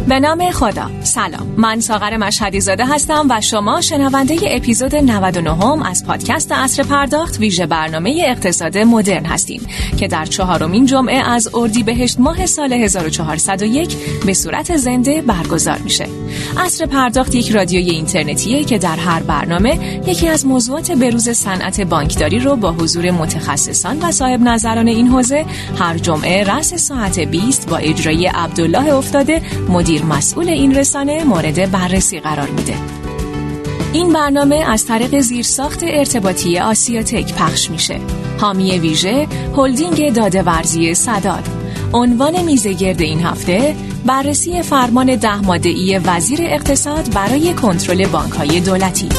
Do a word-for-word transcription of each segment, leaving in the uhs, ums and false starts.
به نام خدا. سلام، من ساغر مشهدی زاده هستم و شما شنونده اپیزود نود و نه از پادکست عصر پرداخت ویژه برنامه اقتصاد مدرن هستین که در چهارمین جمعه از اردیبهشت ماه سال هزار و چهارصد و یک به صورت زنده برگزار میشه. عصر پرداخت یک رادیوی اینترنتیه که در هر برنامه یکی از موضوعات بروز صنعت بانکداری رو با حضور متخصصان و صاحب نظران این حوزه هر جمعه رأس ساعت بیست با اجرای عبدالله افتاده مدیر مسئول این رسانه مورد بررسی قرار میده. این برنامه از طریق زیرساخت ارتباطی آسیاتک پخش میشه. حامی ویژه هلدینگ داده‌ورزی سداد. عنوان میزگرد این هفته بررسی فرمان ده ماده‌ای وزیر اقتصاد برای کنترل بانک‌های دولتی.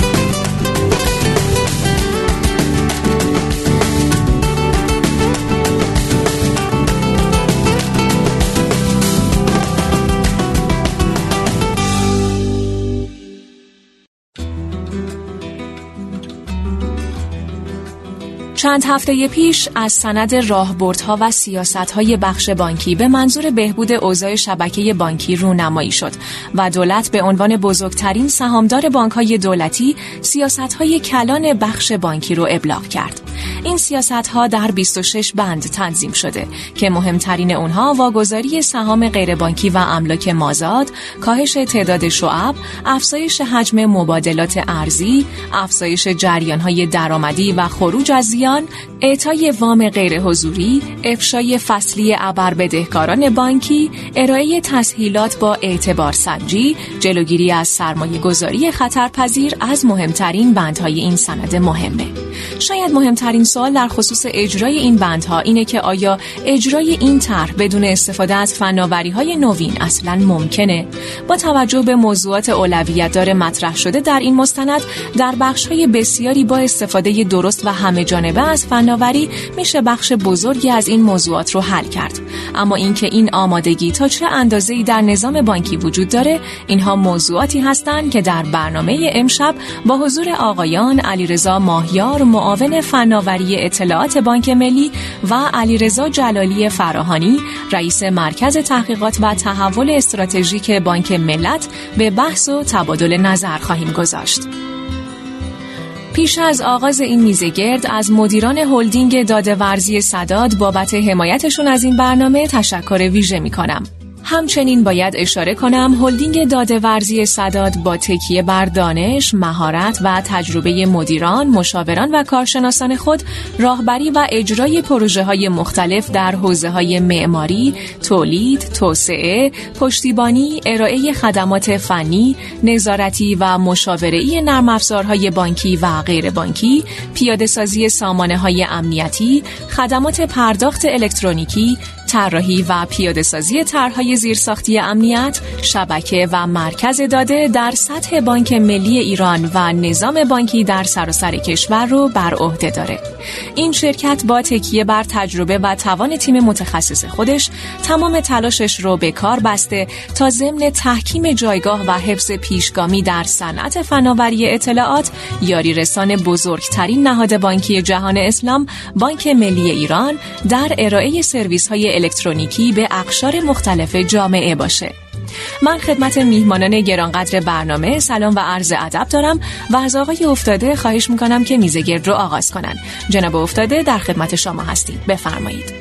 چند هفته پیش از سند راهبردها و سیاست‌های بخش بانکی به منظور بهبود اوضاع شبکه بانکی رونمایی شد و دولت به عنوان بزرگترین سهامدار بانک‌های دولتی سیاست‌های کلان بخش بانکی رو ابلاغ کرد. این سیاست‌ها در بیست و شش بند تنظیم شده که مهمترین اونها واگذاری سهام غیربانکی و املاک مازاد، کاهش تعداد شعب، افزایش حجم مبادلات ارزی، افزایش جریان‌های درآمدی و خروج از زیان، اعطای وام غیر حضوری، افشای فصلی ابر بدهکاران بانکی، ارائه تسهیلات با اعتبار سنجی، جلوگیری از سرمایه گذاری خطرپذیر از مهمترین بندهای این سند مهمه. شاید مهمترین سوال در خصوص اجرای این بندها اینه که آیا اجرای این طرح بدون استفاده از فناوری‌های نوین اصلاً ممکنه؟ با توجه به موضوعات اولویت‌دار مطرح شده در این مستند، در بخش‌های بسیاری با استفاده درست و همه جانبه از فناوری میشه بخش بزرگی از این موضوعات رو حل کرد. اما اینکه این آمادگی تا چه اندازه‌ای در نظام بانکی وجود داره، اینها موضوعاتی هستند که در برنامه امشب با حضور آقایان علیرضا ماهیار معاون فناوری اطلاعات بانک ملی و علیرضا جلالی فراهانی رئیس مرکز تحقیقات و تحول استراتژیک بانک ملت به بحث و تبادل نظر خواهیم گذاشت. پیش از آغاز این میزگرد از مدیران هلدینگ داده‌ورزی سداد بابت حمایتشون از این برنامه تشکر ویژه می‌کنم. همچنین باید اشاره کنم هلدینگ داده‌ورزی سداد با تکیه بر دانش، مهارت و تجربه مدیران، مشاوران و کارشناسان خود راهبری و اجرای پروژه‌های مختلف در حوزه‌های معماری، تولید، توسعه، پشتیبانی، ارائه خدمات فنی، نظارتی و مشاوره‌ای نرم افزارهای بانکی و غیر بانکی، پیاده‌سازی سامانه‌های امنیتی، خدمات پرداخت الکترونیکی، طراحی و پیاده‌سازی طرح‌های زیرساختی امنیت، شبکه و مرکز داده در سطح بانک ملی ایران و نظام بانکی در سراسر کشور رو بر عهده داره. این شرکت با تکیه بر تجربه و توان تیم متخصص خودش تمام تلاشش رو به کار بسته تا ضمن تحکیم جایگاه و حفظ پیشگامی در صنعت فناوری اطلاعات یاری رسان بزرگترین نهاد بانکی جهان اسلام بانک ملی ایران در ارائه سرویس‌های الکترونیکی به اقشار مختلف جامعه باشه. من خدمت میهمانان گرانقدر برنامه سلام و عرض ادب دارم و از آقای افتاده خواهش میکنم که میزگرد رو آغاز کنن. جناب افتاده در خدمت شما هستیم، بفرمایید.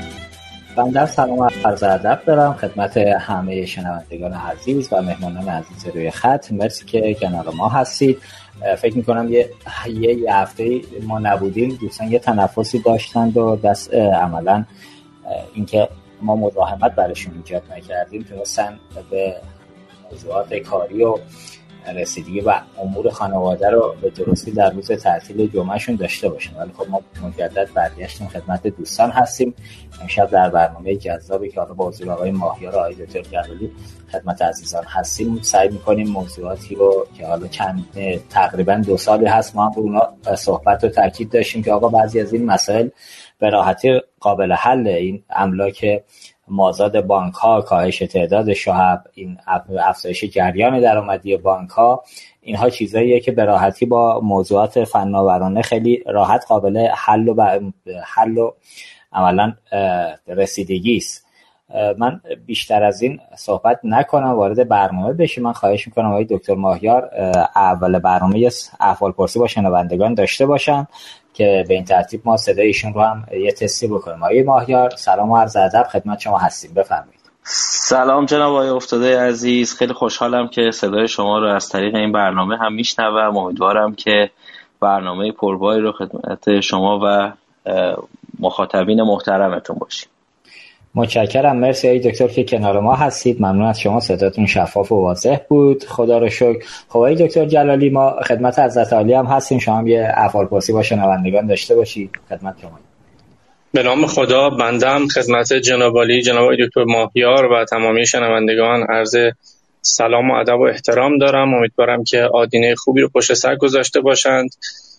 بنده سلام و عرض ادب دارم خدمت همه شنوندگان عزیز و مهمانان عزیز روی خط. مرسی که کنار ما هستید. فکر میکنم یه یه هفته ما نبودیم، دوستان یه تنفسی داشتند و دست عملاً اینکه ما مزاحمت براشون ایجاد نکردیم تونستن به موضوعات کاری و رسیدگی و امور خانواده رو به درستی در روز تعطیل جمعهشون داشته باشن. ولی خب ما مجدد برگشتیم خدمت دوستان هستیم. امشب در برنامه جذابی که حالا با حضور آقای ماهیار و آقای دکتر جلالی خدمت عزیزان هستیم سعی می‌کنیم موضوعاتی رو که حالا چند تقریبا دو سالی هست ما هم رو اونا صحبت و تاکید داشتیم که آقا بعضی از این مسائل به راحتی قابل حل، این املاک مازاد بانک ها، کاهش تعداد شعب، این افزایش جریان درآمدی بانک ها، اینها چیزاییه که به راحتی با موضوعات فناورانه خیلی راحت قابل حل و حل و عملاً رسیدگی است. من بیشتر از این صحبت نکنم، وارد برنامه بشیم. من خواهش میکنم آقای دکتر ماهیار اول برنامه احوالپرسی با شنوندگان داشته باشن که به این ترتیب ما صدای ایشون رو هم یه تستی بکنیم. آقای ماهیار سلام و عرض ادب خدمت شما هستیم، بفرمایید. سلام جناب آقای افتاده عزیز، خیلی خوشحالم که صدای شما رو از طریق این برنامه هم میشنوم. امیدوارم که برنامه پرباری رو خدمت شما و مخاطبین محترمتون باشیم. متشکرم، مرسی آقای دکتر که کنار ما هستید. ممنون از شما، صداتون شفاف و واضح بود، خدا رو شکر. خب آقای دکتر جلالی، ما خدمت حضرت عالی هم هستیم، شما هم یه احوالپرسی با شنوندگان داشته باشید. خدمت شما. به نام خدا، بندم خدمت جناب عالی جناب آقای دکتر ماهیار و تمامی شنوندگان عرض سلام و ادب و احترام دارم. امیدوارم که آدینه خوبی رو پشت سر گذاشته باشند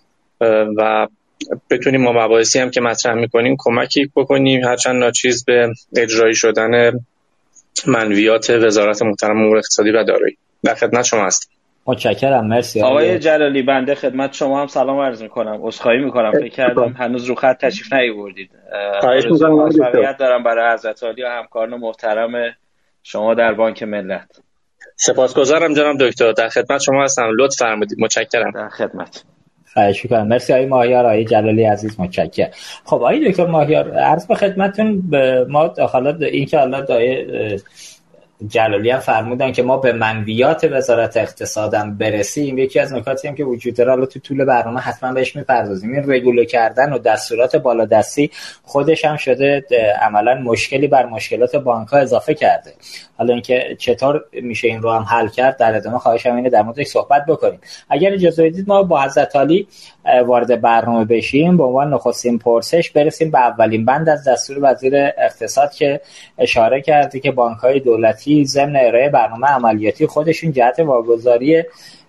و بتونیم ما مباحثی هم که مطرح میکنیم کمکی بکنیم هرچند ناچیز به اجرایی شدن منویات وزارت محترم امور اقتصادی و دارایی. در خدمت شما هستم. متشکرم، مرسی آقای جلالی. بنده خدمت شما هم سلام عرض میکنم. عذرخواهی میکنم، فکر کردم هنوز رو خط تشریف نیاوردید. خواهش میکنم. موفقیت دارم برای حضرت عالی و همکاران محترم شما در بانک ملت. سپاسگزارم جناب دکتر، در خدمت شما هستم. لطف فرمودید. متشکرم. در خدمت. خواهش می‌کنم. مرسی آقای ماهیار، آقای جلالی عزیز، متشکرم. خب آقای دکتر ماهیار، عرض به خدمتتون، به ما حالا این که حالا دای جلالی هم فرمودن که ما به منویات وزارت اقتصادم برسیم، یکی از نکاتی هم که وجود داره، حالا تو طول برنامه حتما بهش میپردازیم، این رگوله کردن و دستورات بالادستی خودش هم شده عملا مشکلی بر مشکلات بانک‌ها اضافه کرده. حالا اینکه چطور میشه این رو هم حل کرد، در ادامه خواهشم اینه در موردش صحبت بکنیم. اگر اجازه بدید ما با حضرت عالی وارد برنامه بشیم، به عنوان نخستین پرسش برسیم به اولین بند از دستور وزیر اقتصاد که اشاره کرده که بانک‌های دولتی ضمن ارائه برنامه عملیاتی خودشون جهت واگذاری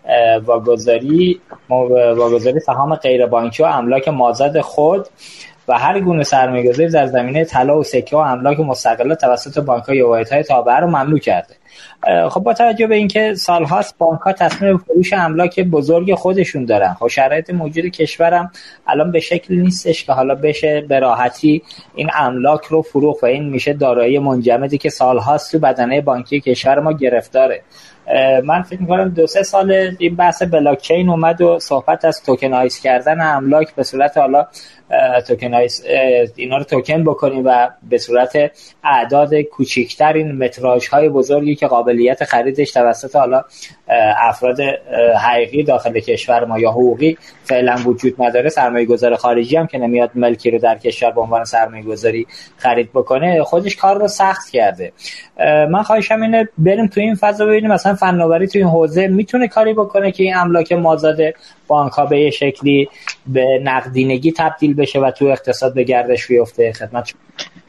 واگذاری واگذاری سهام غیر بانکی و املاک مازاد خود و هر گونه سرمایه‌گذاری در زمینه طلا و سکه و املاک مستقله توسط بانک‌ها یا واحدهای تابعه رو ممنوع کرده. خب با توجه به اینکه سال‌هاست بانک‌ها تصمیم فروش املاک بزرگ خودشون دارن، خب شرایط موجود کشورم الان به شکل نیستش که حالا بشه به راحتی این املاک رو فروخت و این میشه دارایی منجمدی که سال‌هاست تو بدنه بانکی کشور ما گرفتاره. من فکر می‌کنم دو سه سال این بحث بلاک چین اومد و صحبت از توکنایز کردن املاک به صورت حالا توکنایز اینا رو توکن بکنیم و به صورت اعداد کوچکتر این متراژهای بزرگی که قابلیت خریدش توسط حالا افراد حقیقی داخل کشور ما یا حقوقی فعلا وجود نداره، سرمایه گذار خارجی هم که نمیاد ملکی رو در کشور به عنوان سرمایه گذاری خرید بکنه، خودش کار رو سخت کرده. من خواهشم اینه بریم تو این فضا ببینیم مثلا فناوری تو این حوزه میتونه کاری بکنه که این املاک مازاد بانک ها به یه شکلی به نقدینگی تبدیل بشه و تو اقتصاد به گردش بیفته. خدمت شما.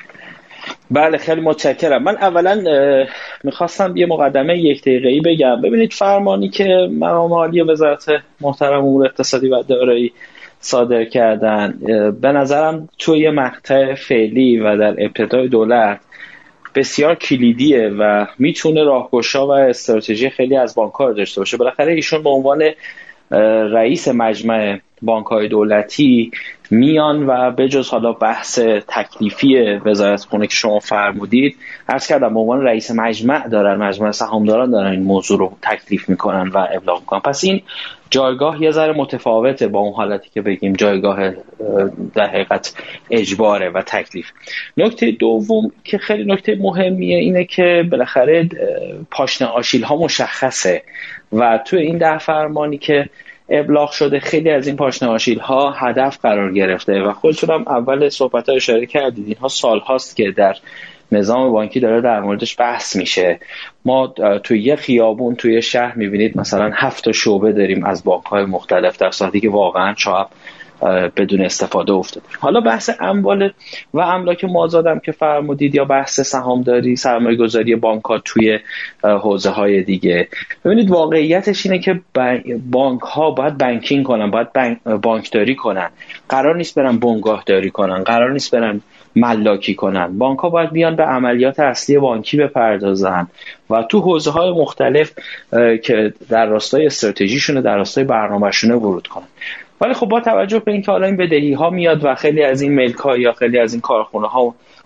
بله خیلی متشکرم. من اولا میخواستم یه مقدمه یک دقیقه‌ای بگم. ببینید فرمانی که مقام عالی وزارت محترم امور اقتصادی و دارایی صادر کردن به نظرم توی مقطع فعلی و در ابتدای دولت بسیار کلیدیه و میتونه راهگشا و استراتژی خیلی از بانک‌ها رو داشته باشه. بالاخره ایشون به عنوان رئیس مجمع بانک‌های دولتی میان و به جز حالا بحث تکلیفی وزارت خونه که شما فرمودید، عرض کردم به عنوان رئیس مجمع دارن، مجمع سهامداران دارن این موضوع رو تکلیف میکنن و ابلاغ میکنن. پس این جایگاه یه ذره متفاوته با اون حالتی که بگیم جایگاه در حقیقت اجباره و تکلیف. نکته دوم که خیلی نکته مهمیه اینه که بالاخره پاشنه آشیل ها مشخصه و توی این ده فرمانی که ابلاغ شده خیلی از این پاشنه آشیل ها هدف قرار گرفته و خودتون هم اول صحبت ها اشاره کردید اینها سال هاست که در نظام بانکی داره در موردش بحث میشه. ما توی یه خیابون توی شهر میبینید مثلا هفت تا شعبه داریم از بانک های مختلف در صورتی که واقعا شاید بدون استفاده افتاده. حالا بحث اموال و املاک مازادم که فرمودید یا بحث سهامداری سرمایه گذاری بانک ها توی حوزه های دیگه، ببینید واقعیتش اینه که بانک ها باید بانکینگ کنن، باید بانکداری کنن، قرار نیست برن بنگاهداری کنن، قرار نیست برن ملاکی کنن. بانک ها باید بیان به عملیات اصلی بانکی بپردازن و تو حوزه های مختلف که در راستای استراتژیشونه در راستای برنامه‌شونه ورود کنن. ولی خب با توجه به اینکه حالا این بدهی ها میاد و خیلی از این ملک ها یا خیلی از این کارخونه ها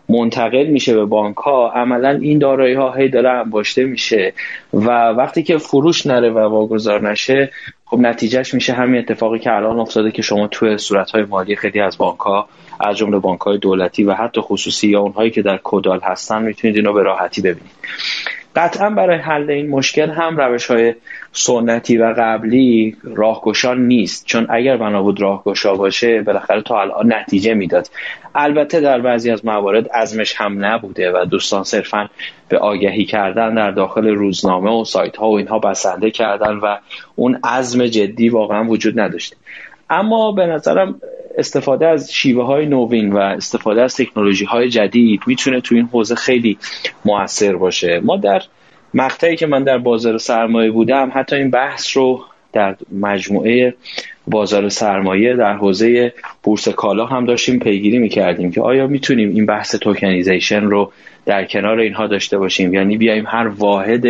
منتقل میشه به بانک ها، عملا این دارایی ها هی داره انباشته میشه و وقتی که فروش نره و واگذار نشه، خب نتیجهش میشه همین اتفاقی که الان افتاده که شما توی صورت‌های مالی خیلی از بانک‌ها از جمله بانک‌های دولتی و حتی خصوصی یا اونهایی که در کدال هستن میتونید اینو به راحتی ببینید. قطعا برای حل این مشکل هم روش‌های سنتی و قبلی راهگشا نیست، چون اگر بنا بود راهگشا باشه بالاخره تا الان نتیجه میداد. البته در بعضی از موارد عزمش هم نبوده و دوستان صرفاً به آگهی کردن در داخل روزنامه و سایت ها و اینها بسنده کردن و اون عزم جدی واقعا وجود نداشته. اما به نظرم استفاده از شیوه های نوین و استفاده از تکنولوژی های جدید میتونه تو این حوزه خیلی مؤثر باشه. ما در مقطعی که من در بازار سرمایه بودم حتی این بحث رو در مجموعه بازار سرمایه در حوزه بورس کالا هم داشتیم پیگیری میکردیم که آیا میتونیم این بحث توکنیزیشن رو در کنار اینها داشته باشیم، یعنی بیایم هر واحد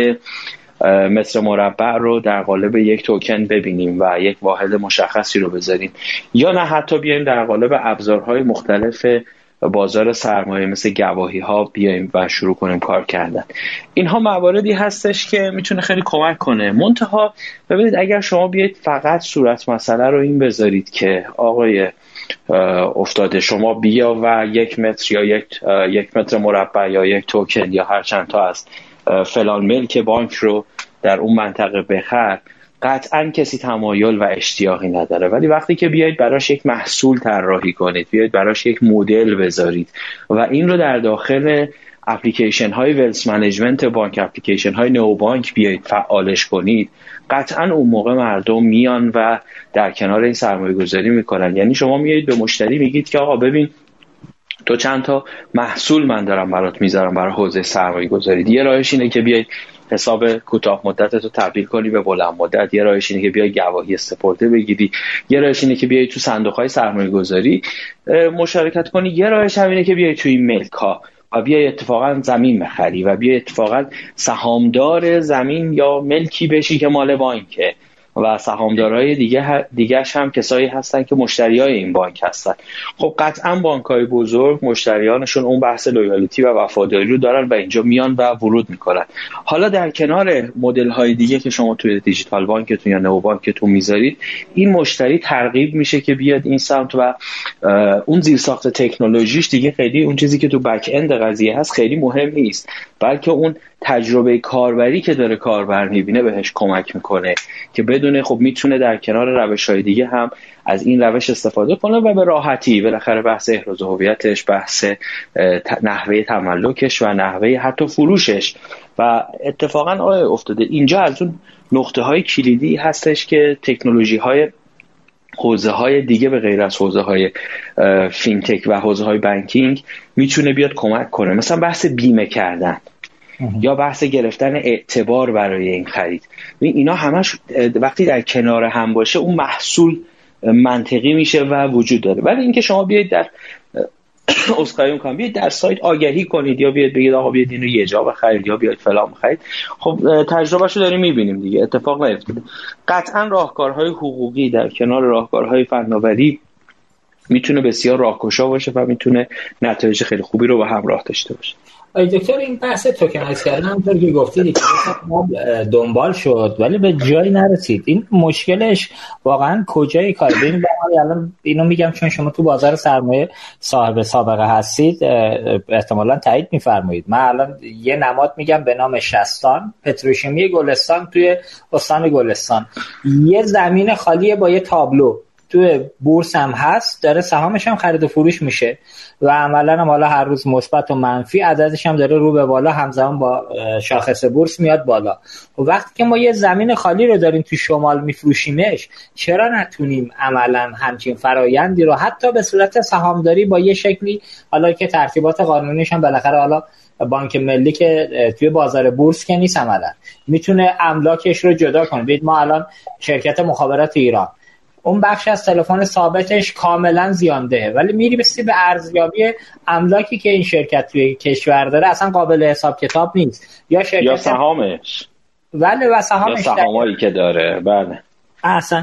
متر مربع رو در قالب یک توکن ببینیم و یک واحد مشخصی رو بذاریم، یا نه حتی بیایم در قالب ابزارهای مختلف بازار سرمایه مثل گواهی ها بیایم و شروع کنیم کار کردن. اینها مواردی هستش که میتونه خیلی کمک کنه. منتها ببینید اگر شما بیاید فقط صورت مسئله رو این بذارید که آقای افتاده شما بیا و یک متر یا یک یک متر مربع یا یک توکن یا هر چند تا از فلان ملک بانک رو در اون منطقه بخر، قطعا کسی تمایل و اشتیاقی نداره. ولی وقتی که بیاید براش یک محصول طراحی کنید، بیاید براش یک مدل بذارید و این رو در داخل اپلیکیشن های ویلث منیجمنت بانک، اپلیکیشن های نو بانک بیاید فعالش کنید، قطعا اون موقع مردم میان و در کنار این سرمایه گذاری میکنن. یعنی شما میایید به مشتری میگید که آقا ببین تو چند تا محصول من دارم برات میذارم برای حوزه سرمایه گذاری. یه راهش اینه که بیاید حساب کوتاه مدت رو تبدیل کنی به بلند مدت، یه راهش اینه که بیای گواهی استفاده بگیری، یه راهش اینه که بیای تو صندوق‌های سرمایه گذاری مشارکت کنی، یه راهش هم اینه که بیای تو این ملک ها و بیای اتفاقا زمین بخری و بیای اتفاقا سهامدار زمین یا ملکی بشی که مال بانکه و سهامدارای دیگه دیگه‌اش هم کسایی هستن که مشتریای این بانک هستن. خب قطعا بانک‌های بزرگ مشتریانشون اون بحث لویالیتی و وفاداری رو دارن و اینجا میان و ورود میکنن. حالا در کنار مدل‌های دیگه که شما توی دیجیتال بانکتون یا نو بانکتون میذارید، این مشتری ترغیب میشه که بیاد این سمت و اون زیرساخت تکنولوژیش دیگه خیلی اون چیزی که تو بک اند قضیه هست خیلی مهم نیست، بلکه اون تجربه کاربری که داره کاربر میبینه بهش کمک میکنه که بدونه خب میتونه در کنار روش‌های دیگه هم از این روش استفاده کنه و به راحتی بالاخره بحث احراز هویتش، بحث نحوه تملکش و نحوه حتی فروشش. و اتفاقا آقای افتاده اینجا از اون نقطه های کلیدی هستش که تکنولوژی های حوزه های دیگه به غیر از حوزه های فینتک و حوزه های بانکینگ میتونه بیاد کمک کنه، مثلا بحث بیمه کردن یا بحث گرفتن اعتبار برای این خرید. اینا همش وقتی در کنار هم باشه اون محصول منطقی میشه و وجود داره. ولی اینکه شما بیاید در اسخای میکنم بیاید در سایت آگهی کنید یا بیاید بگید آقا بیاید اینو یه جا بخرید یا بیاید فلان بخرید، خب تجربهشو داریم میبینیم دیگه، اتفاق نیفتاده. قطعا راهکارهای حقوقی در کنار راهکارهای فناوری میتونه بسیار راهگشا باشه و میتونه نتایج خیلی خوبی رو به همراه داشته باشه. دکتر این بحث توکنایز کردن همونطور که گفتید دنبال شد ولی به جایی نرسید. این مشکلش واقعا کجای کار؟ ببین الان اینو میگم چون شما تو بازار سرمایه صاحب سابقه هستید، احتمالاً تایید میفرمایید. من الان یه نماد میگم به نام شستان، پتروشیمی گلستان توی استان گلستان، یه زمین خالیه با یه تابلو توی بورس هم هست، داره سهامش هم خرید و فروش میشه و عملاً هم حالا هر روز مثبت و منفی عددش هم داره رو به بالا، همزمان با شاخص بورس میاد بالا. و وقتی که ما یه زمین خالی رو داریم تو شمال میفروشیمش، چرا نتونیم عملاً همچین فرایندی رو حتی به صورت سهامداری با یه شکلی، حالا که ترتیبات قانونیش هم بالاخره حالا بانک ملی که توی بازار بورس که نیست، عملاً میتونه املاکش رو جدا کنه. ببین ما الان شرکت مخابرات ایران اون بخش از تلفن ثابتش کاملا زیانده، ولی میری بسی به ارزیابی املاکی که این شرکت توی کشور داره اصلا قابل حساب کتاب نیست، یا شرکت یا سهامش ولی و سهامش یا سهامایی که داره. بله اصلا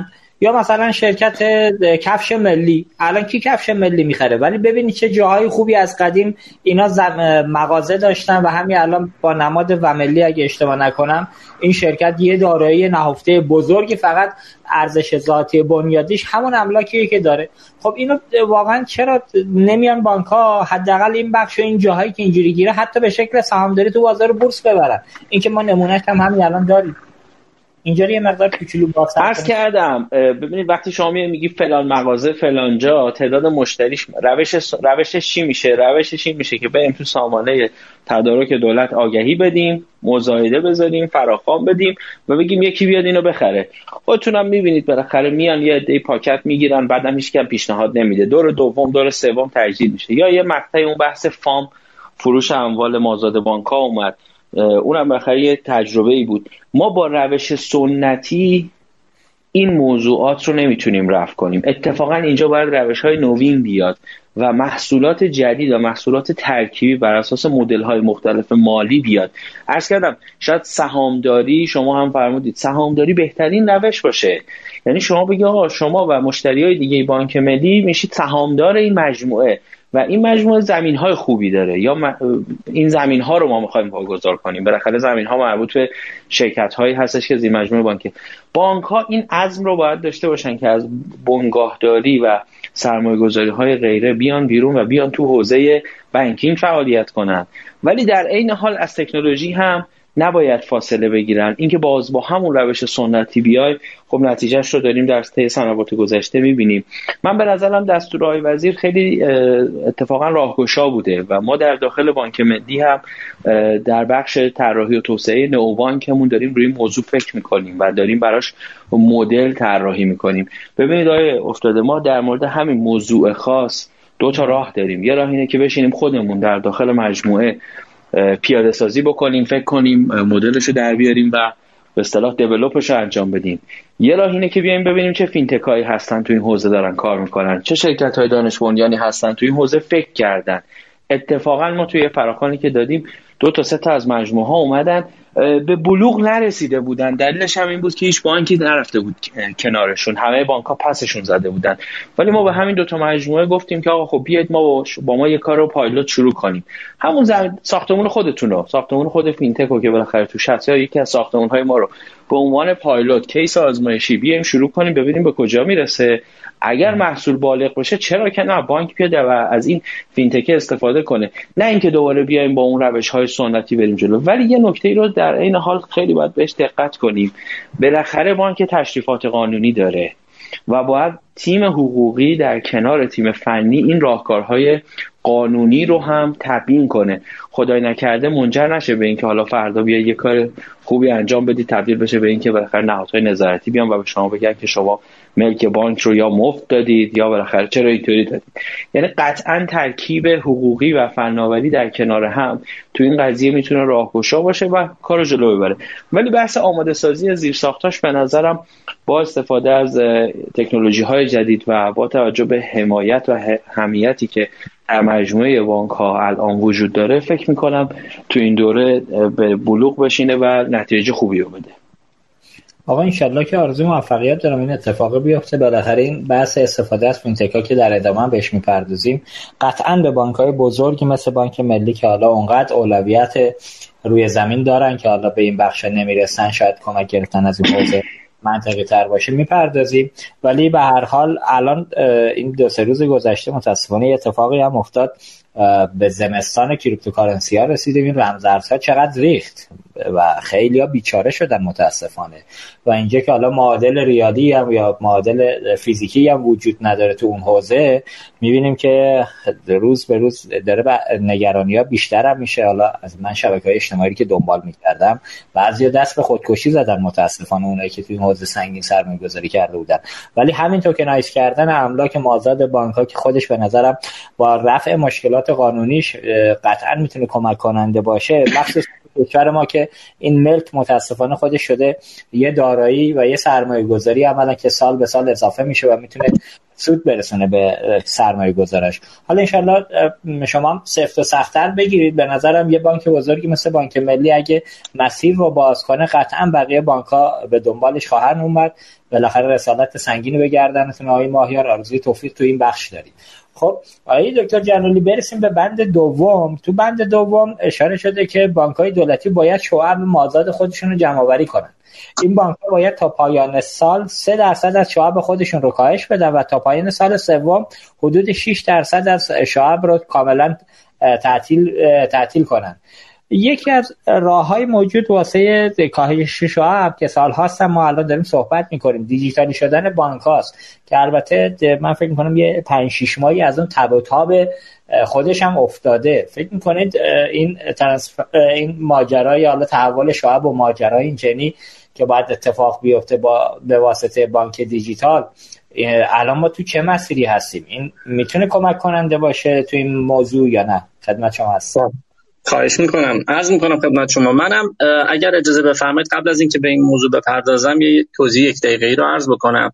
یا مثلا شرکت کفش ملی، الان کی کفش ملی میخره؟ ولی ببینید چه جاهای خوبی از قدیم اینا مغازه داشتن و همین الان با نماد و ملی اگه اشتباه نکنم این شرکت یه دارایی نهفته بزرگی فقط ارزش ذاتی بنیادیش همون املاکیه که داره. خب اینو واقعا چرا نمیان بانک‌ها حداقل این بخش و این جاهایی که اینجوری گیره حتی به شکل سهامداری تو بازار بورس ببرن؟ این که ما نمونهش هم همین الان داریم. اینجوری یه مقدار کوچولو واسه عرض کردم. ببینید وقتی شما میگی فلان مغازه فلان جا تعداد مشتریش روش روشش چی میشه؟ روشش این میشه که بریم تو سامانه تدارک دولت آگهی بدیم، مزایده بذاریم، فراخوان بدیم و بگیم یکی بیاد اینو بخره. خودتونم میبینید بالاخره میان یه عده پاکت میگیرن، بعدم هیچ کم پیشنهاد نمیده، دور دوم دور سوم تجدید میشه. یا یه مقطعی اون بحث فام فروش اموال مازاد بانک‌ها اومد، اونم بالاخره یه تجربه‌ای بود. ما با روش سنتی این موضوعات رو نمیتونیم رفع کنیم. اتفاقا اینجا باید روش‌های نوین بیاد و محصولات جدید و محصولات ترکیبی بر اساس مدل‌های مختلف مالی بیاد. عرض کردم شاید سهامداری، شما هم فرمودید سهامداری بهترین روش باشه. یعنی شما بگید آقا شما و مشتریای دیگه بانک ملی میشید سهامدار این مجموعه و این مجموعه زمین‌های خوبی داره، یا این زمین‌ها رو ما می‌خوایم واگذار کنیم. بالاخره زمین‌ها مربوط به شرکت‌هایی هستش که زیر مجموعه بانکی. بانک‌ها این عزم رو باید داشته باشن که از بنگاهداری و سرمایه‌گذاری‌های غیره بیان بیرون و بیان تو حوزه بانکینگ فعالیت کنن، ولی در عین حال از تکنولوژی هم نباید فاصله بگیرن. اینکه باز با همون روش سنتی بیای، خب نتیجهش رو داریم در طی سنوات گذشته می‌بینیم. من به نظرم دستورهای وزیر خیلی اتفاقا راهگشا بوده و ما در داخل بانک ملی هم در بخش طراحی و توسعه نئوبانکمون داریم روی این موضوع فکر می‌کنیم و داریم براش مدل طراحی می‌کنیم. ببینید آقای افتاده، ما در مورد همین موضوع خاص دو تا راه داریم. یه راه اینه که بشینیم خودمون در داخل مجموعه پیاده سازی بکنیم، فکر کنیم، مدلشو در بیاریم و به اصطلاح دیولپش رو انجام بدیم. یه راه اینه که بیایم ببینیم چه فینتکایی هستن تو این حوزه دارن کار میکنن، چه شرکت‌های دانش بنیانی هستن تو این حوزه فکر کردن. اتفاقا ما توی فراخوانی که دادیم دو تا سه تا از مجموعه ها اومدن به بلوغ نرسیده بودن. دلیلش هم این بود که هیچ بانکی نرفته بود کنارشون، همه بانک‌ها پسشون زده بودن. ولی ما به همین دو تا مجموعه گفتیم که آقا خب بیاید ما با, با ما یه کار رو پایلوت شروع کنیم. همون زمین ساختمون خودتون رو، ساختمون خود فینتکو که بالاخره تو هست، یا یکی از ساختمون‌های ما رو به عنوان پایلوت کیس آزمایشی بیایم شروع کنیم، ببینیم به کجا میرسه. اگر محصول بالغ باشه چرا که نه بانک بیاد و از این فینتک استفاده کنه، نه اینکه دوباره بیایم با اون روش‌های سنتی بریم جلو. ولی یه نکته رو در این حال خیلی باید بهش دقت کنیم. بالاخره بانک تشریفات قانونی داره و باید تیم حقوقی در کنار تیم فنی این راهکارهای قانونی رو هم تبیین کنه. خدای نکرده منجر نشه به اینکه حالا فردا بیا یه کار خوبی انجام بدی تبدیل بشه به اینکه بالاخره نهادهای نظارتی بیان و به شما بگن که شما ملک بانک رو یا مفت دادید یا بالاخره چرا اینطوری دادید. یعنی قطعا ترکیب حقوقی و فناوری در کنار هم تو این قضیه میتونه راهگشا باشه و کارو جلو ببره. ولی بحث آماده سازی زیرساختاش به نظرم با استفاده از تکنولوژی‌های جدید و با توجه به حمایت و حمیتی که در مجموعه بانک‌ها الان وجود داره، فکر می‌کنم تو این دوره به بلوغ بشینه و نتیجه خوبی رو بده. آقا انشالله که آرزوی موفقیت دارم این اتفاق بیفته. بالاخره این بحث استفاده از فینتک‌ها که در ادامه بهش می‌پردازیم قطعاً به بانک‌های بزرگی مثل بانک ملی که حالا اونقدر اولویت روی زمین دارن که حالا به این بخش نمیرسن، شاید کمک گرفتن از این حوزه منطقی تر باشه میپردازیم. ولی به هر حال الان این دو سه روز گذشته متاسفانه اتفاقی هم افتاد، به زمستان کریپتوکارنسی ها رسیدیم. این رمزارزها چقدر ریخت و خیلی ها بیچاره شدن متاسفانه. و اینجا که حالا معادل ریاضی هم یا معادل فیزیکی هم وجود نداره تو اون حوزه، میبینیم که روز به روز داره نگرانی ها بیشتر هم میشه. حالا از من شبکه‌های اجتماعی که دنبال میکردم بعضیا دست به خودکشی زدن متاسفانه، اونایی که تو این حوزه سنگین سرمایه‌گذاری کرده بودن. ولی همین توکنایز کردن املاک مازاد بانک‌ها که خودش به نظرم با رفع مشکلات قانونیش قطعا میتونه کمک کننده باشه، مخصوصا کشور ما که این ملک متاسفانه خودش شده یه دارایی و یه سرمایه گذاری اولا که سال به سال اضافه میشه و میتونه سود برسونه به سرمایه گذارش. حالا انشالله شما هم سفت و سخت‌تر بگیرید. به نظرم یه بانک بزرگی مثل بانک ملی اگه مسیر رو باز کنه قطعا بقیه بانک‌ها به دنبالش خواهند اومد. بالاخره رسالت سنگینی به گردنتون آقای ماهیار، آرزوی توفیق تو این بخش دارید. خب آقای دکتر جلالی برسیم به بند دوم. تو بند دوم اشاره شده که بانک‌های دولتی باید شعب مازاد خودشون رو جمع‌آوری کنن. این بانک‌ها باید تا پایان سال سه درصد از شعب خودشون رو کاهش بدن و تا پایان سال سوم حدود شش درصد از شعب رو کاملا تعطیل تعطیل کنن. یکی از راه‌های موجود واسه کاهش شعب که سال‌هاست ما الان داریم صحبت می‌کنیم دیجیتالی شدن بانک‌هاست که البته من فکر می‌کنم یه پنج شش ماهی از اون تب و تاب خودش هم افتاده. فکر می‌کنید این ترانسفر این ماجرای حالا تحول شعب و ماجرای اینجوری که باید اتفاق بیفته با به واسطه بانک دیجیتال الان ما تو چه مسیری هستیم؟ این میتونه کمک کننده باشه تو این موضوع یا نه؟ خدمت شما هستم. خواهش میکنم. عرض میکنم خدمت شما. منم اگر اجازه بفرمایید قبل از اینکه به این موضوع بپردازم یه توضیح یک دقیقه‌ای رو عرض بکنم.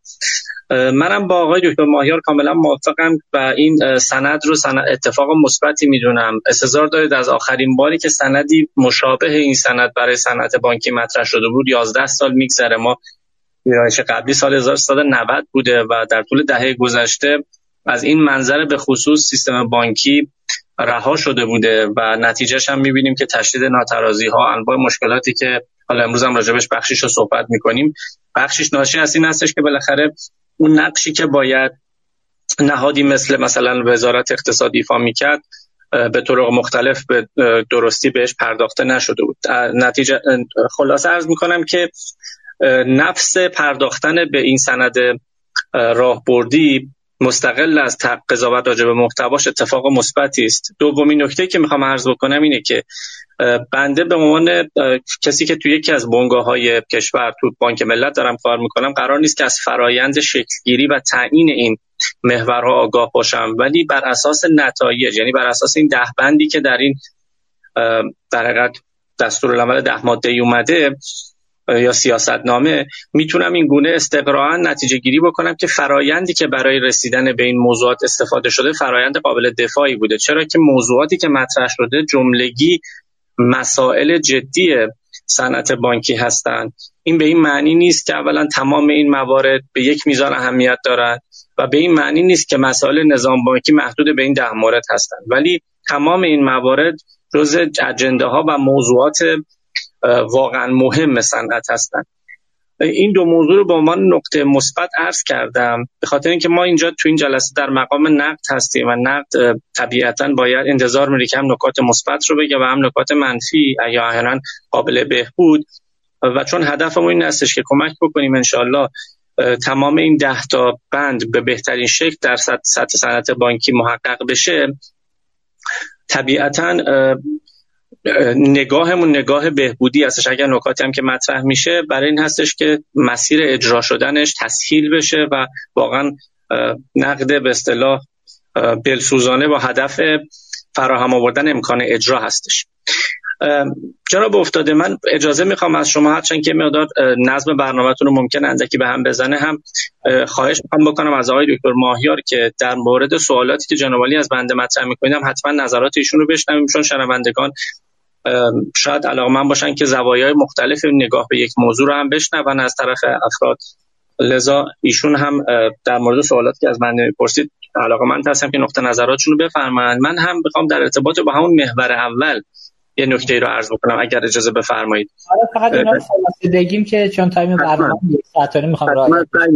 منم با آقای دکتر ماهیار کاملا موافقم و این سند رو سند اتفاق مثبتی میدونم. انتظار دارید از آخرین باری که سندی مشابه این سند برای صنعت بانکی مطرح شده بود یازده سال میگذره. ما ویرایش قبلی سال هزار و سیصد و نود بوده و در طول دهه گذشته از این منظر به خصوص سیستم بانکی رها شده بوده و نتیجهش هم میبینیم که تشدید ناترازی ها، انواع مشکلاتی که حالا امروز هم راجبش بخشیش رو صحبت میکنیم، بخشیش ناشی از این هستش که بالاخره اون نقشی که باید نهادی مثل مثلا وزارت اقتصاد ایفا میکرد به طرق مختلف به درستی بهش پرداخته نشده بود. نتیجه خلاصه عرض میکنم که نفس پرداختن به این سند راهبردی مستقل از قضاوت راجع به محتواش اتفاق مثبتی است. دومین نکته که میخوام عرض بکنم اینه که بنده به عنوان کسی که توی یکی از بنگاه‌های کشور تو بانک ملت دارم کار میکنم قرار نیست که از فرایند شکلگیری و تعیین این محورها آگاه باشم، ولی بر اساس نتایج، یعنی بر اساس این ده بندی که در این در حقیقت دستورالعمل ده ماده‌ای اومده یا سیاستنامه، میتونم این گونه استقراءً نتیجه گیری بکنم که فرایندی که برای رسیدن به این موضوعات استفاده شده فرایند قابل دفاعی بوده، چرا که موضوعاتی که مطرح شده جملگی مسائل جدی صنعت بانکی هستند. این به این معنی نیست که اولا تمام این موارد به یک میزان اهمیت دارند و به این معنی نیست که مسائل نظام بانکی محدود به این ده مورد هستند، ولی تمام این موارد جزء اجنده ها و موضوعات واقعا مهم صنعت هستند. این دو موضوع رو به عنوان نقطه مثبت عرض کردم به خاطر اینکه ما اینجا تو این جلسه در مقام نقد هستیم و نقد طبیعتاً باید انتظار میره که هم نکات مثبت رو بگه و هم نکات منفی یا احیانا قابل بهبود، و چون هدفمون این هستش که کمک بکنیم انشالله تمام این ده تا بند به بهترین شکل در سطح صنعت بانکی محقق بشه، طبیعتاً نگاهمون نگاه بهبودی هستش. اگر نکاتی هم که مطرح میشه برای این هستش که مسیر اجرا شدنش تسهیل بشه و واقعا نقد به اصطلاح دلسوزانه با هدف فراهم آوردن امکان اجرا هستش. جناب افتاده، من اجازه میخوام از شما هرچند که مقدار نظم برنامه‌تون رو ممکنه اندکی به هم بزنه هم خواهش میخوام بکنم از آقای دکتر ماهیار که در مورد سوالاتی که جناب عالی از بنده مطرح میکنیم حتما نظرات ایشون رو بشنویم، چون شنوندگان شاید علاقه‌مند باشن که زوایای مختلف نگاه به یک موضوع رو هم بشنون از طرف افراد. لذا ایشون هم در مورد سوالاتی که از بنده میپرسید علاقه‌مند هستم که نقطه نظراتشون رو بفرمایند. من هم میخوام در ارتباط با همون محور اول یه نکته رو عرض بکنم اگر اجازه بفرمایید. آره فقط اینا رو خلاصه بگیم که چون تایم برنامه یک ساعته میخوام راه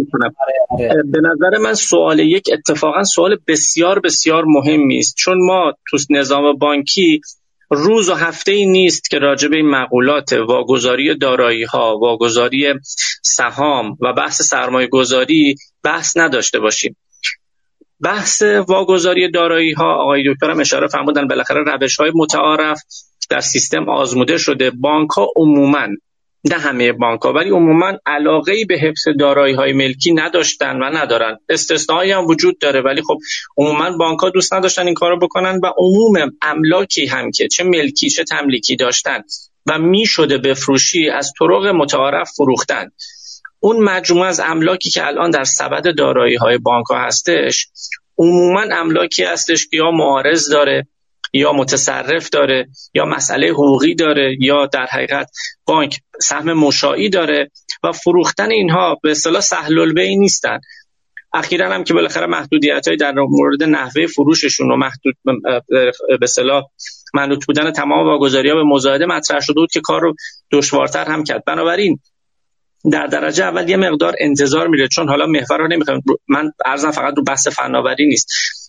به نظر من سوال یک اتفاقا سوال بسیار بسیار مهمی است، چون ما تو نظام بانکی روز و هفته ای نیست که راجع به این مقولات واگذاری دارایی‌ها، واگذاری سهام و بحث سرمایه‌گذاری بحث نداشته باشیم. بحث واگذاری دارایی‌ها آقای دکتر هم اشاره فرمودن بالاخره روش‌های متعارف در سیستم آزموده شده. بانک‌ها عموماً، نه همه بانک‌ها ولی عموماً علاقه‌ای به حفظ دارایی‌های ملکی نداشتن و ندارن. استثنایی هم وجود داره ولی خب عموماً بانک‌ها دوست نداشتن این کارو بکنن و عموم املاکی هم که چه ملکی چه تملیکی داشتن و میشده بفروشی از طرق متعارف فروختن. اون مجموعه از املاکی که الان در سبد دارایی‌های بانک‌ها هستش عموماً املاکی هستش که یا معارض داره یا متصرف داره یا مسئله حقوقی داره یا در حقیقت بانک سهم مشاعی داره و فروختن اینها به اصطلاح سهل البیع نیستن. اخیراً هم که بالاخره محدودیت‌های در مورد نحوه فروششون و محدود به اصطلاح منوط بودن تمام واگذاری‌ها به مزایده مطرح شده بود که کار رو دشوارتر هم کرد. بنابراین در درجه اول یه مقدار انتظار میره، چون حالا محور رو نمیخوام من عرضم فقط رو بحث فناوری نیست،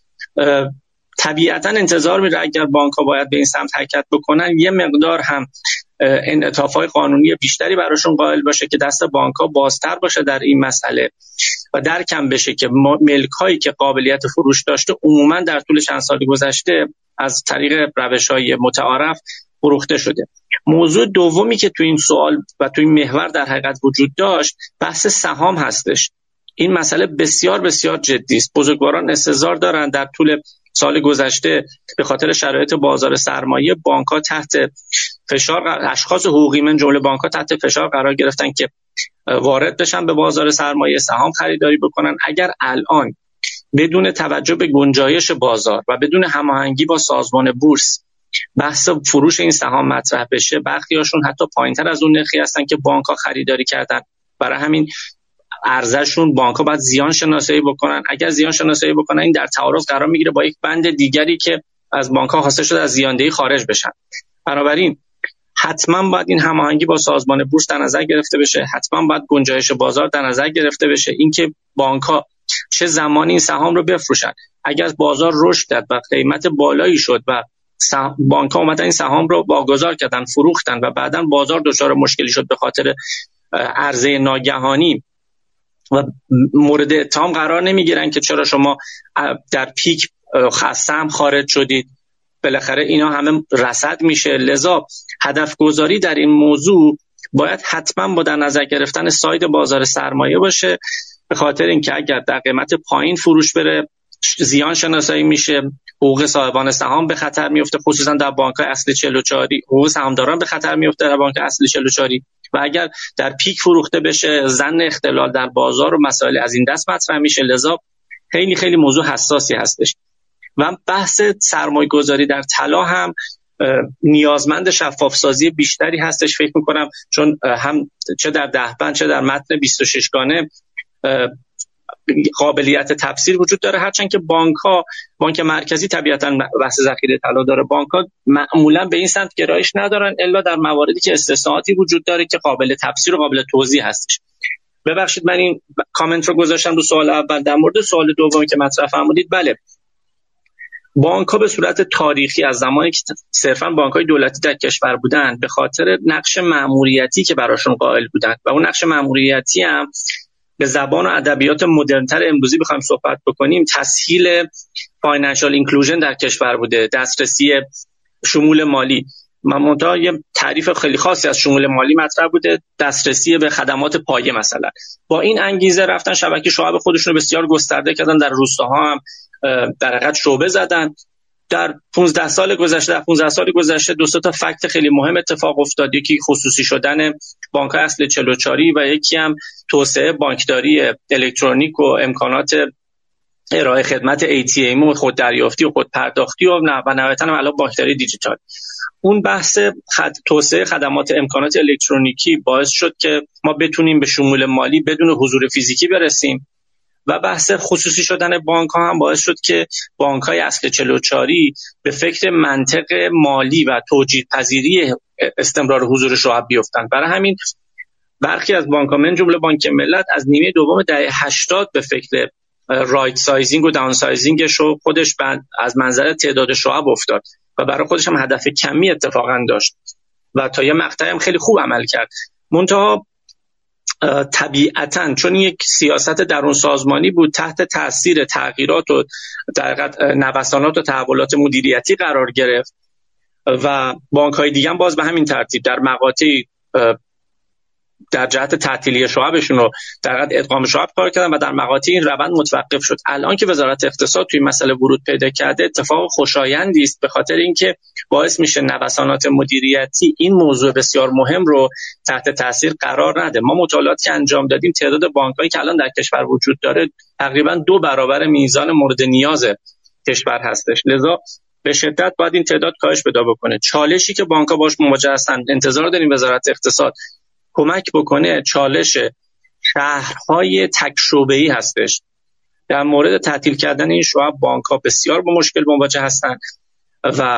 طبیعتا انتظار میره اگر بانک‌ها باید به این سمت حرکت بکنن یه مقدار هم انعطاف‌های قانونی بیشتری براشون قائل باشه که دست بانک‌ها بازتر باشه در این مسئله و درکم بشه که ملک‌هایی که قابلیت فروش داشته عموما در طول چند سال گذشته از طریق روش‌های متعارف فروخته شده. موضوع دومی که تو این سوال و تو این محور در حقیقت وجود داشت بحث سهام هستش. این مسئله بسیار بسیار جدی است. بزرگواران استحضار دارن در طول سال گذشته به خاطر شرایط بازار سرمایه بانک‌ها تحت فشار، اشخاص حقوقی من جمله بانک‌ها تحت فشار قرار گرفتن که وارد بشن به بازار سرمایه، سهام خریداری بکنن. اگر الان بدون توجه به گنجایش بازار و بدون هماهنگی با سازمان بورس بحث فروش این سهام مطرح بشه، برخیاشون حتی پایین‌تر از اون نرخی هستن که بانک‌ها خریداری کردن. برای همین ارزششون بانک‌ها باید زیان شناسایی بکنن. اگر زیان شناسایی بکنن این در تعارض قرار میگیره با یک بند دیگری که از بانک‌ها خواسته شده از زیاندهی خارج بشن. بنابراین حتما باید این هماهنگی با سازمان بورس در نظر گرفته بشه، حتما باید گنجایش بازار در نظر گرفته بشه، اینکه بانک‌ها چه زمانی این سهام رو بفروشن. اگر بازار رشد کرد و قیمت بالایی شد و بانک‌ها اومدن این سهام رو واگذار کردن، فروختن و بعداً بازار دچار مشکلی شد به خاطر عرضه ناگهانی و مورد اتهام قرار نمیگیرن که چرا شما در پیک خصم خارج شدید، بالاخره اینا همه رصد میشه. لذا هدف گذاری در این موضوع باید حتما با در نظر گرفتن ساید بازار سرمایه باشه، به خاطر اینکه اگر در قیمت پایین فروش بره زیان شناسایی میشه، حقوق صاحبان سهام به خطر میفته، خصوصا در بانک‌های اصل چهل و چهار حقوق سهامداران به خطر میفته در بانک اصل چهل و چهار و اگر در پیک فروخته بشه ظن اختلال در بازار و مسائل از این دست مطرح میشه. لذا خیلی خیلی موضوع حساسی هستش و بحث سرمایه گذاری در طلا هم نیازمند شفاف سازی بیشتری هستش فکر میکنم، چون هم چه در ده بند چه در متن بیست و شش گانه قابلیت تفسیر وجود داره، هرچند که بانک ها بانک مرکزی طبیعتاً بحث ذخیره طلا داره، بانک ها معمولا به این سمت گرایش ندارن الا در مواردی که استثناءاتی وجود داره که قابل تفسیر و قابل توضیح هستش. ببخشید من این کامنت رو گذاشتم رو سوال اول. در مورد سوال دومی که مطرح فرمودید، بله بانک ها به صورت تاریخی از زمانی که صرفاً بانک های دولتی در کشور بودن به خاطر نقش مأموریتی که براشون قائل بودن و اون نقش مأموریتی هم به زبان و ادبیات مدرن‌تر امروزی بخوایم صحبت بکنیم تسهیل فاینانشال اینکلوژن در کشور بوده، دسترسی شمول مالی. منتها یه تعریف خیلی خاصی از شمول مالی مطرح بوده، دسترسی به خدمات پایه مثلا. با این انگیزه رفتن شبکه شعب خودشون رو بسیار گسترده کردن، در روستاها هم در حقیقت شعبه زدن. در پانزده سال گذشته در پانزده سال گذشته دو تا فکت خیلی مهم اتفاق افتاد، یکی خصوصی شدن بانک‌های اصل چهل و چهار و یکی هم توسعه بانکداری الکترونیک و امکانات ارائه خدمت ای تی ام و خوددریافتی و خودپرداختی و نهایتاً هم الان بانکداری دیجیتال. اون بحث خد... توسعه خدمات امکانات الکترونیکی باعث شد که ما بتونیم به شمول مالی بدون حضور فیزیکی برسیم و بحث خصوصی شدن بانک ها هم باعث شد که بانک های اصل چهل و چهار به فکر منطق مالی و توجیه پذیری استمرار حضور شعب بیفتند. برای همین برخی از بانک ها من جمله بانک ملت از نیمه دوم دهه هشتاد به فکر رایت سایزینگ و داون سایزینگش رو خودش از منظر تعداد شعب افتاد و برای خودش هم هدف کمی اتفاقا داشت و تا یه مقطعی هم خیلی خوب عمل کرد. منتها طبیعتاً چون یک سیاست درون سازمانی بود تحت تاثیر تغییرات و در حقیقت نوسانات و تحولات مدیریتی قرار گرفت و بانک‌های دیگه هم باز به همین ترتیب در مقاطعی در جهت تعطیلی شعبشون رو در حقیقت ادغام شعب کار کردن و در مقاطع این روند متوقف شد. الان که وزارت اقتصاد توی مسئله ورود پیدا کرده اتفاق خوشایندی است، به خاطر اینکه باعث میشه نوسانات مدیریتی این موضوع بسیار مهم رو تحت تاثیر قرار نده. ما مطالعاتی که انجام دادیم تعداد بانک‌هایی که الان در کشور وجود داره تقریبا دو برابر میزان مورد نیاز کشور هستش، لذا به شدت باید این تعداد کاهش پیدا بکنه. چالشی که بانک‌ها باش مواجه هستند، انتظار داریم وزارت اقتصاد کمک بکنه، چالش شهرهای تک شعبه‌ای هستش. در مورد تعطیل کردن این شعب بانک‌ها بسیار با مشکل مواجه هستند و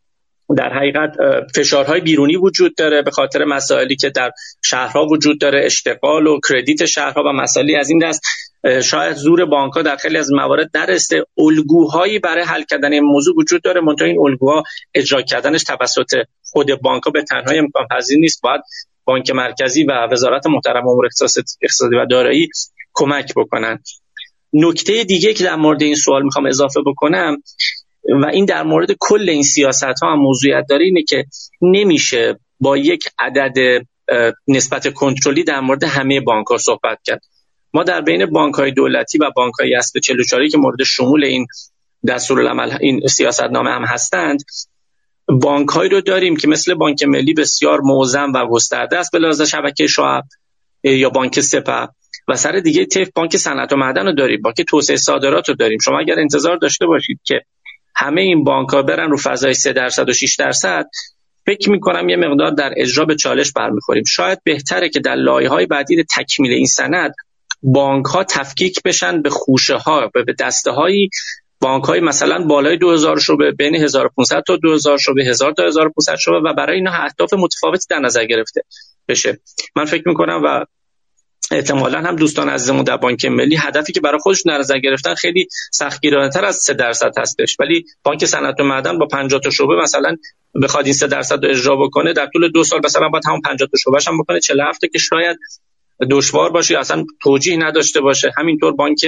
در حقیقت فشارهای بیرونی وجود داره به خاطر مسائلی که در شهرها وجود داره، اشتغال و کردیت شهرها و مسائلی از این دست. شاید زور بانک‌ها در خیلی از موارد نرسه. الگوهایی برای حل کردن این موضوع وجود داره، منتها این الگوها اجرا کردنش توسط خود بانک‌ها به تنهایی امکان پذیر نیست. باید بانک مرکزی و وزارت محترم امور اقتصادی و دارایی کمک بکنن. نکته دیگه که در مورد این سوال میخوام اضافه بکنم و این در مورد کل این سیاست‌ها هم موضوعیت داره، اینه که نمیشه با یک عدد نسبت کنترلی در مورد همه بانک‌ها صحبت کرد. ما در بین بانک‌های دولتی و بانک‌های اصل چهل و چهار که مورد شمول این دستورالعمل این سیاستنامه هم هستند، بانک‌هایی رو داریم که مثل بانک ملی بسیار موزم و گسترده است به لحاظ شبکه شعب، یا بانک سپه، و سر دیگه طیف بانک صنعت و معدن رو داریم، بانک توسعه صادرات رو داریم. شما اگر انتظار داشته باشید که همه این بانک‌ها برن رو فضای سه درصد و شش درصد، فکر می‌کنم یه مقدار در اجرا به چالش برمیخوریم. شاید بهتره که در لایه‌های بعدی تکمیل این سند بانک‌ها تفکیک بشن به خوشه‌ها، به دسته‌های بانک‌های مثلا بالای دو هزار شعبه، بین هزار و پانصد تا دو هزار شعبه، هزار تا هزار و پانصد شعبه، و برای اینا اهداف متفاوتی در نظر گرفته بشه. من فکر می‌کنم و احتمالاً هم دوستان عزیزمون در بانک ملی هدفی که برای خودشون در نظر گرفتن خیلی سختگیرانه‌تر از سه درصد هستش، ولی بانک صنعت و معدن با پنجاه تا شعبه مثلا بخواد این سه درصد رو اجرا بکنه، در طول دو سال مثلا باید همون پنجاه تا شعبه‌اش هم بکنه، چهل و هفت که شاید دشوار باشه، اصلا توجیه نداشته باشه. همینطور بانک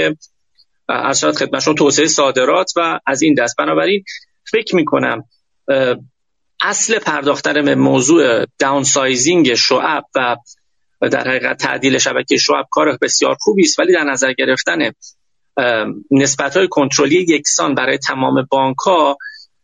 ارشاد خدمتشون توسعه صادرات و از این دست. بنابراین فکر می‌کنم اصل پرداختن موضوع داون سایزینگ شعب و در حقیقت تعدیل شبکه شعب کار بسیار خوبی است، ولی در نظر گرفتن نسبت‌های کنترلی یکسان برای تمام بانک‌ها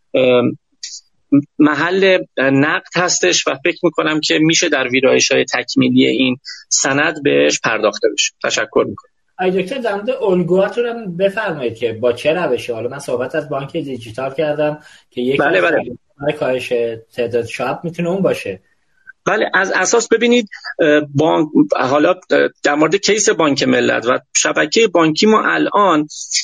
محل نقد هستش و فکر می‌کنم که میشه در ویرایش‌های تکمیلی این سند بهش پرداخته بشه. تشکر می‌کنم. آقای دکتر در مورد الگوهاتون هم بفرمایید که با چه روشی. حالا من صحبت از بانک دیجیتال کردم که یک بله بله. کاهش تعداد شعب میتونه اون باشه. بله، از اساس ببینید بانک، حالا در مورد کیس بانک ملت و شبکه بانکی ما الان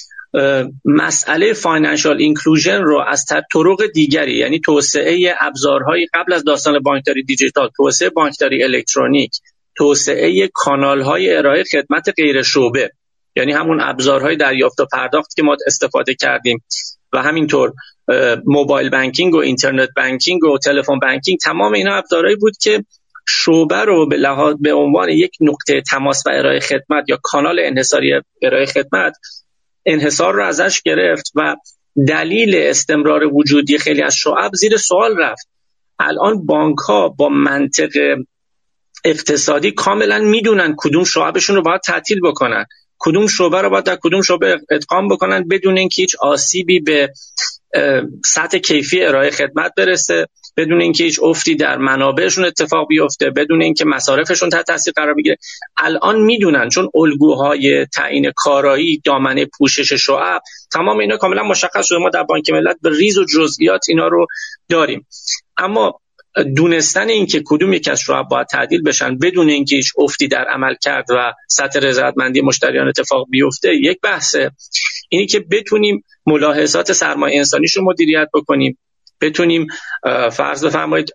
مسئله فاینانشال اینکلوژن رو از طرق دیگری، یعنی توسعه ابزارهای قبل از داستان بانکداری دیجیتال، توسعه بانکداری الکترونیک، توسعه کانال‌های ارائه خدمت غیر شعبه، یعنی همون ابزارهای دریافت و پرداخت که ما استفاده کردیم و همینطور موبایل بانکینگ و اینترنت بانکینگ و تلفن بانکینگ، تمام اینا ابزارهایی بود که شعبه رو به لحاظ به عنوان یک نقطه تماس و ارائه خدمت یا کانال انحصاری ارائه خدمت انحصار رو ازش گرفت و دلیل استمرار وجودی خیلی از شعب زیر سوال رفت. الان بانک‌ها با منطق اقتصادی کاملا میدونن کدوم شعبشون رو باید تعطیل بکنن، کدوم شعبه رو باید در کدوم شعبه ادغام بکنن بدون اینکه هیچ آسیبی به سطح کیفی ارائه خدمت برسه، بدون اینکه هیچ افتی در منابعشون اتفاق بیفته، بدون اینکه مصارفشون تحت تاثیر قرار بگیره. الان میدونن، چون الگوهای تعیین کارایی، دامنه پوشش شعب، تمام اینا کاملا مشخص شده. ما در بانک ملت به ریز و جزئیات اینا رو داریم. اما دونستن این که کدوم یک از شعب باید تعدیل بشن بدون اینکه هیچ افتی در عمل کرد و سطح رضایتمندی مشتریان اتفاق بیفته یک بحثه. اینی که بتونیم ملاحظات سرمایه انسانیش رو مدیریت بکنیم، بتونیم فرض بفرمایید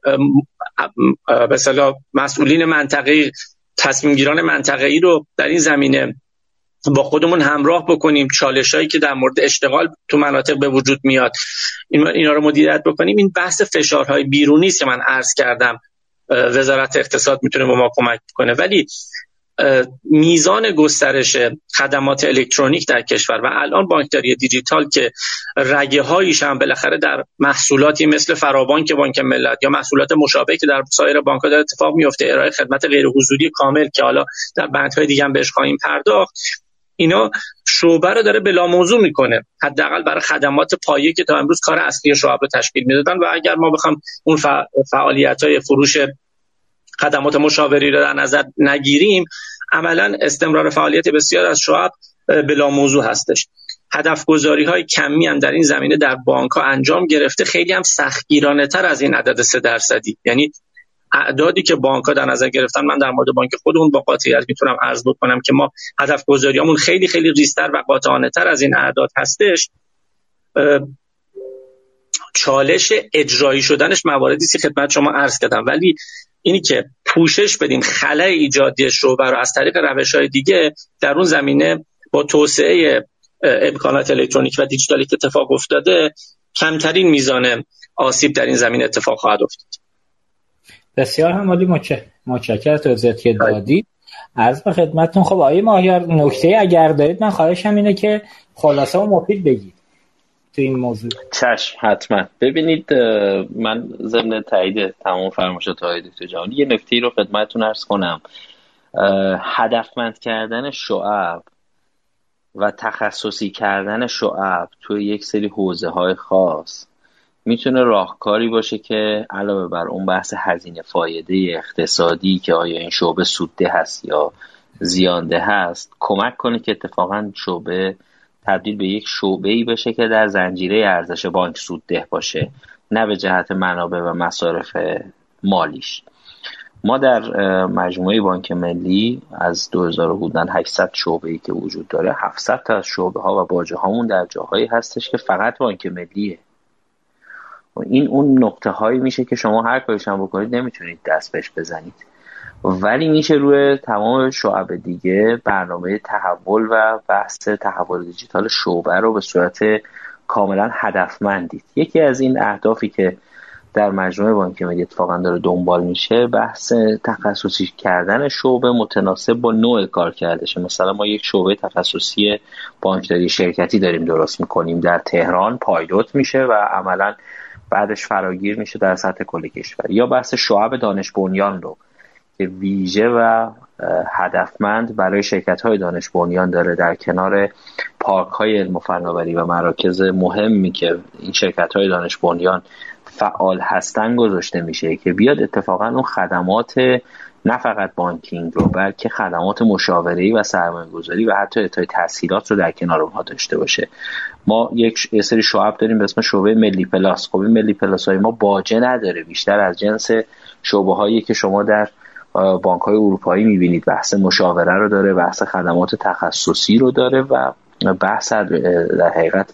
به اصطلاح مسئولین منطقه‌ای، تصمیم گیران منطقه‌ای رو در این زمینه با خودمون همراه بکنیم، چالشایی که در مورد اشتغال تو مناطق به وجود میاد اینا رو مدیریت بکنیم. این بحث فشارهای بیرونی است که من عرض کردم وزارت اقتصاد میتونه به ما کمک کنه، ولی میزان گسترش خدمات الکترونیک در کشور و الان بانکداری دیجیتال که رگه هایش هم بالاخره در محصولاتی مثل فرابانک بانک ملت یا محصولات مشابهی که در سایر بانک‌ها داره اتفاق میفته، ارائه خدمت غیر حضوری کامل که حالا در بندهای دیگه هم بهش خواهیم پرداخت، اینا شعبه رو داره بلا موضوع میکنه، حداقل برای خدمات پایه که تا امروز کار اصلی شعبه رو تشکیل میدادن. و اگر ما بخوام اون فعالیت‌های فروش خدمات مشاوری رو در نظر نگیریم، عملاً استمرار فعالیت بسیار از شعب بلا موضوع هستش. هدف گذاری های کمی هم در این زمینه در بانک ها انجام گرفته، خیلی هم سختگیرانه تر از این عدد سه درصدی. یعنی اعدادی که بانک ها در نظر گرفتن، من در مورد بانک خودمون با قاطعیت میتونم عرض بکنم که ما هدف گذاریامون خیلی خیلی ریزتر و قاطعانه تر از این اعداد هستش. چالش اجرایی شدنش مواردی که خدمت شما عرض کردم، ولی اینی که پوشش بدیم خلأ ایجادی شعبه رو از طریق روش‌های دیگه در اون زمینه با توسعه امکانات الکترونیک و دیجیتالی که اتفاق افتاده، کمترین میزان آسیب در این زمینه اتفاق خواهد افتاد. بسیار هم عالی، متشکرم از توضیحاتی که دادید. عرض به خدمتتون. خب آقای ماهیار، نکته اگر دارید من خواهشم اینه که خلاصه و مفید بگید تو این موضوع. چشم، حتما. ببینید، من ضمن تایید تمام فرمایشات آقای دکتر جهانی یه نکته رو خدمتتون عرض کنم. هدفمند کردن شعب و تخصصی کردن شعب توی یک سری حوزه‌های خاص میتونه راهکاری باشه که علاوه بر اون بحث هزینه فایده اقتصادی که آیا این شعبه سودده هست یا زیانده هست، کمک کنه که اتفاقا شعبه تبدیل به یک شعبه‌ای بشه که در زنجیره ارزش بانک سودده باشه، نه به جهت منابع و مصارف مالیش. ما در مجموعه بانک ملی از دو هزار حدوداً هشتصد شعبه‌ای که وجود داره، هفتصد تا از شعبه ها و باجه هامون در جاهایی هستش که فقط بانک ملیه. و این اون نقطه هایی میشه که شما هر کاریش هم بکنید نمیتونید دست بهش بزنید، ولی میشه روی تمام شعب دیگه برنامه تحول و بحث تحول دیجیتال شعبه رو به صورت کاملا هدفمند دید. یکی از این اهدافی که در مجموعه بانک ملی اتفاقا داره دنبال میشه، بحث تخصصی کردن شعبه متناسب با نوع کار کردشه. مثلا ما یک شعبه تخصصی بانکداری شرکتی داریم درست میکنیم در تهران، پایلوت میشه و عملا بعدش فراگیر میشه در سطح کل کشور. یا بحث شعب دانش بنیان رو که ویژه و هدفمند برای شرکت‌های دانش بنیان داره، در کنار پارک‌های علم و فناوری و مراکز مهمی که این شرکت‌های دانش بنیان فعال هستن گذاشته میشه که بیاد اتفاقا اون خدمات نه فقط بانکینگ رو بلکه خدمات مشاوره‌ای و سرمایه‌گذاری و حتی اعطای تسهیلات رو در کنار اونها داشته باشه. ما یک سری شعب داریم به اسم شعبه ملی پلاس. خب این ملی پلاس‌های ما باجه نداره، بیشتر از جنس شعبه‌هایی که شما در بانک‌های اروپایی می‌بینید. بحث مشاوره رو داره، بحث خدمات تخصصی رو داره و بحث در حقیقت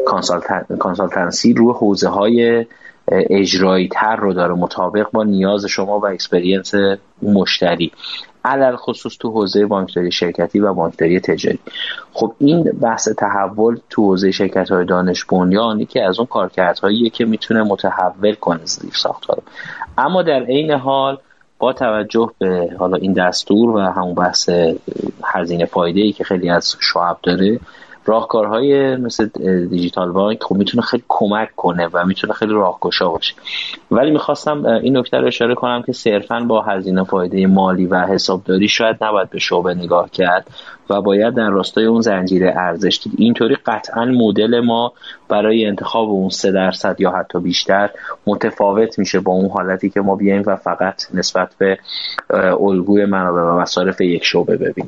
کانسالتنسی رو حوزه‌های اجرایی تر رو داره، مطابق با نیاز شما و اکسپریانس مشتری، علل خصوص تو حوزه بانکداری شرکتی و بانکداری تجاری. خب این بحث تحول تو حوزه شرکت‌های دانش بنیانی که از اون کارکردهاییه که میتونه متحول کنه زیر ساختار. اما در عین حال با توجه به حالا این دستور و همون بحث هزینه فایده‌ای که خیلی از شعب داره، راهکارهای مثل دیجیتال بانک خب میتونه خیلی کمک کنه و میتونه خیلی راهگشا باشه. ولی میخواستم این نکته رو اشاره کنم که صرفاً با هزینه فایده مالی و حسابداری شاید نباید به شعبه نگاه کرد و باید در راستای اون زنجیره ارزش دید. اینطوری قطعاً مدل ما برای انتخاب اون سه درصد یا حتی بیشتر متفاوت میشه با اون حالتی که ما بیایم و فقط نسبت به الگوی منابع و مصارف یک شعبه ببینیم.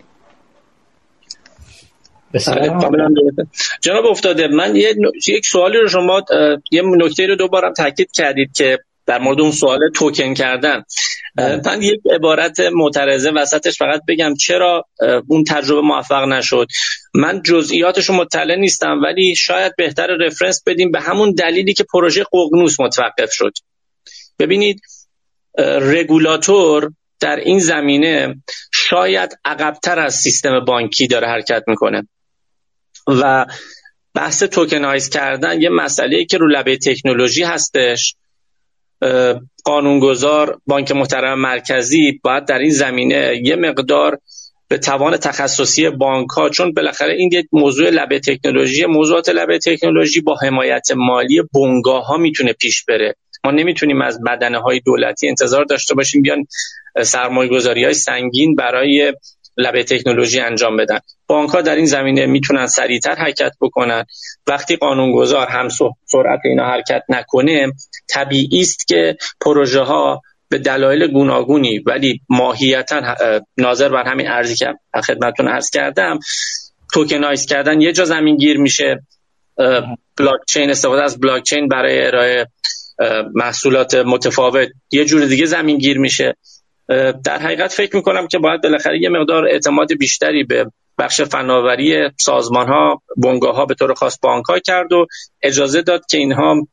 جناب افتاده، من یه یک سوالی رو شما یه نکته رو دوباره تاکید کردید که در مورد اون سوال توکن کردن. من یک عبارت معترضه وسطش فقط بگم چرا اون تجربه موفق نشد. من جزئیاتش رو مطلع نیستم، ولی شاید بهتر رفرنس بدیم به همون دلیلی که پروژه ققنوس متوقف شد. ببینید، رگولاتور در این زمینه شاید عقب‌تر از سیستم بانکی داره حرکت میکنه و بحث توکنایز کردن یه مسئله‌ای که رو لبه تکنولوژی هستش. قانونگذار، بانک محترم مرکزی باید در این زمینه یه مقدار به توان تخصصی بانک‌ها، چون بالاخره این یک موضوع لبه تکنولوژی، موضوعات لبه تکنولوژی با حمایت مالی بنگاه‌ها میتونه پیش بره. ما نمیتونیم از بدنه‌های دولتی انتظار داشته باشیم بیان سرمایه‌گذاری‌های سنگین برای لبه تکنولوژی انجام بدن. بانک‌ها در این زمینه میتونن سریعتر حرکت بکنن. وقتی قانونگذار هم سرعت اینا حرکت نکنه، طبیعی است که پروژه ها به دلایل گوناگونی ولی ماهیتا ناظر بر همین ارزی که خدمتتون عرض کردم، توکنایز کردن یه جا زمین گیر میشه، بلاک چین، استفاده از بلاک چین برای ارائه محصولات متفاوت یه جور دیگه زمین گیر میشه. در حقیقت فکر میکنم که باید بالاخره یه مقدار اعتماد بیشتری به بخش فناوری سازمان ها، بنگاه ها، به طور خاص بانک ها کرد و اجازه داد که اینها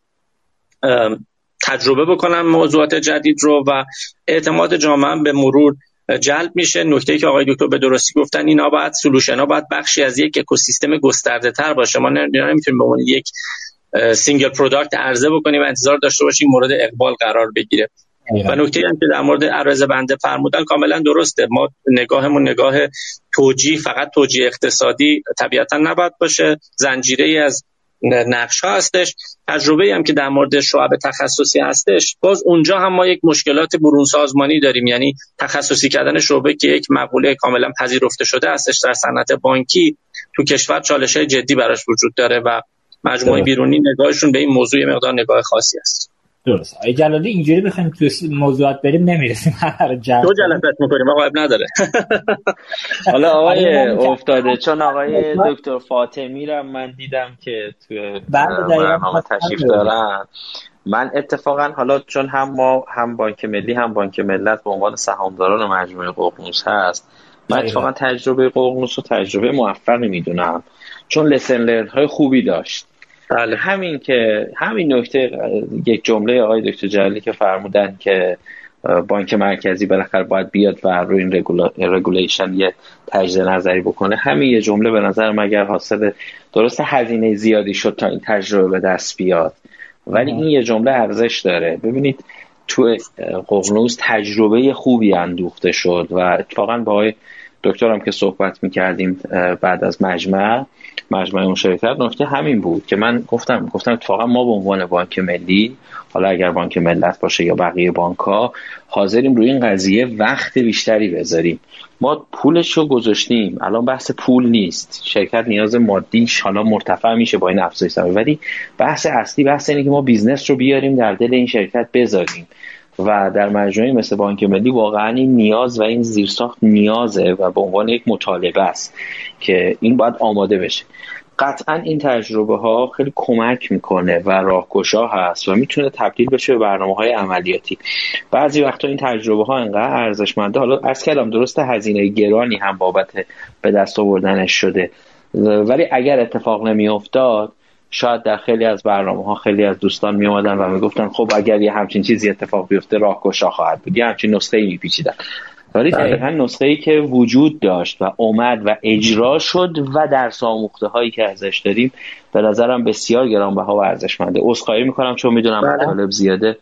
تجربه بکنن موضوعات جدید رو و اعتماد جامعه به مرور جلب میشه. نکته‌ای که آقای دکتر به درستی گفتن، اینا باید سولوشن ها باید بخشی از یک اکوسیستم گسترده تر باشه. ما نمیتونیم به عنوان یک سینگل پروداکت عرضه بکنیم و انتظار داشته باشیم مورد اقبال قرار بگیره. و نکته‌ای هم که در مورد عرض بنده فرمودن کاملا درسته. ما نگاهمون نگاه توجیه، فقط توجیه اقتصادی طبیعتا نباید باشه، زنجیره‌ای از نقش‌ها هستش. تجربه‌ای هم که در مورد شعب تخصصی هستش، باز اونجا هم ما یک مشکلات برون سازمانی داریم. یعنی تخصصی کردن شعبه که یک مقوله کاملا پذیرفته شده هستش در صنعت بانکی، تو کشور چالش‌های جدی براش وجود داره و مجموعه بیرونی نگاهشون به این موضوع یه مقدار نگاه خاصی است. درست. آقای جلالی اینجوری بخوایم تو موضوعات بریم نمیرسیم. دو جلسه می‌کنیم آقا، اب نداره. حالا آقای افتاده، چون آقای دکتر فاطمی رو من دیدم که تو برنامه تشریف دارن. من اتفاقا حالا چون هم ما هم بانک ملی هم بانک ملت به عنوان سهامداران مجموعه ققنوس هست، من اتفاقا تجربه ققنوس رو تجربه موفقی میدونم، چون لسن لرن های خوبی داشت. بله، همین که همین نکته، یک جمله آقای دکتر جلالی که فرمودن که بانک مرکزی بالاخره باید بیاد و روی این رگولا... رگولیشن یه تجدید نظری بکنه، همین یه جمله به نظر من اگر حاصل درست هزینه زیادی شد تا این تجربه به دست بیاد، ولی این یه جمله ارزش داره. ببینید تو ققنوس تجربه خوبی اندوخته شد و اتفاقا با آقای دکترم که صحبت می‌کردیم بعد از مجمع مجمع مشارکت، نکته همین بود که من گفتم گفتم اتفاقا ما به عنوان بانک ملی، حالا اگر بانک ملت باشه یا بقیه بانک‌ها، حاضریم روی این قضیه وقت بیشتری بذاریم. ما پولش رو گذاشتیم، الان بحث پول نیست، شرکت نیاز مادیش حالا مرتفع میشه با این افزایش سرمایه، ولی بحث اصلی بحث اینه که ما بیزنس رو بیاریم در دل این شرکت بذاریم و در مجموعه مثل بانک ملی واقعا این نیاز و این زیرساخت نیازه و به عنوان یک مطالبه است که این باید آماده بشه. قطعا این تجربه ها خیلی کمک میکنه و راهگشا هست و میتونه تبدیل بشه به برنامه های عملیاتی. بعضی وقتا این تجربه ها انقدر ارزشمنده، حالا عرض کردم درسته هزینه گرانی هم بابت به دست آوردنش شده، ولی اگر اتفاق نمیافتاد شاید در خیلی از برنامه ها خیلی از دوستان می اومدن و میگفتن خب اگر یه همچین چیزی اتفاق بیفته راهگشا خواهد بود، یه همچین نسخه‌ای میپیچیدن. ولی دقیقاً نسخه‌ای که وجود داشت و اومد و اجرا شد و درس آموخته هایی که ازش داریم به نظرم بسیار گرانبها و ارزشمنده. عذرخواهی میکنم چون میدونم مطالب زیاده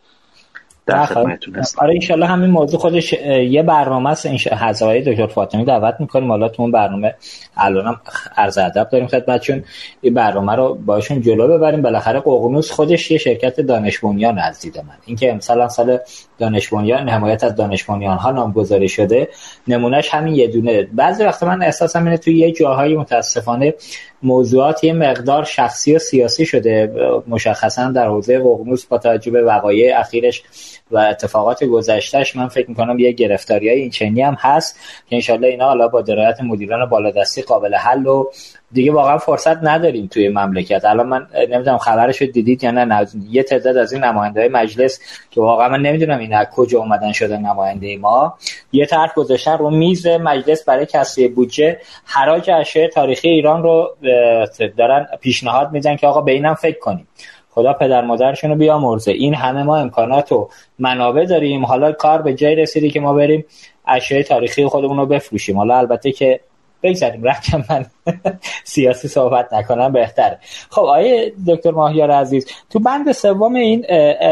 در خدمتتون هستم. آره ان شاء الله همین موضوع خودش یه برنامه است. حضرت دکتر فاطمی دعوت میکنیم، حالا تو اون برنامه الانم عرض ادب داریم خدمتتون، این برنامه رو باشون جلو ببریم. بالاخره ققنوس خودش یه شرکت دانش بنیان از دید من، اینکه مثلا سال دانش بنیان، حمایت از دانش بنیان ها نامگذاری شده، نمونهش همین یه دونه. بعضی وقتا من احساسم اینه توی یه جاهای متاسفانه موضوعات یه مقدار شخصی و سیاسی شده، مشخصا در حوزه ققنوس با توجه به وقایع اخیرش و اتفاقات گذشتهش. من فکر میکنم یه گرفتاریای این چنینی هم هست که انشالله اینا حالا با درایت مدیران بالادستی قابل حل و دیگه واقعا فرصت نداریم توی مملکت. الان من نمیدونم خبرشو دیدید یا نه، یه تعداد از این نماینده‌های مجلس که واقعا من نمیدونم اینا کجا اومدن شدن نماینده ما، یه طرح گذاشتن رو میز مجلس برای تصویه بودجه حراج اشیاء تاریخی ایران رو دارن پیشنهاد میدن که آقا به اینم فکر کنیم. خدا پدر مادرشون رو بیامرزه، این همه ما امکانات و منابع داریم، حالا کار به جای رسیدی که ما بریم اشیاء تاریخی خودمون رو بفروشیم. حالا البته که بگذاریم رقم من سیاسی صحبت نکنم بهتره. خب آیه دکتر ماهیار عزیز، تو بند سوم این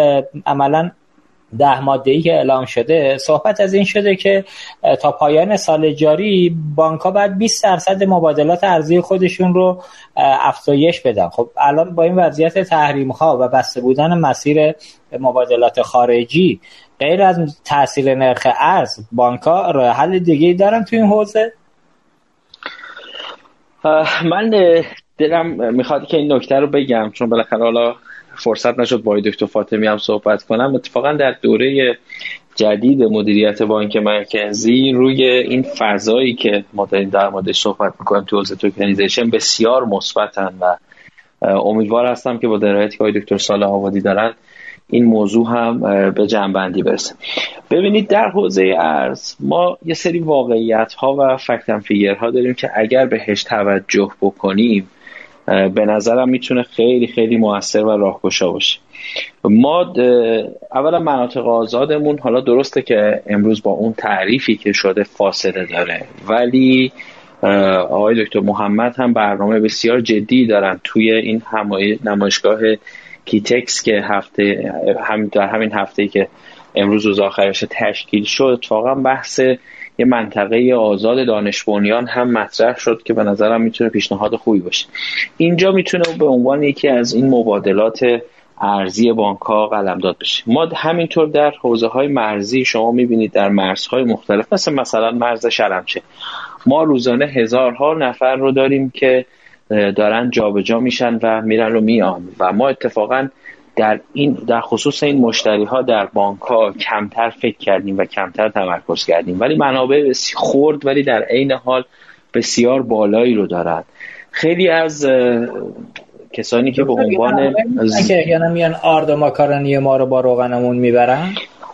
عملاً ده ماده‌ای که اعلام شده صحبت از این شده که تا پایان سال جاری بانک‌ها باید بیست درصد مبادلات ارزی خودشون رو افزایش بدن. خب الان با این وضعیت تحریم‌ها و بسته بودن مسیر مبادلات خارجی، غیر از تاثیر نرخ ارز، بانک‌ها راه حل دیگه‌ای دارن تو این حوزه؟ من دلم میخواد که این نکته رو بگم، چون بالاخره حالا فرصت نشد با دکتر فاطمی هم صحبت کنم. اتفاقا در دوره جدید مدیریت بانک مرکزی روی این فضایی که ما داریم در موردش صحبت میکنیم تو حوزه توکنیزیشن بسیار مثبتن و امیدوار هستم که با درایتی که آقای دکتر صالح آبادی دارن این موضوع هم به جنبندی برسه. ببینید در حوزه ارز ما یه سری واقعیت ها و فکت اند فیگر ها داریم که اگر بهش توجه بکنیم به نظرم میتونه خیلی خیلی موثر و راهگشا باشه. ما اولا مناطق آزادمون حالا درسته که امروز با اون تعریفی که شده فاصله داره، ولی آقای دکتر محمد هم برنامه بسیار جدی دارن توی این نمایشگاه کیتکس که هفته هم در همین هفته‌ای که امروز روز آخرش تشکیل شد اتفاقا بحث یه منطقه آزاد دانش بنیان هم مطرح شد که به نظرم میتونه پیشنهاد خوبی باشه. اینجا میتونه به عنوان یکی از این مبادلات ارزی بانک‌ها قلمداد بشه. ما همینطور در حوزه‌های مرزی شما می‌بینید در مرزهای مختلف مثل مثلا مرز شلمچه ما روزانه هزارها نفر رو داریم که دارن جابجا میشن و میرن و میان و ما اتفاقا در این در خصوص این مشتری‌ها در بانک‌ها کمتر فکر کردیم و کمتر تمرکز کردیم، ولی منابع خرد ولی در عین حال بسیار بالایی رو دارن. خیلی از کسانی که به عنوان ز... که یعنی میان آرد و ماکارونی ما رو با روغنمون میبرن،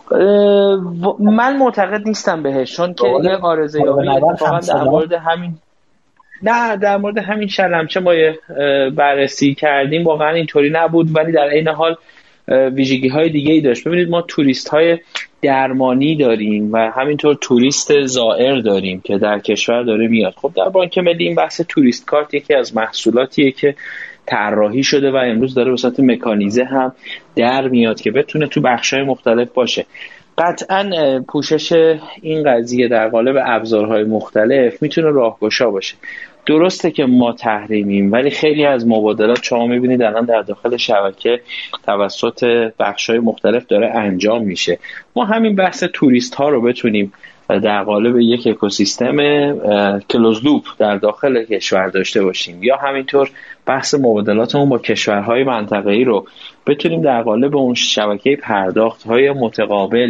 من معتقد نیستم بهش، چون که یه آرزویابی اتفاقا در مورد همین نه در مورد همین شلمچه ما بررسی کردیم واقعا اینطوری نبود، ولی در عین حال ویژگی های دیگه ای داشت. ببینید ما توریست های درمانی داریم و همینطور توریست زائر داریم که در کشور داره میاد. خب در بانک ملی این بحث توریست کارت یکی از محصولاتیه که طراحی شده و امروز داره به صورت مکانیزه هم در میاد که بتونه تو بخش‌های مختلف باشه. قطعاً پوشش این قضیه در قالب ابزارهای مختلف میتونه راهگشا باشه. درسته که ما تحریمیم، ولی خیلی از مبادلات شما میبینید الان در داخل شبکه توسط بخش‌های مختلف داره انجام میشه. ما همین بحث توریست ها رو بتونیم در قالب یک اکوسیستم کلوز لوپ در داخل کشور داشته باشیم، یا همینطور بحث مبادلاتمون با کشورهای منطقه‌ای رو بتونیم در قالب اون شبکه پرداخت‌های متقابل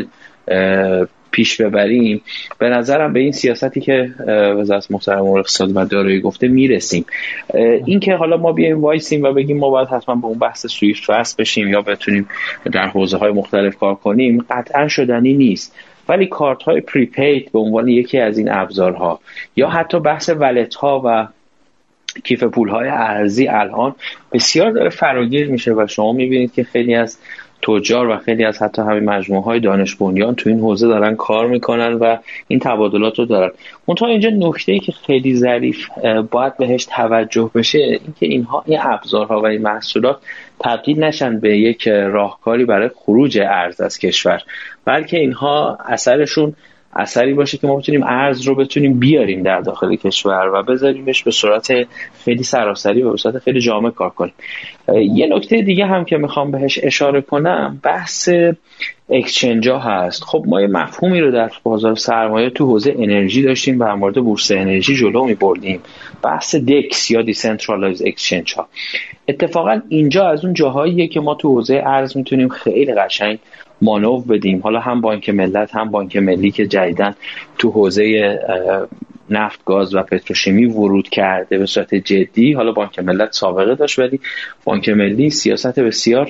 پیش ببریم، به نظرم به این سیاستی که وزارت محترم امور اقتصاد و دارایی گفته میرسیم. این که حالا ما بیایم وایسیم و بگیم ما باید حتما به اون بحث سویفت وصل بشیم یا بتونیم در حوزه‌های مختلف کار کنیم قطعا شدنی نیست، ولی کارت های پریپید به عنوان یکی از این ابزارها یا حتی بحث ولت ها و کیف پول های ارزی الان بسیار داره فراگیر میشه و شما میبینید که خیلی از تجار و خیلی از حتی همین مجموعه های دانش بنیان تو این حوزه دارن کار میکنن و این تبادلات رو دارن. منتها اینجا نکته‌ای که خیلی ظریف باید بهش توجه بشه این که اینها این ابزارها و این محصولات تبدیل نشن به یک راهکاری برای خروج ارز از کشور، بلکه اینها اثرشون اثری باشه که ما بتونیم ارز رو بتونیم بیاریم در داخل کشور و بذاریمش به صورت خیلی سراسری و به صورت خیلی جامع کار کنیم. یه نکته دیگه هم که میخوام بهش اشاره کنم بحث اکسچنج ها هست. خب ما یه مفهومی رو در بازار سرمایه تو حوزه انرژی داشتیم و در مورد بورس انرژی جلو می‌بردیم، بحث دکس یا دیسنترالایز اکسچنج ها. اتفاقا اینجا از اون جاهاییه که ما تو حوزه ارز میتونیم خیلی قشنگ مانور بدیم. حالا هم بانک ملت هم بانک ملی که جدیدن تو حوزه نفت، گاز و پتروشیمی ورود کرده به صورت جدی. حالا بانک ملت سابقه داشت ولی بانک ملی سیاست بسیار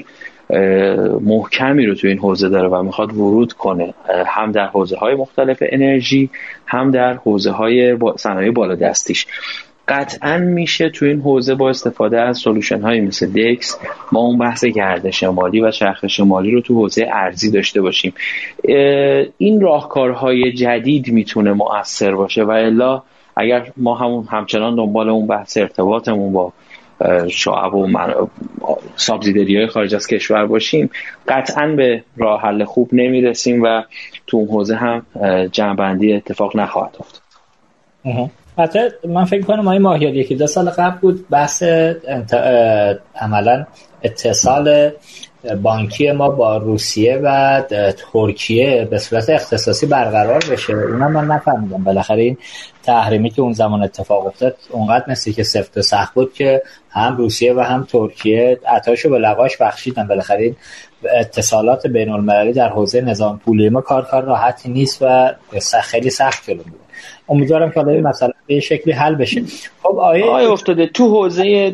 محکمی رو تو این حوزه داره و میخواد ورود کنه، هم در حوزه های مختلف انرژی هم در حوزه های صنایع بالادستیش. قطعا میشه تو این حوزه با استفاده از سولوشن هایی مثل دکس ما اون بحث گردش مالی و چرخش مالی رو تو حوزه ارزی داشته باشیم. این راهکارهای جدید میتونه مؤثر باشه و الا اگر ما همون همچنان دنبال اون بحث ارتباطمون با شعب و سابسیدری های خارج از کشور باشیم قطعا به راه حل خوب نمیرسیم و تو اون حوزه هم جمع‌بندی اتفاق نخواهد افتاد. حتی من فکر کنم این ماهیار یکی دو سال قبل بود بحث انت... عملا اتصال بانکی ما با روسیه و ترکیه به صورت اختصاصی برقرار بشه. اونم من نفهمیدم. بالاخره این تحریمی که اون زمان اتفاق افتاد اونقدر مثل که سفت و سخت بود که هم روسیه و هم ترکیه عطاشو به لقاش بخشیدن. بالاخره این اتصالات بین المللی در حوزه نظام پولی ما کار کار راحتی نیست و خیلی سخت جلو میره. امیدوارم که حالا مثلا به شکلی حل بشه. خب آیه آیه افتاده تو حوزه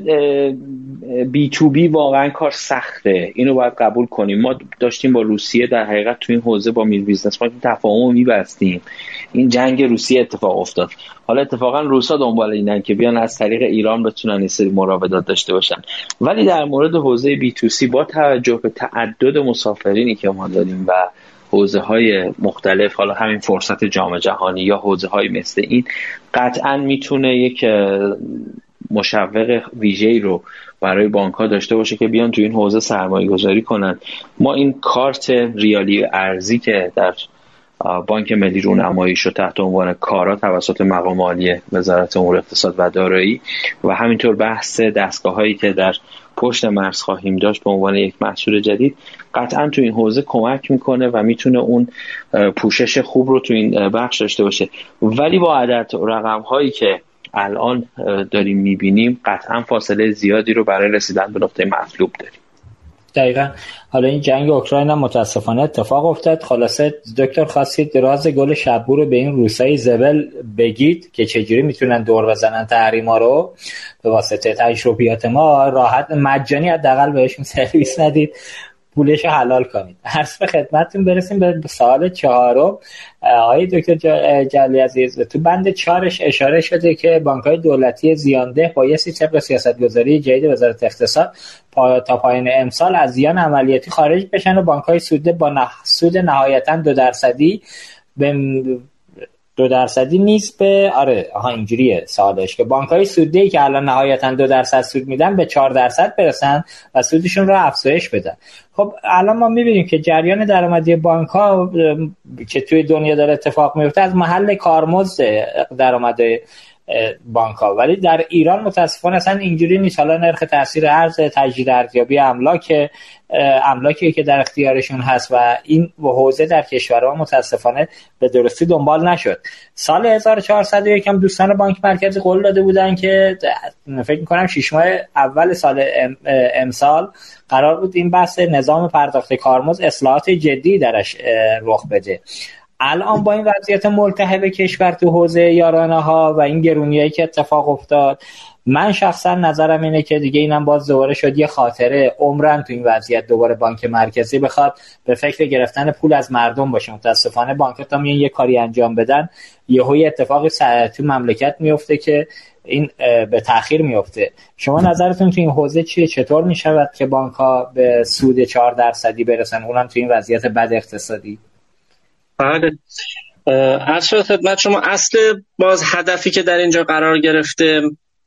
بی تو بی واقعا کار سخته، اینو باید قبول کنیم. ما داشتیم با روسیه در حقیقت تو این حوزه با میر بیزنس بانک تفاهم می‌بستیم، این جنگ روسیه اتفاق افتاد. حالا اتفاقا روسا دنبال اینن که بیان از طریق ایران بتونن این سری مراودات داشته باشن. ولی در مورد حوزه بی تو سی با توجه به تعدد مسافرینی که ما داریم و حوزه های مختلف، حالا همین فرصت جام جهانی یا حوزه های مثل این، قطعا میتونه یک مشوق ویژه‌ای رو برای بانک‌ها داشته باشه که بیان تو این حوزه سرمایه گذاری کنن. ما این کارت ریالی ارزی که در بانک ملی رونمایی شد تحت عنوان کارا توسط مقام عالی وزارت امور اقتصاد و دارایی و همینطور بحث دستگاه‌هایی که در پشت مرز خواهیم داشت به عنوان یک محصول جدید، قطعا تو این حوزه کمک میکنه و میتونه اون پوشش خوب رو تو این بخش داشته باشه. ولی با عدد رقم هایی که الان داریم میبینیم قطعا فاصله زیادی رو برای رسیدن به نقطه مطلوب داریم. دقیقاً. حالا این جنگ اوکراین هم متاسفانه اتفاق افتاد. خلاصه دکتر خواستید راز گل شبو رو به این روسای زبل بگید که چجوری میتونن دور بزنن تحریما رو به واسطه تجربیات ما، راحت مجانی حداقل بهشون سرویس ندید، پولش حلال کنید. عرض به خدمتتون برسیم به سوال چهارم. آقای دکتر جلالی عزیز، تو بند چهارش اشاره شده که بانک‌های دولتی زیانده بایستی طبق سیاست‌گذاری جدید وزارت اقتصاد پا تا پایان امسال از زیان عملیاتی خارج بشن و بانک‌های سوده با نه... سود نهایتاً دو درصدی به دو درصدی نیست به آره آها اینجوریه سوالش که بانک‌های سودی که الان نهایتاً دو درصد سود میدن به چهار درصد برسن و سودشون رو افزایش بدن. خب الان ما می‌بینیم که جریان درآمدی بانک‌ها که توی دنیا داره اتفاق میفته از محل کارمزد درآمد بانک‌ها، ولی در ایران متاسفانه اصلا اینجوری نیست. حالا نرخ تاثیر ارز، تجدید ارزیابی املاک املاکی که در اختیارشون هست و این حوزه در کشورها متاسفانه به درستی دنبال نشد. سال هزار و چهارصد و یک هم دوستان بانک مرکزی قول داده بودن که فکر می‌کنم شش ماه اول سال امسال قرار بود این بحث نظام پرداخت کارمزد اصلاحات جدی درش رخ بده. الان با این وضعیت ملتهب کشور تو حوزه یارانه ها و این گرونیایی که اتفاق افتاد، من شخصا نظرم اینه که دیگه اینم باز دوباره شد یه خاطره عمرن تو این وضعیت دوباره بانک مرکزی بخواد به فکر گرفتن پول از مردم باشه. متاسفانه بانک‌ها تا میان یه کاری انجام بدن یهو یه اتفاقی تو مملکت میفته که این به تأخیر میفته. شما نظرتون تو این حوزه چیه؟ چطور میشود که بانک‌ها به سود چهار درصدی برسن اونم تو این وضعیت بد اقتصادی؟ بله، عرض شد خدمت شما. اصل باز هدفی که در اینجا قرار گرفته،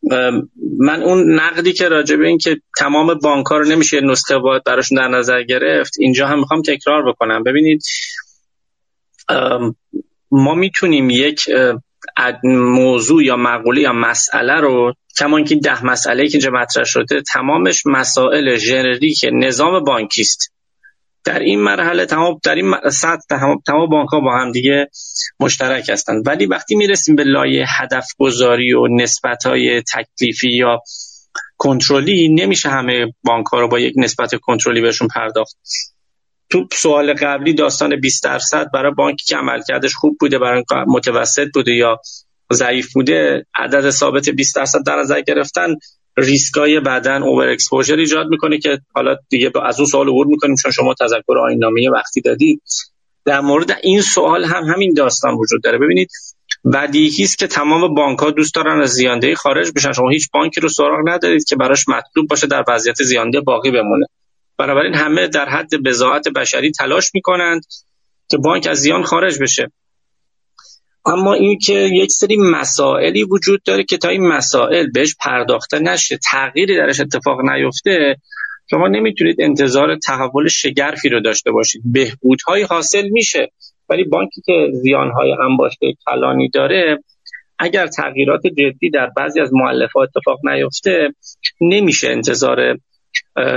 من اون نقدی که راجع به این که تمام بانک‌ها رو نمیشه نسخه باید براشون در نظر گرفت، اینجا هم میخوام تکرار بکنم. ببینید ما میتونیم یک موضوع یا مقوله یا مسئله رو، کما اینکه ده مسئله که اینجا مطرح شده تمامش مسائل ژنریک نظام بانکی است. در این مرحله تمام در این سطح تمام تمام بانک‌ها با هم دیگه مشترک هستند، ولی وقتی میرسیم به لایه هدف گذاری و نسبت‌های تکلیفی یا کنترلی، نمیشه همه بانک‌ها رو با یک نسبت کنترلی بهشون پرداخت. تو سوال قبلی داستان بیست درصد برای بانکی که عملکردش خوب بوده، برای متوسط بوده یا ضعیف بوده، عدد ثابت بیست درصد در نظر گرفتن ریسکای بعدن اوور اکسپوژر ایجاد میکنه که حالا دیگه از اون سوال عبور میکنیم چون شما تذکر آیین‌نامه وقتی دادید. در مورد این سوال هم همین داستان وجود داره. ببینید بدیهی است که تمام بانک‌ها دوست دارن از زیاندهی خارج بشن. شما هیچ بانکی رو سراغ ندارید که براش مطلوب باشه در وضعیت زیانده باقی بمونه. بنابراین همه در حد بضاعت بشری تلاش میکنند که بانک از زیان خارج بشه. اما این که یک سری مسائلی وجود داره که تا این مسائل بهش پرداخته نشه، تغییری درش اتفاق نیفته، شما نمیتونید انتظار تحول شگرفی رو داشته باشید. بهبودهای حاصل میشه، ولی بانکی که زیانهای انباشته کلانی داره، اگر تغییرات جدی در بعضی از مؤلفات اتفاق نیفته، نمیشه انتظار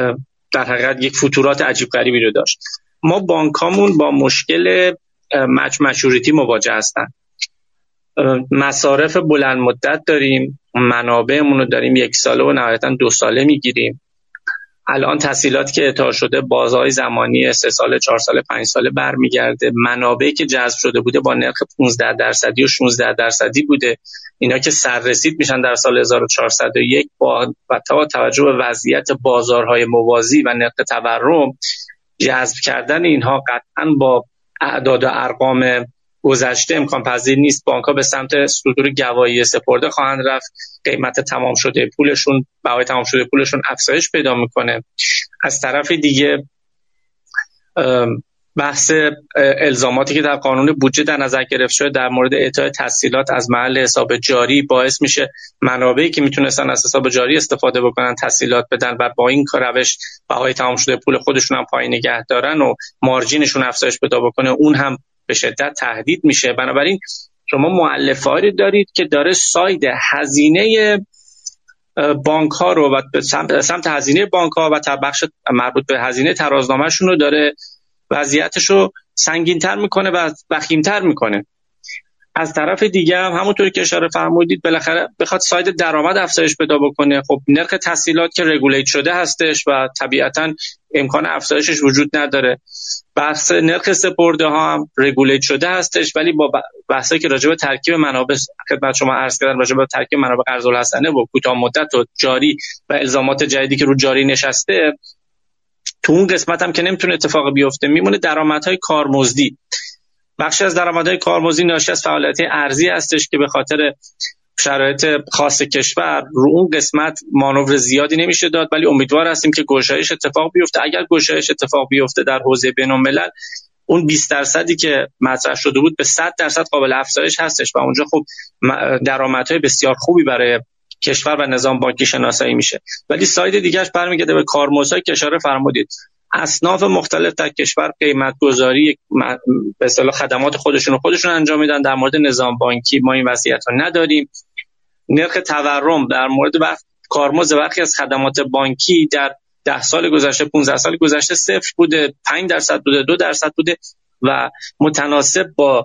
در حقیقت یک فوتورات عجیب غریبی رو داشت. ما بانکامون با مشکل مچ مچوریتی مواجه هستن. مصارف بلند مدت داریم، منابعمون رو داریم یک ساله و نهایتاً دو ساله میگیریم. الان تسهیلاتی که اعطا شده بازهای زمانی سه ساله، چهار ساله، پنج ساله برمیگرده. منابعی که جذب شده بوده با نرخ پانزده درصدی و شانزده درصدی بوده، اینا که سررسید میشن در سال هزار و چهارصد و یک با و تا توجه به وضعیت بازارهای موازی و نرخ تورم، جذب کردن اینها قطعاً با اعداد و ارقام گذشته امکان پذیر نیست. بانک‌ها به سمت صدور گواهی سپرده خواهند رفت، قیمت تمام شده پولشون، بهای تمام شده پولشون افزایش پیدا میکنه. از طرف دیگه بحث الزاماتی که در قانون بودجه در نظر گرفته شده در مورد اعطای تسهیلات از محل حساب جاری باعث میشه منابعی که میتونستن از حساب جاری استفاده بکنن تسهیلات بدن و با این روش بهای تمام شده پول خودشون هم پایین نگه دارن و مارجینشون افزایش پیدا بکنه، اون هم به شدت تهدید میشه. بنابراین شما مؤلفه‌ای دارید که داره ساید هزینه بانک ها رو و به سمت, سمت هزینه بانک ها و بخش مربوط به هزینه ترازنامه‌شون رو داره وضعیتش رو سنگین‌تر میکنه و وخیم‌تر میکنه. از طرف دیگه هم همونطوری که اشاره فرمودید بالاخره بخواد ساید درآمد افزایش پیدا بکنه، خب نرخ تسهیلات که رگولیت شده هستش و طبیعتاً امکان افزایشش وجود نداره. بحث نرخ سپرده ها هم رگولیت شده هستش، ولی با بحثی که راجع به ترکیب منابع خدمت شما عرض کردم، راجع به ترکیب منابع قرض‌الحسنه و کوتاه مدت و جاری و الزامات جدیدی که رو جاری نشسته، تو اون قسمت هم که نمیتونه اتفاق بیفته، میمونه درآمدهای کارمزدی. بخشی از درآمدهای کارمزدی ناشی از فعالیت ارزی هستش که به خاطر شرایط خاص کشور رو اون قسمت مانور زیادی نمیشه داد، ولی امیدوار هستیم که گشایش اتفاق بیفته. اگر گشایش اتفاق بیفته در حوزه بین‌الملل، اون بیست درصدی که مطرح شده بود به صد درصد قابل افزایش هستش و اونجا خب درآمدهای بسیار خوبی برای کشور و نظام بانکی شناسایی میشه. ولی ساید دیگهش برمیگرده به کارمزدی که اشاره فرمودید. اصناف مختلف در کشور قیمت گذاری به اصطلاح خدمات خودشون رو خودشون انجام میدن. در مورد نظام بانکی ما این وضعیت رو نداریم. نرخ تورم در مورد وقت کارمزد برخی از خدمات بانکی در ده سال گذشته، پانزده سال گذشته صفر بوده، پنج درصد بوده، دو درصد بوده و متناسب با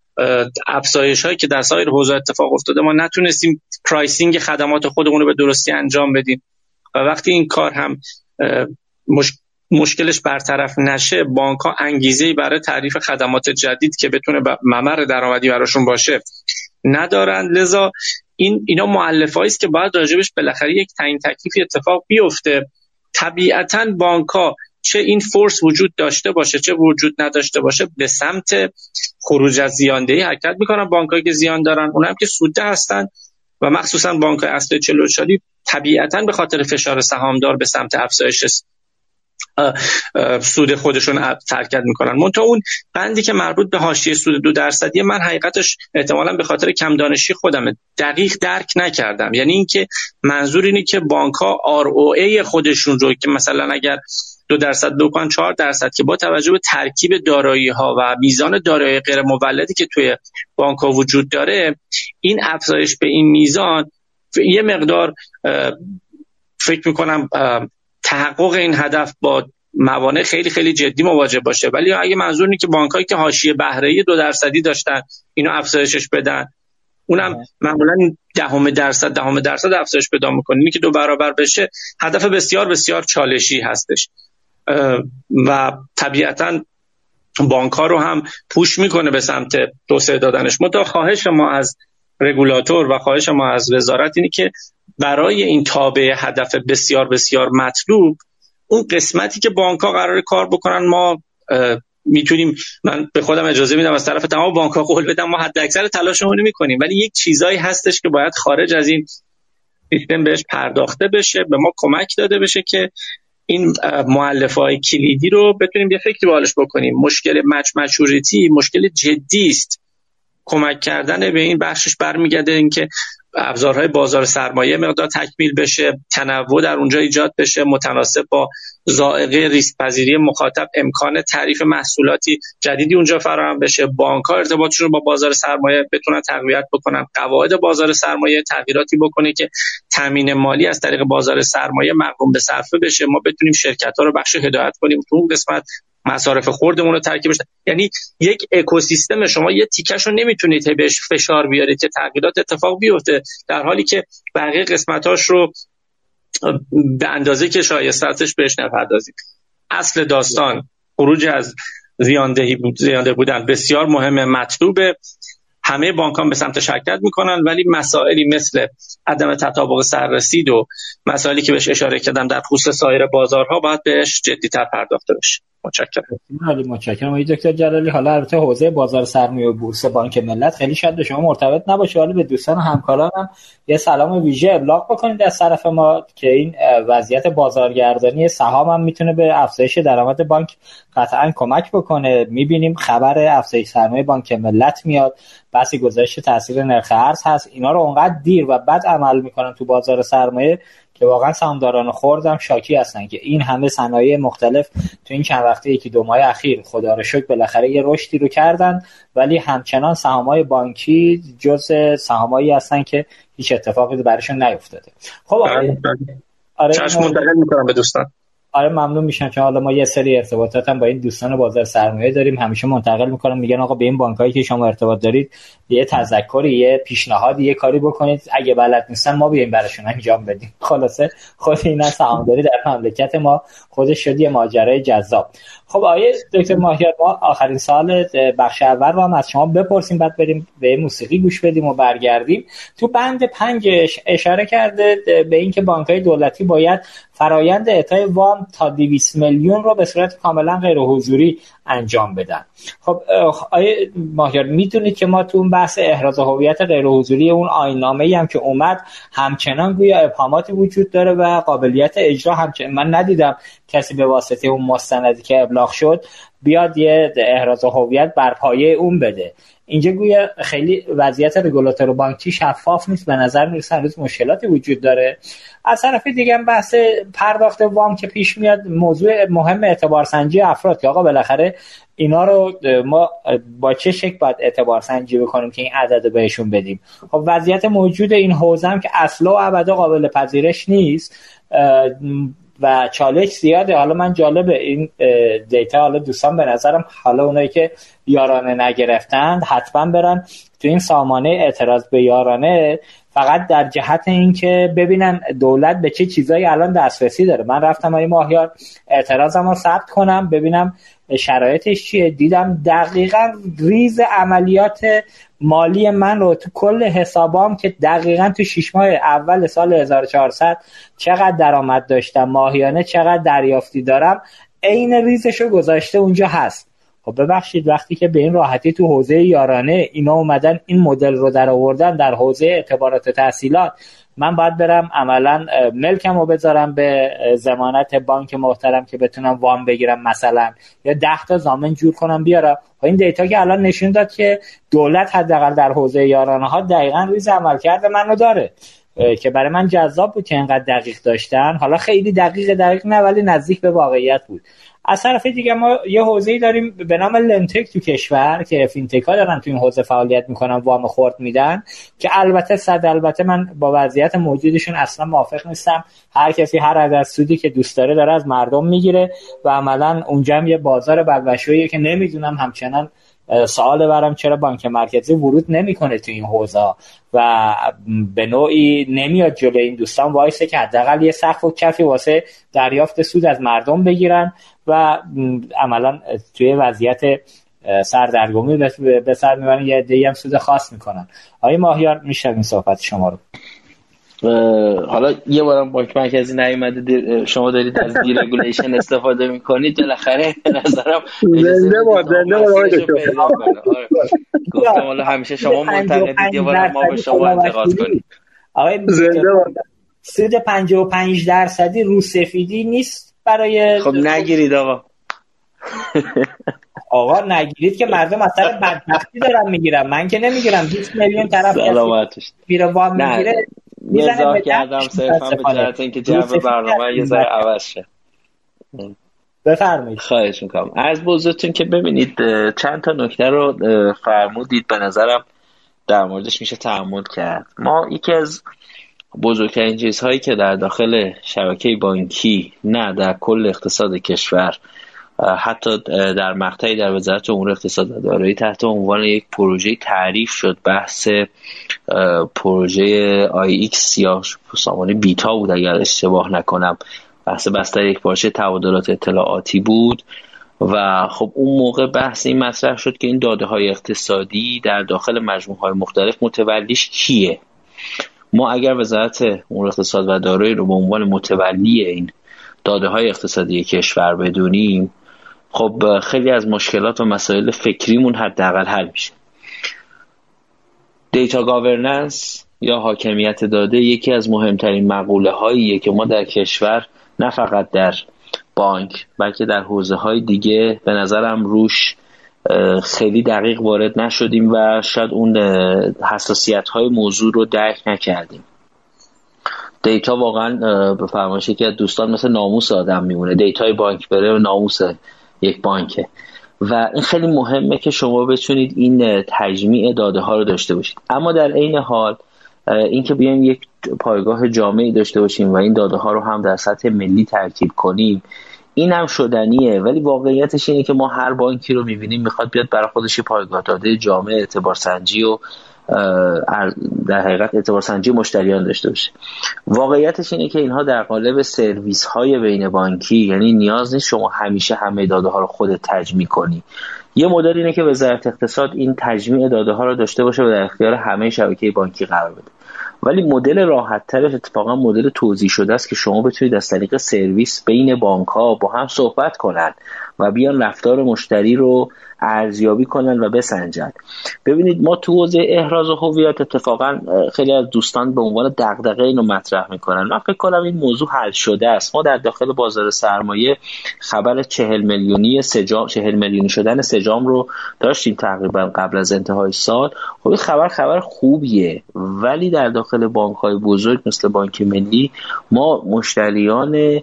افزایش هایی که در سایر حوزه اتفاق افتاده ما نتونستیم پرایسینگ خدمات خودمون رو به درستی انجام بدیم و وقتی این کار هم مش... مشکلش برطرف نشه، بانک ها انگیزه‌ای برای تعریف خدمات جدید که بتونه ممر درآمدی براشون باشه ندارن. لذا این اینا مؤلفه‌ای است که باید راجبش بالاخره یک تعیین تکلیفی اتفاق بیفته. طبیعتاً بانک ها چه این فورس وجود داشته باشه چه وجود نداشته باشه به سمت خروج از زیاندهی حرکت میکنن. بانکایی که زیان دارن اونها هم که سوده هستن و مخصوصا بانک‌های اصل چهل و چهار طبیعتاً به خاطر فشار سهامدار به سمت افزایش سود خودشون حرکت میکنن. منتها اون بندی که مربوط به حاشیه سود دو درصدی من حقیقتش احتمالاً به خاطر کم دانشی خودمه دقیق درک نکردم. یعنی اینکه منظور اینه که بانک‌ها آر او ای خودشون رو که مثلا اگر دو درصد دو کن چهار درصد که با توجه به ترکیب دارایی‌ها و میزان دارایی غیر مولدی که توی بانک‌ها وجود داره، این افزایش به این میزان یه مقدار فکر می‌کنم تحقق این هدف با موانع خیلی خیلی جدی مواجه باشه. ولی اگه منظور اینه که بانکایی که حاشیه بهره‌ای دو درصدی داشتن اینو افزایشش بدن، اونم معمولا دهم درصد دهم درصد افزایش پیدا می‌کنه، اینی که دو برابر بشه هدف بسیار بسیار چالشی هستش و طبیعتاً بانک‌ها رو هم پوش میکنه به سمت توسعه دادنش. منتها خواهش ما از رگولاتور و خواهش ما از وزارت اینه که برای این تابع هدف بسیار بسیار مطلوب اون قسمتی که بانک‌ها قراره کار بکنن ما میتونیم، من به خودم اجازه میدم از طرف تمام بانک‌ها قول بدم ما حد اکثر تلاشمون رو میکنیم، ولی یک چیزایی هستش که باید خارج از این سیستم بهش پرداخته بشه، به ما کمک داده بشه که این مؤلفه‌های کلیدی رو بتونیم یه فکری بالش بکنیم. مشکل مچ مچوریتی مشکل جدی است. کمک کردن به این بخشش برمیگرده اینکه ابزارهای بازار سرمایه مقدار تکمیل بشه، تنوع در اونجا ایجاد بشه، متناسب با ذائقه ریسک پذیری مخاطب امکان تعریف محصولاتی جدیدی اونجا فراهم بشه، بانک‌ها ارتباطشون رو با بازار سرمایه بتونن تقویت بکنن، قواعد بازار سرمایه تغییراتی بکنه که تامین مالی از طریق بازار سرمایه مقرون به صرفه بشه، ما بتونیم شرکت‌ها رو بخش هدایت کنیم تو اون قسمت مصارف خوردمون رو ترکیبش. یعنی یک اکوسیستم، شما یه تیکش رو نمیتونید بهش فشار بیارید که تغییرات اتفاق بیفته در حالی که بقیه قسمتاش رو به اندازه که شایسته استش بهش نپردازید. اصل داستان خروج از زیاندهی بود، زیانده بودن بسیار مهمه، مطلوبه. همه بانک‌ها به سمت شرکت میکنن، ولی مسائلی مثل عدم تطابق سررسید و مسائلی که بهش اشاره کردم در خصوص سایر بازارها باید بهش جدی‌تر پرداخته بشه. متشکرم. عالی، متشکرم آقای دکتر جلالی. حالا البته حوزه بازار سرمایه و بورس بانک ملت خیلی شاید به شما مرتبط نباشه، ولی به دوستان و همکارانم یه سلام ویژه ابلاغ بکنید از طرف ما که این وضعیت بازارگردانی سهام هم میتونه به افزایش درآمد بانک قطعاً کمک بکنه. میبینیم خبر افزایش سرمایه بانک ملت میاد، بحث گزارش تاثیر نرخ ارز هست، اینا رو اونقدر دیر و بد عمل میکنن تو بازار سرمایه که واقعا سهامداران خوردم شاکی هستن که این همه صنایع مختلف تو این چند وقته یکی دو ماه اخیر خدا رو شکر بالاخره یه رشدی رو کردن، ولی همچنان سهام‌های بانکی جزء سهامایی هستن که هیچ اتفاقی براشون نیفتاده. خب آره آره چشم منتقل می‌کنم به دوستان. آره ممنون میشم که حالا ما یه سری ارتباطات هم با این دوستان بازار سرمایه داریم، همیشه منتقل میکنم، میگن آقا به این بانکایی که شما ارتباط دارید یه تذکری، یه پیشنهادی، یه کاری بکنید، اگه بلد نیستن ما بیایم براشون انجام بدیم. خلاصه خود اینا سهامداری در مملکت ما خودش شد یه ماجرای جذاب. خب آیه دکتر ماهیار، ما آخرین سال بخش اول رو هم از شما بپرسیم، بعد بریم به موسیقی گوش بدیم و برگردیم. تو بند پنج اشاره کرده به این که بانک‌های دولتی باید فرایند اعطای وام تا دویست میلیون رو به صورت کاملا غیر حضوری انجام بدن. خب آیه ماهیار میدونید که ما تو اون بحث احراز هویت غیر حضوری اون آیین‌نامه‌ای هم که اومد همچنان گویا ابهاماتی وجود داره و قابلیت اجرا همچنان من ندیدم کسی به واسطه اون مستندی که ابلاغ شد بیاد یه احراز هویت بر پایه اون بده. اینجا گویا خیلی وضعیت رگولاتور بانکی شفاف نیست، به نظر میرسه هنوز مشکلاتی وجود داره. از طرف دیگه هم بحث پرداخت وام که پیش میاد، موضوع مهم اعتبار سنجی افراد که آقا بالاخره اینا رو ما با چه شکل باید اعتبار سنجی بکنیم که این عدد بهشون بدیم. خب وضعیت موجود این حوزه هم که اصلا و ابدا قابل پذیرش نیست و چالش زیاده. حالا من جالبه این دیتا، حالا دوستان به نظرم حالا اونایی که یارانه نگرفتند حتما برن تو این سامانه اعتراض به یارانه، فقط در جهت این که ببینن دولت به چه چیزایی الان دسترسی داره. من رفتم این ماهیار اعتراضم رو ثبت کنم ببینم شرایطش چیه، دیدم دقیقاً ریز عملیات مالی من رو تو کل حسابام که دقیقاً تو شش ماه اول سال هزار و چهارصد چقدر درآمد داشتم، ماهیانه چقدر دریافتی دارم، عین ریزشو گذاشته اونجا هست. خب ببخشید وقتی که به این راحتی تو حوزه یارانه اینا اومدن این مدل رو در آوردن در حوزه اعتبارات تحصیلات، من باید برم عملا ملکم رو بذارم به ضمانت بانک محترم که بتونم وام بگیرم مثلا، یا ده تا ضامن جور کنم بیارم. و این دیتا که الان نشون داد که دولت حداقل در حوزه یارانه ها دقیقاً ریز عملکرد منو داره که برای من جذاب بود که اینقدر دقیق داشتن. حالا خیلی دقیق دقیق نه ولی نزدیک به واقعیت بود. از طرف دیگه ما یه حوزه‌ای داریم به نام لنتک تو کشور که فینتک‌ها دارن تو این حوزه فعالیت میکنن، وام خرد میدن که البته صد البته من با وضعیت موجودشون اصلا موافق نیستم. هر کسی هر عدد سودی که دوست داره داره از مردم میگیره و عملاً اونجا هم یه بازار بلبشویی که نمیدونم همچنان سوال برام چرا بانک مرکزی ورود نمیکنه تو این حوزه و به نوعی نمیاد جلوی این دوستان وایسه که حداقل یه سقف و کفی واسه دریافت سود از مردم بگیرن و عملا توی وضعیت سردرگمی به سر میبرن، یه عده‌ای هم سود خاص میکنن. آقای ماهیار میشه این صحبت شما رو؟ حالا یه بارم بانک مرکزی نیومده شما دارید از دیرگولیشن استفاده میکنید، بالاخره به نظرم زنده باد زنده باد گفتم حالا همیشه شما منتقدید، یه بارم ما به شما انتقاد کنید. آقای زنده باد سود پنجاه و پنج درصدی رو سفیدی نیست برای خب نگیرید آقا. آقا نگیرید که مردم مثلا بدبختی دارن میگیرن، من که نمیگیرم. بیست میلیون طرف سلامتش میره وام میگیره. مزاح کردم صرفا به جهت اینکه جو برنامه یه ذره عوض شه. بفرمایید. خواهش میکنم. عرض به حضورتون که ببینید چند تا نکته رو فرمودید، به نظرم در موردش میشه تأمل کرد. ما یکی از بزرگترین چیزهایی که در داخل شبکه بانکی، نه در کل اقتصاد کشور، حتی در مقطعی در وزارت امور اقتصاد و دارایی تحت عنوان یک پروژه تعریف شد، بحث پروژه آی ایکس یا سامانه بیتا بود اگر اشتباه نکنم، بحث بستر یک پارچه تبادلات اطلاعاتی بود. و خب اون موقع بحث این مطرح شد که این داده های اقتصادی در داخل مجموعه های مختلف متولیش کیه. ما اگر وزارت امور اقتصاد و دارایی رو به عنوان متولی این داده های اقتصادی کشور بدونیم، خب خیلی از مشکلات و مسائل فکریمون حداقل حل میشه. دیتا گاورننس یا حاکمیت داده یکی از مهمترین مقوله هاییه که ما در کشور نه فقط در بانک بلکه در حوزه های دیگه به نظرم روش خیلی دقیق وارد نشدیم و شاید اون حساسیت های موضوع رو درک نکردیم. دیتا واقعا به فرمایش یکی از دوستان مثل ناموس آدم میمونه، دیتای بانک بره ناموس یک بانکه و این خیلی مهمه که شما بتونید این تجمیع داده ها رو داشته باشید. اما در عین حال این که بیایم یک پایگاه جامعی داشته باشیم و این داده ها رو هم در سطح ملی ترکیب کنیم، این هم شدنیه، ولی واقعیتش اینه که ما هر بانکی رو میبینیم میخواد بیاد برای خودش پایگاه داده جامع اعتبارسنجی و در حقیقت اعتبارسنجی مشتریان داشته باشه. واقعیتش اینه که اینها در قالب سرویس های بین بانکی، یعنی نیاز نیست شما همیشه همه داده ها رو خودت تجمیع کنی. یه مدل اینه که وزارت اقتصاد این تجمیع داده ها رو داشته باشه و در اختیار همه شبکه بانکی قرار بده. ولی مدل راحت ترش اتفاقا مدل توزیع شده است که شما بتونید از طریق سرویس بین بانک ها با هم صحبت کنن و بیان رفتار مشتری رو ارزیابی کنن و بسنجن. ببینید ما تو حوزه احراز هویت اتفاقا خیلی از دوستان به عنوان دغدغه اینو مطرح میکنن. من فکر کنم این موضوع حل شده است. ما در داخل بازار سرمایه خبر چهل میلیونی سجام چهل میلیونی شدن سجام رو داشتیم تقریبا قبل از انتهای سال. خب این خبر خبر خوبیه، ولی در داخل بانک‌های بزرگ مثل بانک ملی ما مشتریان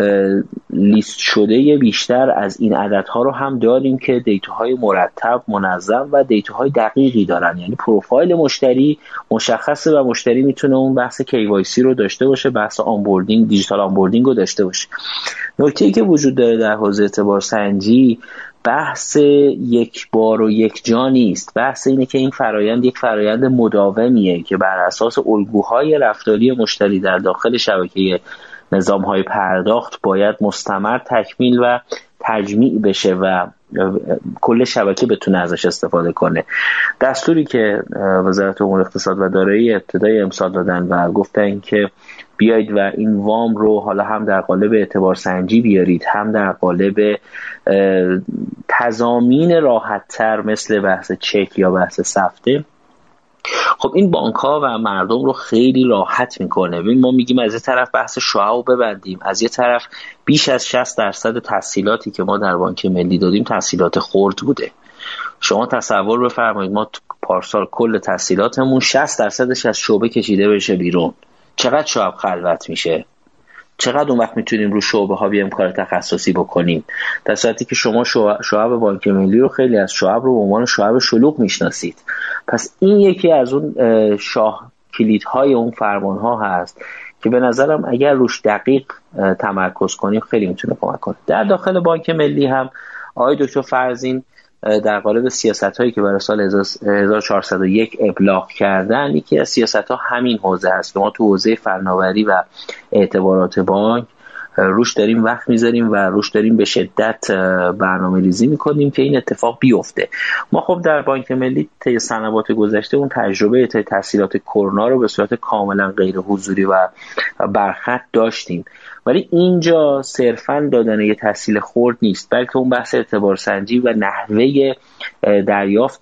لیست شده بیشتر از این عددها رو هم داریم که دیتاهای مرتب، منظم و دیتاهای دقیقی دارن. یعنی پروفایل مشتری مشخصه و مشتری میتونه اون بحث کی وای سی رو داشته باشه، بحث آنبوردینگ، دیجیتال آنبوردینگ رو داشته باشه. نکته‌ای که وجود داره در حوزه اعتبار سنجی بحث یک بار و یک جا نیست. بحث اینه که این فرایند یک فرایند مداومیه که بر اساس الگوهای رفتاری مشتری در داخل شبکه نظام‌های پرداخت باید مستمر تکمیل و تجمیع بشه و کل شبکه بتونه ازش استفاده کنه. دستوری که وزارت امور اقتصاد و دارایی ابتدای امسال دادن و گفتن که بیایید و این وام رو حالا هم در قالب اعتبار سنجی بیارید، هم در قالب تضامین راحت‌تر مثل بحث چک یا بحث سفته. خب این بانک ها و مردم رو خیلی راحت میکنه. ببین ما میگیم از یه طرف بحث شعاع ببندیم، از یه طرف بیش از شصت درصد تسهیلاتی که ما در بانک ملی دادیم تسهیلات خرد بوده. شما تصور بفرمایید ما پارسال کل تسهیلاتمون شصت درصدش از شعبه کشیده بشه بیرون. چقدر شعب خلوت میشه؟ چقدر اون وقت میتونیم رو شعبه ها بیایم کار تخصصی بکنیم، در صورتی که شما شعب بانک ملی رو خیلی از شعب رو به عنوان شعب شلوغ میشناسید. پس این یکی از اون شاه کلیدهای اون فرمان ها هست که به نظرم اگر روش دقیق تمرکز کنیم خیلی میتونه کمک کنه. در داخل بانک ملی هم آقای دکتر فرزین در قالب سیاست هایی که برای سال هزار و چهارصد و یک ابلاغ کردن، یکی از سیاست ها همین حوزه هست که ما تو حوزه فناوری و اعتبارات بانک روش داریم وقت میذاریم و روش داریم به شدت برنامه ریزی میکنیم که این اتفاق بیفته. ما خب در بانک ملی طی سنوات گذشته اون تجربه طی تسهیلات کرونا رو به صورت کاملا غیر حضوری و برخط داشتیم، ولی اینجا صرفاً دادن یه تسهیل خرد نیست، بلکه اون بحث اعتبار سنجی و نحوه دریافت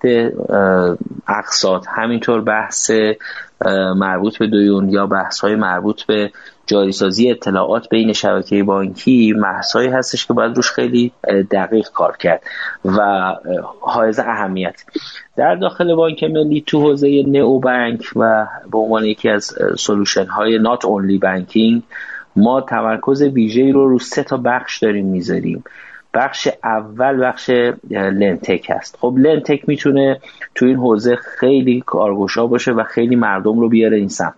اقساط، همینطور بحث مربوط به دیون یا بحث‌های مربوط به جاریسازی اطلاعات بین شبکه بانکی بحث‌هایی هستش که باید روش خیلی دقیق کار کرد و حائز اهمیت. در داخل بانک ملی تو حوزه نئو بانک و به عنوان یکی از سولوشن های نات اونلی بانکینگ ما تمرکز ویژه‌ای رو رو سه تا بخش داریم میذاریم. بخش اول بخش لنتک هست. خب لنتک میتونه تو این حوزه خیلی کارگشا باشه و خیلی مردم رو بیاره این سمت.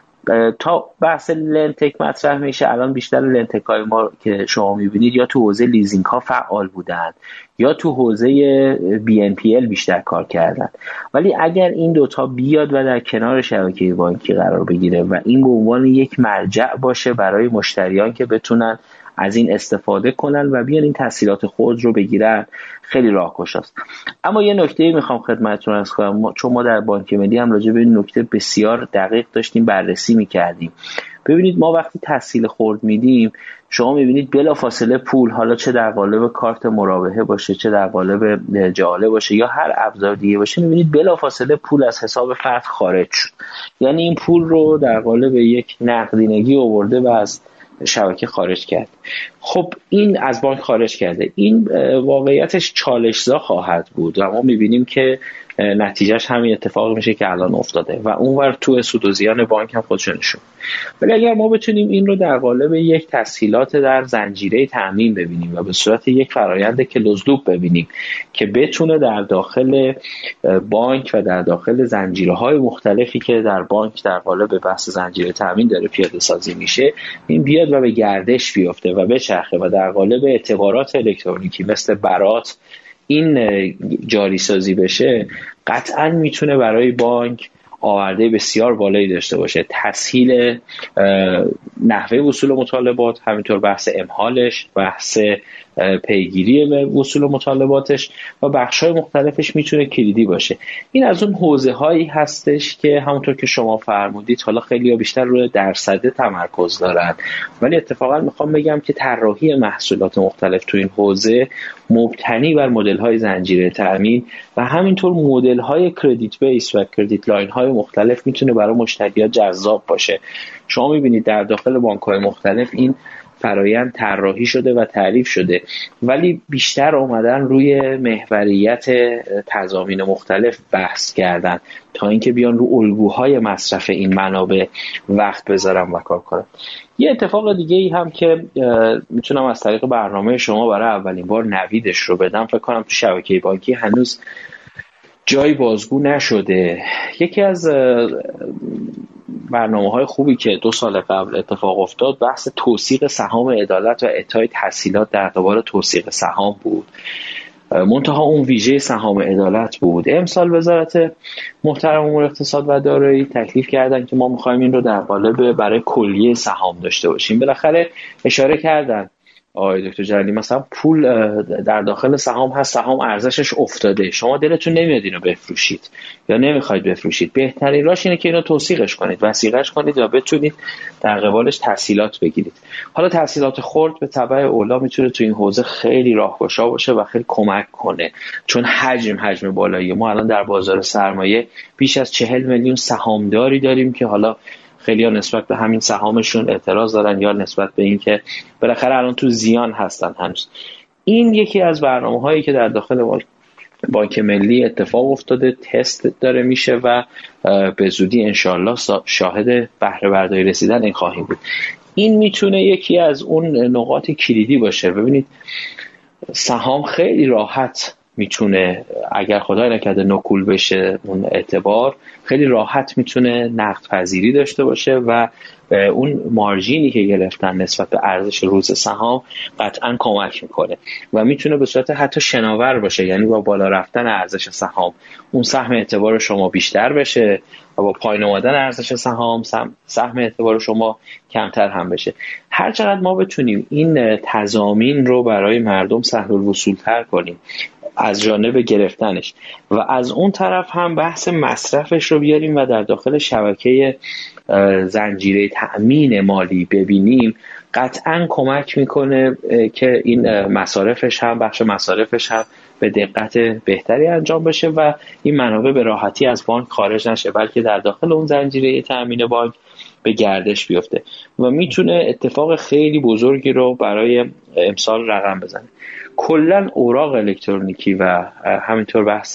تا بحث لنتک مطرح میشه الان بیشتر لنتک های ما که شما میبینید یا تو حوزه لیزینگ ها فعال بودن یا تو حوزه بی ان پی ال بیشتر کار کردن، ولی اگر این دوتا بیاد و در کنار شبکه بانکی قرار بگیره و این به عنوان یک مرجع باشه برای مشتریان که بتونن از این استفاده کنن و بیان این تسهیلات خود رو بگیرن، خیلی راهگشاست. اما یه نکته میخوام خدمتتون عرض کنم، چون ما در بانک ملی هم راجع به این نکته بسیار دقیق داشتیم بررسی میکردیم. ببینید ما وقتی تسهیل خرد میدیم شما میبینید بلافاصله پول، حالا چه در قالب کارت مرابحه باشه، چه در قالب جعاله باشه یا هر ابزار دیگه باشه، میبینید بلافاصله پول از حساب فرد خارج شد. یعنی این پول رو در قالب یک نقدینگی آورده و از شبکه خارج کرد. خب این از بانک خارج کرده. این واقعیتش چالش‌زا خواهد بود و ما میبینیم که نتیجهش همین اتفاق میشه که الان افتاده و اونور تو سود و زیان بانک هم خودشون نشون. ولی اگر ما بتونیم این رو در قالب یک تسهیلات در زنجیره تامین ببینیم و به صورت یک فرآیند کلوز لوپ ببینیم که بتونه در داخل بانک و در داخل زنجیره‌های مختلفی که در بانک در قالب بحث زنجیره تامین داره پیاده سازی میشه، این بیاد و به گردش بیفته و بچرخه و در قالب اعتبارات الکترونیکی مثل برات این جاری سازی بشه، قطعاً میتونه برای بانک آورده بسیار بالایی داشته باشه. تسهیل نحوه وصول مطالبات، همینطور بحث امهالش، بحث پیگیری به وصول مطالباتش و بخش‌های مختلفش میتونه کلیدی باشه. این از اون حوزه هایی هستش که همونطور که شما فرمودید حالا خیلی ها بیشتر روی درصده تمرکز دارن، ولی اتفاقا میخوام بگم که طراحی محصولات مختلف تو این حوزه مبتنی بر مدل‌های زنجیره تامین و همینطور مدل‌های کردیت بیس و کردیت لاین‌های مختلف میتونه برای مشتریات جذاب باشه. شما میبینید در داخل بانک‌های مختلف این فرایند طراحی شده و تعریف شده، ولی بیشتر اومدن روی محوریت تضامین مختلف بحث کردن تا اینکه بیان رو الگوهای مصرف این منابع وقت بذارن و کار کنن. یه اتفاق دیگه ای هم که میتونم از طریق برنامه شما برای اولین بار نویدش رو بدم، فکر کنم تو شبکه بانکی هنوز جای بازگو نشده. یکی از برنامه‌های خوبی که دو سال قبل اتفاق افتاد بحث توثیق سهام عدالت و اعطای تسهیلات در قبال توثیق سهام بود. منتها اون ویژه سهام عدالت بود. امسال وزارت محترم امور اقتصاد و دارایی تکلیف کردن که ما می‌خوایم این رو در قالب برای کلیه سهام داشته باشیم. بالاخره اشاره کردن آقای دکتر جلیلی مثلا پول در داخل سهام هست، سهام ارزشش افتاده، شما دلتون نمیاد اینو بفروشید یا نمیخواید بفروشید، بهترین راهش اینه که اینو توثیقش کنید، وثیقش کنید و بتونید در قبالش تسهیلات بگیرید. حالا تسهیلات خرد به تبع اولا میتونه تو این حوزه خیلی راهگشا باشه و خیلی کمک کنه، چون حجم حجم بالایی ما الان در بازار سرمایه بیش از چهل میلیون سهامداری داریم که حالا خیلی ها نسبت به همین سهامشون اعتراض دارن یا نسبت به این که بالاخره الان تو زیان هستن هنوز. این یکی از برنامه‌هایی که در داخل بانک ملی اتفاق افتاده، تست داره میشه و به زودی انشالله شاهد بهره برداری رسیدن این خواهیم بود. این میتونه یکی از اون نقاط کلیدی باشه. ببینید سهام خیلی راحت میتونه اگر خدای نکرده نکول بشه اون اعتبار، خیلی راحت میتونه نقد پذیری داشته باشه و اون مارژینی که گرفتن نسبت به ارزش روز سهام قطعا کمک میکنه و میتونه به صورت حتی شناور باشه، یعنی با بالا رفتن ارزش سهام اون سهم اعتبار شما بیشتر بشه و با پایین اومدن ارزش سهام سهم اعتبار شما کمتر هم بشه. هر چقدر ما بتونیم این تضامین رو برای مردم سهل الوصول تر کنیم، از جانب گرفتنش و از اون طرف هم بحث مصرفش رو بیاریم و در داخل شبکه زنجیره تأمین مالی ببینیم، قطعا کمک میکنه که این مصارفش هم بخش مصارفش هم به دقت بهتری انجام بشه و این منابع به راحتی از بانک خارج نشه، بلکه در داخل اون زنجیره تأمین بانک به گردش بیفته و میتونه اتفاق خیلی بزرگی رو برای امسال رقم بزنه. کلا اوراق الکترونیکی و همینطور بحث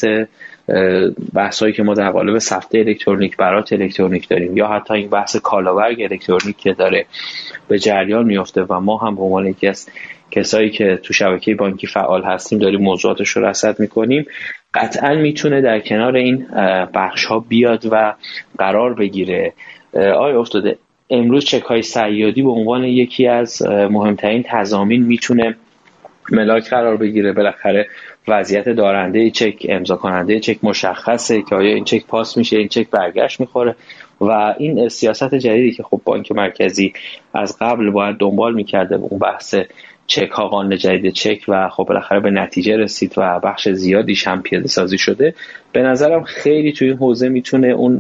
بحثایی که ما در قالب سفته الکترونیک، برات الکترونیک داریم یا حتی این بحث کالاورگ الکترونیک که داره به جریان میفته و ما هم به عنوان یکی از کسایی که تو شبکه بانکی فعال هستیم داریم موضوعاتش رو رصد میکنیم، قطعا میتونه در کنار این بخش ها بیاد و قرار بگیره. آیا افتاده امروز چک های صیادی به عنوان یکی از مهمترین تضامین میتونه ملاک قرار بگیره. بالاخره وضعیت دارنده چک، امضا کننده چک مشخصه که آیا این چک پاس میشه، این چک برگشت میخوره و این سیاست جدیدی که خب بانک مرکزی از قبل باید دنبال میکرده اون بحث چک ها، قانون جدید چک و خب بالاخره به نتیجه رسید و بخش زیادیش هم پیاده سازی شده. به نظرم خیلی توی این حوزه میتونه اون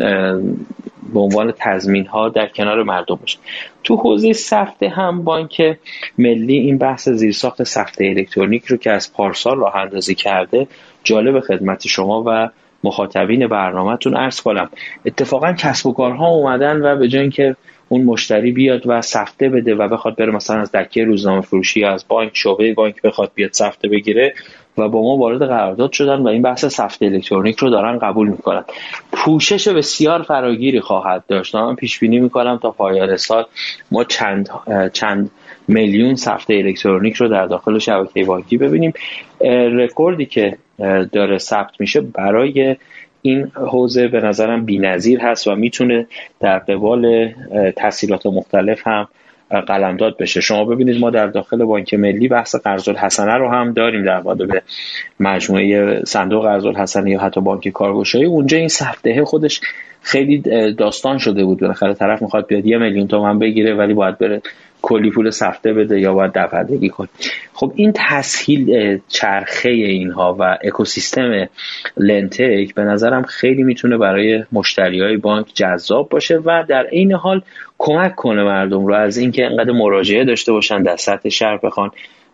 به عنوان تضمین ها در کنار مردم باشه. تو حوزه سفته هم بانک ملی این بحث زیرساخت سفته الکترونیک رو که از پارسال راه اندازی کرده جالب خدمت شما و مخاطبین برنامه‌تون عرض کنم. اتفاقا کسب و کارها اومدن و به جای اینکه اون مشتری بیاد و سفته بده و بخواد بره مثلا از دکه روزنامه فروشی یا از بانک شعبه بانک بخواد بیاد سفته بگیره و با ما وارد قرارداد شدن و این بحث سفته الکترونیک رو دارن قبول میکنن. پوشش بسیار فراگیری خواهد داشت. من پیش بینی میکنم تا پایان سال ما چند چند میلیون سفته الکترونیک رو در داخل شبکه بانکی ببینیم. رکوردی که داره ثبت میشه برای این حوزه به نظرم بی‌نظیر هست و میتونه در قبال تسهیلات مختلف هم قلمداد بشه. شما ببینید ما در داخل بانک ملی بحث قرض الحسنه رو هم داریم در قالب مجموعه صندوق قرض الحسنه یا حتی بانک کارگشایی. اونجا این سفته خودش خیلی داستان شده بود. بالاخره طرف میخواد بیاد یه میلیون تومان بگیره ولی باید بره کلی پول سفته بده یا باید دفعه‌دگی کنه. خب این تسهیل چرخه اینها و اکوسیستم لنتک به نظرم خیلی میتونه برای مشتریای بانک جذاب باشه و در عین حال کمک کنه مردم رو از اینکه انقدر مراجعه داشته باشن در سطح شهر بخوان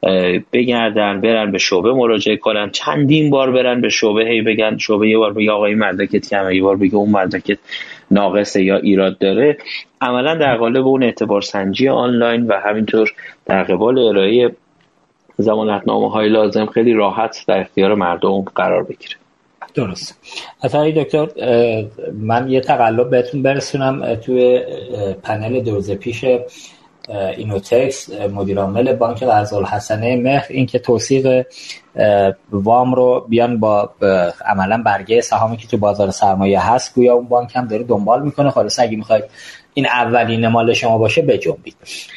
بگردن برن به شعبه مراجعه کنن، چندین بار برن به شعبه هی بگن شعبه یه بار بگه آقا این مدرکت کمه، یه بار بگه اون مدرکت ناقصه یا ایراد داره. عملا در قالب اون اعتبار سنجی آنلاین و همینطور در قبال ارائه ضمانتنامه‌های لازم خیلی راحت در اختیار مردم قرار بگیره. درست. اصلا دکتر من یه تقلب بهتون برسونم توی پنل دو روز پیش اینوتکس مدیر عامل بانک قرض الحسنه مهر این که توثیق وام رو بیان با عملا برگه سهامی که تو بازار سرمایه هست گویا اون بانک هم داره دنبال میکنه. خلاص اگه میخواید این اولین مال شما باشه بجنبید.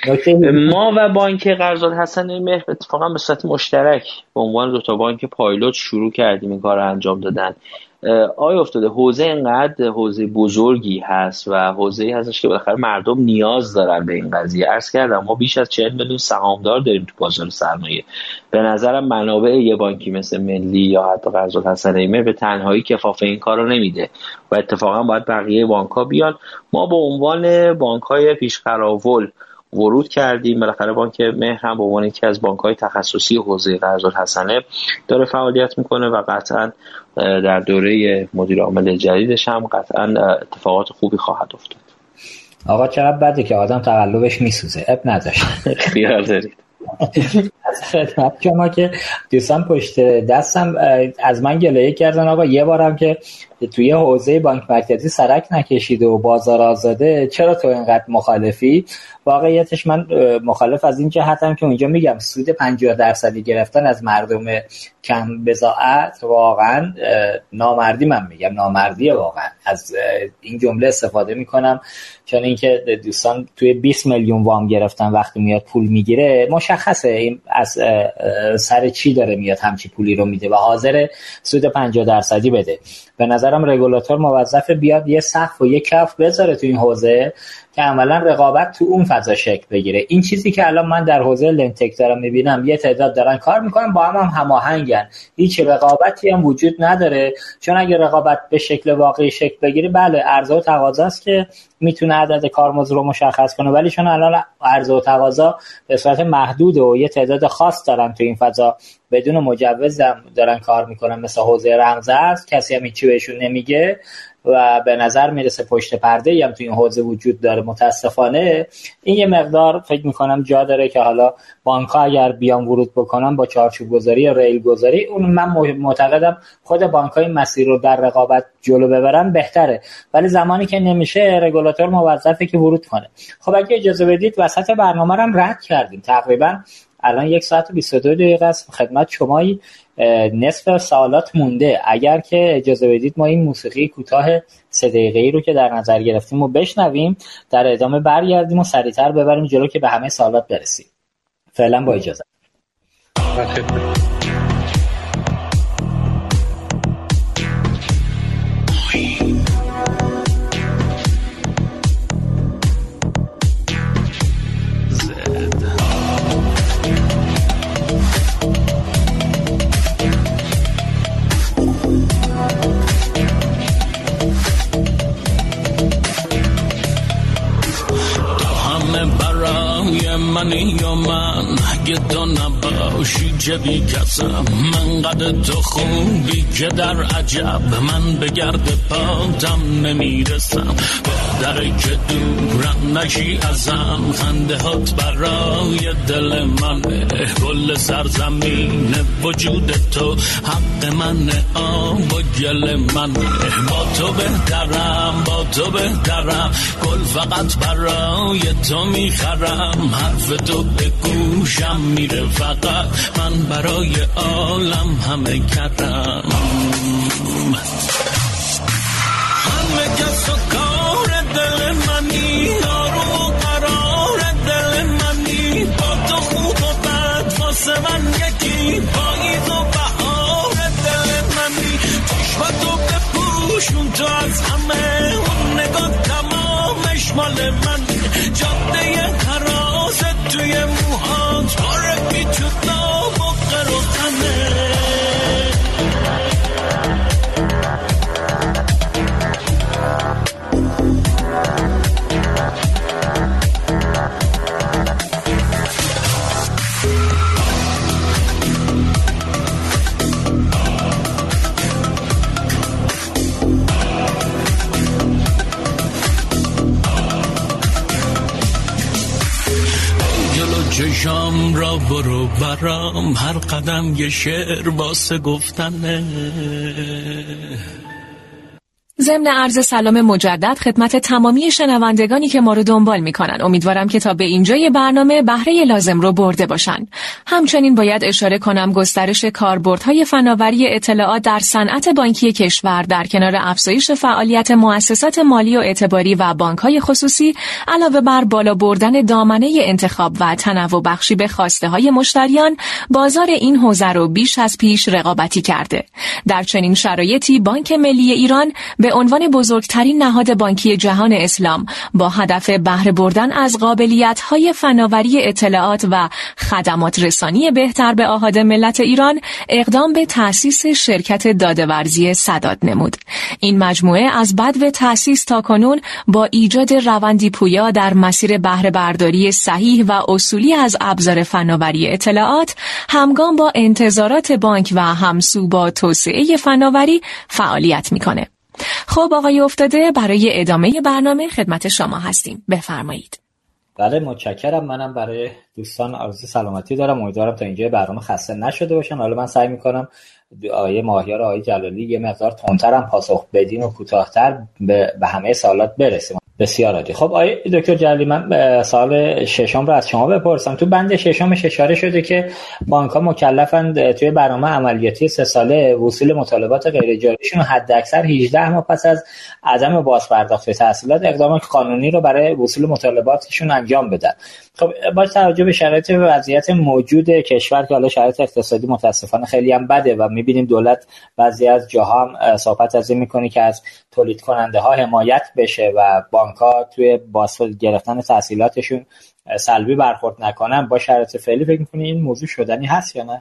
ما و بانک قرض الحسنه مهر اتفاقا به صورت مشترک به عنوان دو تا بانک پایلوت شروع کردیم این کار رو انجام دادن. آیا افتاده حوزه اینقدر حوزه بزرگی هست و حوزه‌ای هستش که بالاخره مردم نیاز دارن به این قضیه. عرض کردم ما بیش از چهل میلیون سهامدار داریم تو بازار سرمایه. به نظرم منابع یه بانکی مثل ملی یا حتی قرض الحسنه مهر به تنهایی کفاف این کارو نمیده و اتفاقا باید بقیه بانک‌ها بیان. ما به عنوان بانک‌های پیشقراول ورود کردیم. بالاخره بانک مهر هم به عنوان یکی از بانک‌های تخصصی حوزه قرض الحسنه داره فعالیت میکنه و قطعاً در دوره مدیر عامل جدیدش هم قطعاً اتفاقات خوبی خواهد افتاد. آقا چقدر بده که آدم تقلبش میسوزه. اب نداشت. خیال دارید. از خدمت شما که دوستان پشت دستم از من گلایه کردن آقا یه بارم که توی حوزه بانک مرکزی سرک نکشیده و بازار آزاده چرا تو اینقدر مخالفی؟ واقعیتش من مخالف از این جهتم که اونجا میگم سود پنجاه درصدی گرفتن از مردم کم بضاعت واقعا نامردی، من میگم نامردیه واقعا از این جمله استفاده میکنم چون اینکه دوستان توی بیست میلیون وام گرفتن وقتی میاد پول میگیره مشخص مشخصه این از سر چی داره میاد همچی پولی رو میده و حاضر سود پنجاه درصدی بده. به نظرم رگولاتور موظف بیاد یه سقف و یه کف بذاره تو این حوزه که عملا رقابت تو اون فضا شکل بگیره. این چیزی که الان من در حوزه لنتک دارم میبینم، یه تعداد دارن کار میکنن با هم هم هماهنگن، هیچ رقابتی هم وجود نداره. چون اگه رقابت به شکل واقعی شکل بگیره، بله عرضه و تقاضا است که میتونه عدد کارمزد رو مشخص کنه، ولی چون الان عرضه و تقاضا به صورت محدود و یه تعداد خاص دارن تو این فضا بدون مجوز دارن کار میکنن، مثل حوزه رمزارز، کسی هم هیچی بهشون نمیگه و به نظر میرسه پشت پرده هم تو این حوزه وجود داره. متاسفانه این یه مقدار فکر میکنم جا داره که حالا بانک‌ها اگر بیان ورود بکنن با چارچوب گذاری یا ریل گذاری، اون من معتقدم خود بانک‌ها این مسیر رو در رقابت جلو ببرن بهتره، ولی زمانی که نمیشه رگولاتور موظفه که ورود کنه. خب اگه اجازه بدید وسط برنامه رو هم رد کردیم، تقریبا الان یک ساعت و بیست و دو دقیقه است خدمت شمایی، نصف سوالات مونده. اگر که اجازه بدید ما این موسیقی کوتاه سه دقیقه‌ای رو که در نظر گرفتیم رو بشنویم، در ادامه برگردیم و سریعتر ببریم جلو که به همه سوالات برسیم. فعلا با اجازه. منی یا من اگه تو نباشی جبی کسم، من قد تو خوبی که در عجب من به گرد پاتم نمیرسم. بهتره که دورم نشی ازم، خنده هات برای دل منه، کل سرزمین وجود تو حق منه، آب و گل منه. با تو بهترم با تو بهترم، گل فقط برای تو میخرم، حرف تو به گوشم میره فقط، من برای عالم همه کردم. همه کس و کار دل منی، آروم و قرار دل منی، با تو خوب و بد واسه من یکی، پاییز و بهار دل منی. چشمتو بپوشون تو از همه، اون نگاه تمامش مال منی، جاده حراست توی موهات، باره بی تو دام و قروتنه. چشام را برو برام، هر قدم یه شعر واسه گفتنه. ضمن عرض سلام مجدد خدمت تمامی شنوندگانی که ما رو دنبال میکنن. امیدوارم که تا به اینجای برنامه بهره لازم رو برده باشن. همچنین باید اشاره کنم گسترش کاربردهای فناوری اطلاعات در صنعت بانکی کشور در کنار افزایش فعالیت مؤسسات مالی و اعتباری و بانک‌های خصوصی، علاوه بر بالا بردن دامنه انتخاب و تنوع بخشی به خواسته‌های مشتریان، بازار این حوزه رو بیش از پیش رقابتی کرده. در چنین شرایطی بانک ملی ایران به عنوان بزرگترین نهاد بانکی جهان اسلام با هدف بهره بردن از قابلیت‌های فناوری اطلاعات و خدمات رسانی بهتر به آحاد ملت ایران اقدام به تأسیس شرکت داده‌ورزی سداد نمود. این مجموعه از بدو تأسیس تا کنون با ایجاد روندی پویا در مسیر بهره برداری صحیح و اصولی از ابزار فناوری اطلاعات، همگام با انتظارات بانک و همسو با توسعه فناوری فعالیت می‌کنه. خب آقای افتاده، برای ادامه برنامه خدمت شما هستیم. بفرمایید. بله متشکرم. منم برای دوستان آرزوی سلامتی دارم. امیدوارم تا اینجا برنامه خسته نشده باشن. حالا من سعی میکنم آیه ماهیار و آیه جلالی یه مقدار تندترم پاسخ بدیم و کوتاه‌تر به, به همه سوالات برسیم. بسیار عالی. خب آقای دکتر جلیلی، من سوال ششم رو از شما بپرسم. تو بند ششمش اشاره شده که بانک‌ها مکلفند توی برنامه عملیاتی سه ساله وصول مطالبات غیر جاریشون حداکثر هجده ماه پس از عدم بازپرداخت تحصیلات اقدام قانونی رو برای وصول مطالباتشون انجام بدن. خب با توجه به شرایط وضعیت موجود کشور که حالا شرایط اقتصادی متاسفانه خیلی هم بده و می‌بینیم دولت بعضی از جاها هم صحبت از این می‌کنه که از تولید کننده ها حمایت بشه و بانک‌ها توی بازپس گرفتن تحصیلاتشون سلبی برخورد نکنن، با شرایط فعلی فکر می‌کنی این موضوع شدنی هست یا نه؟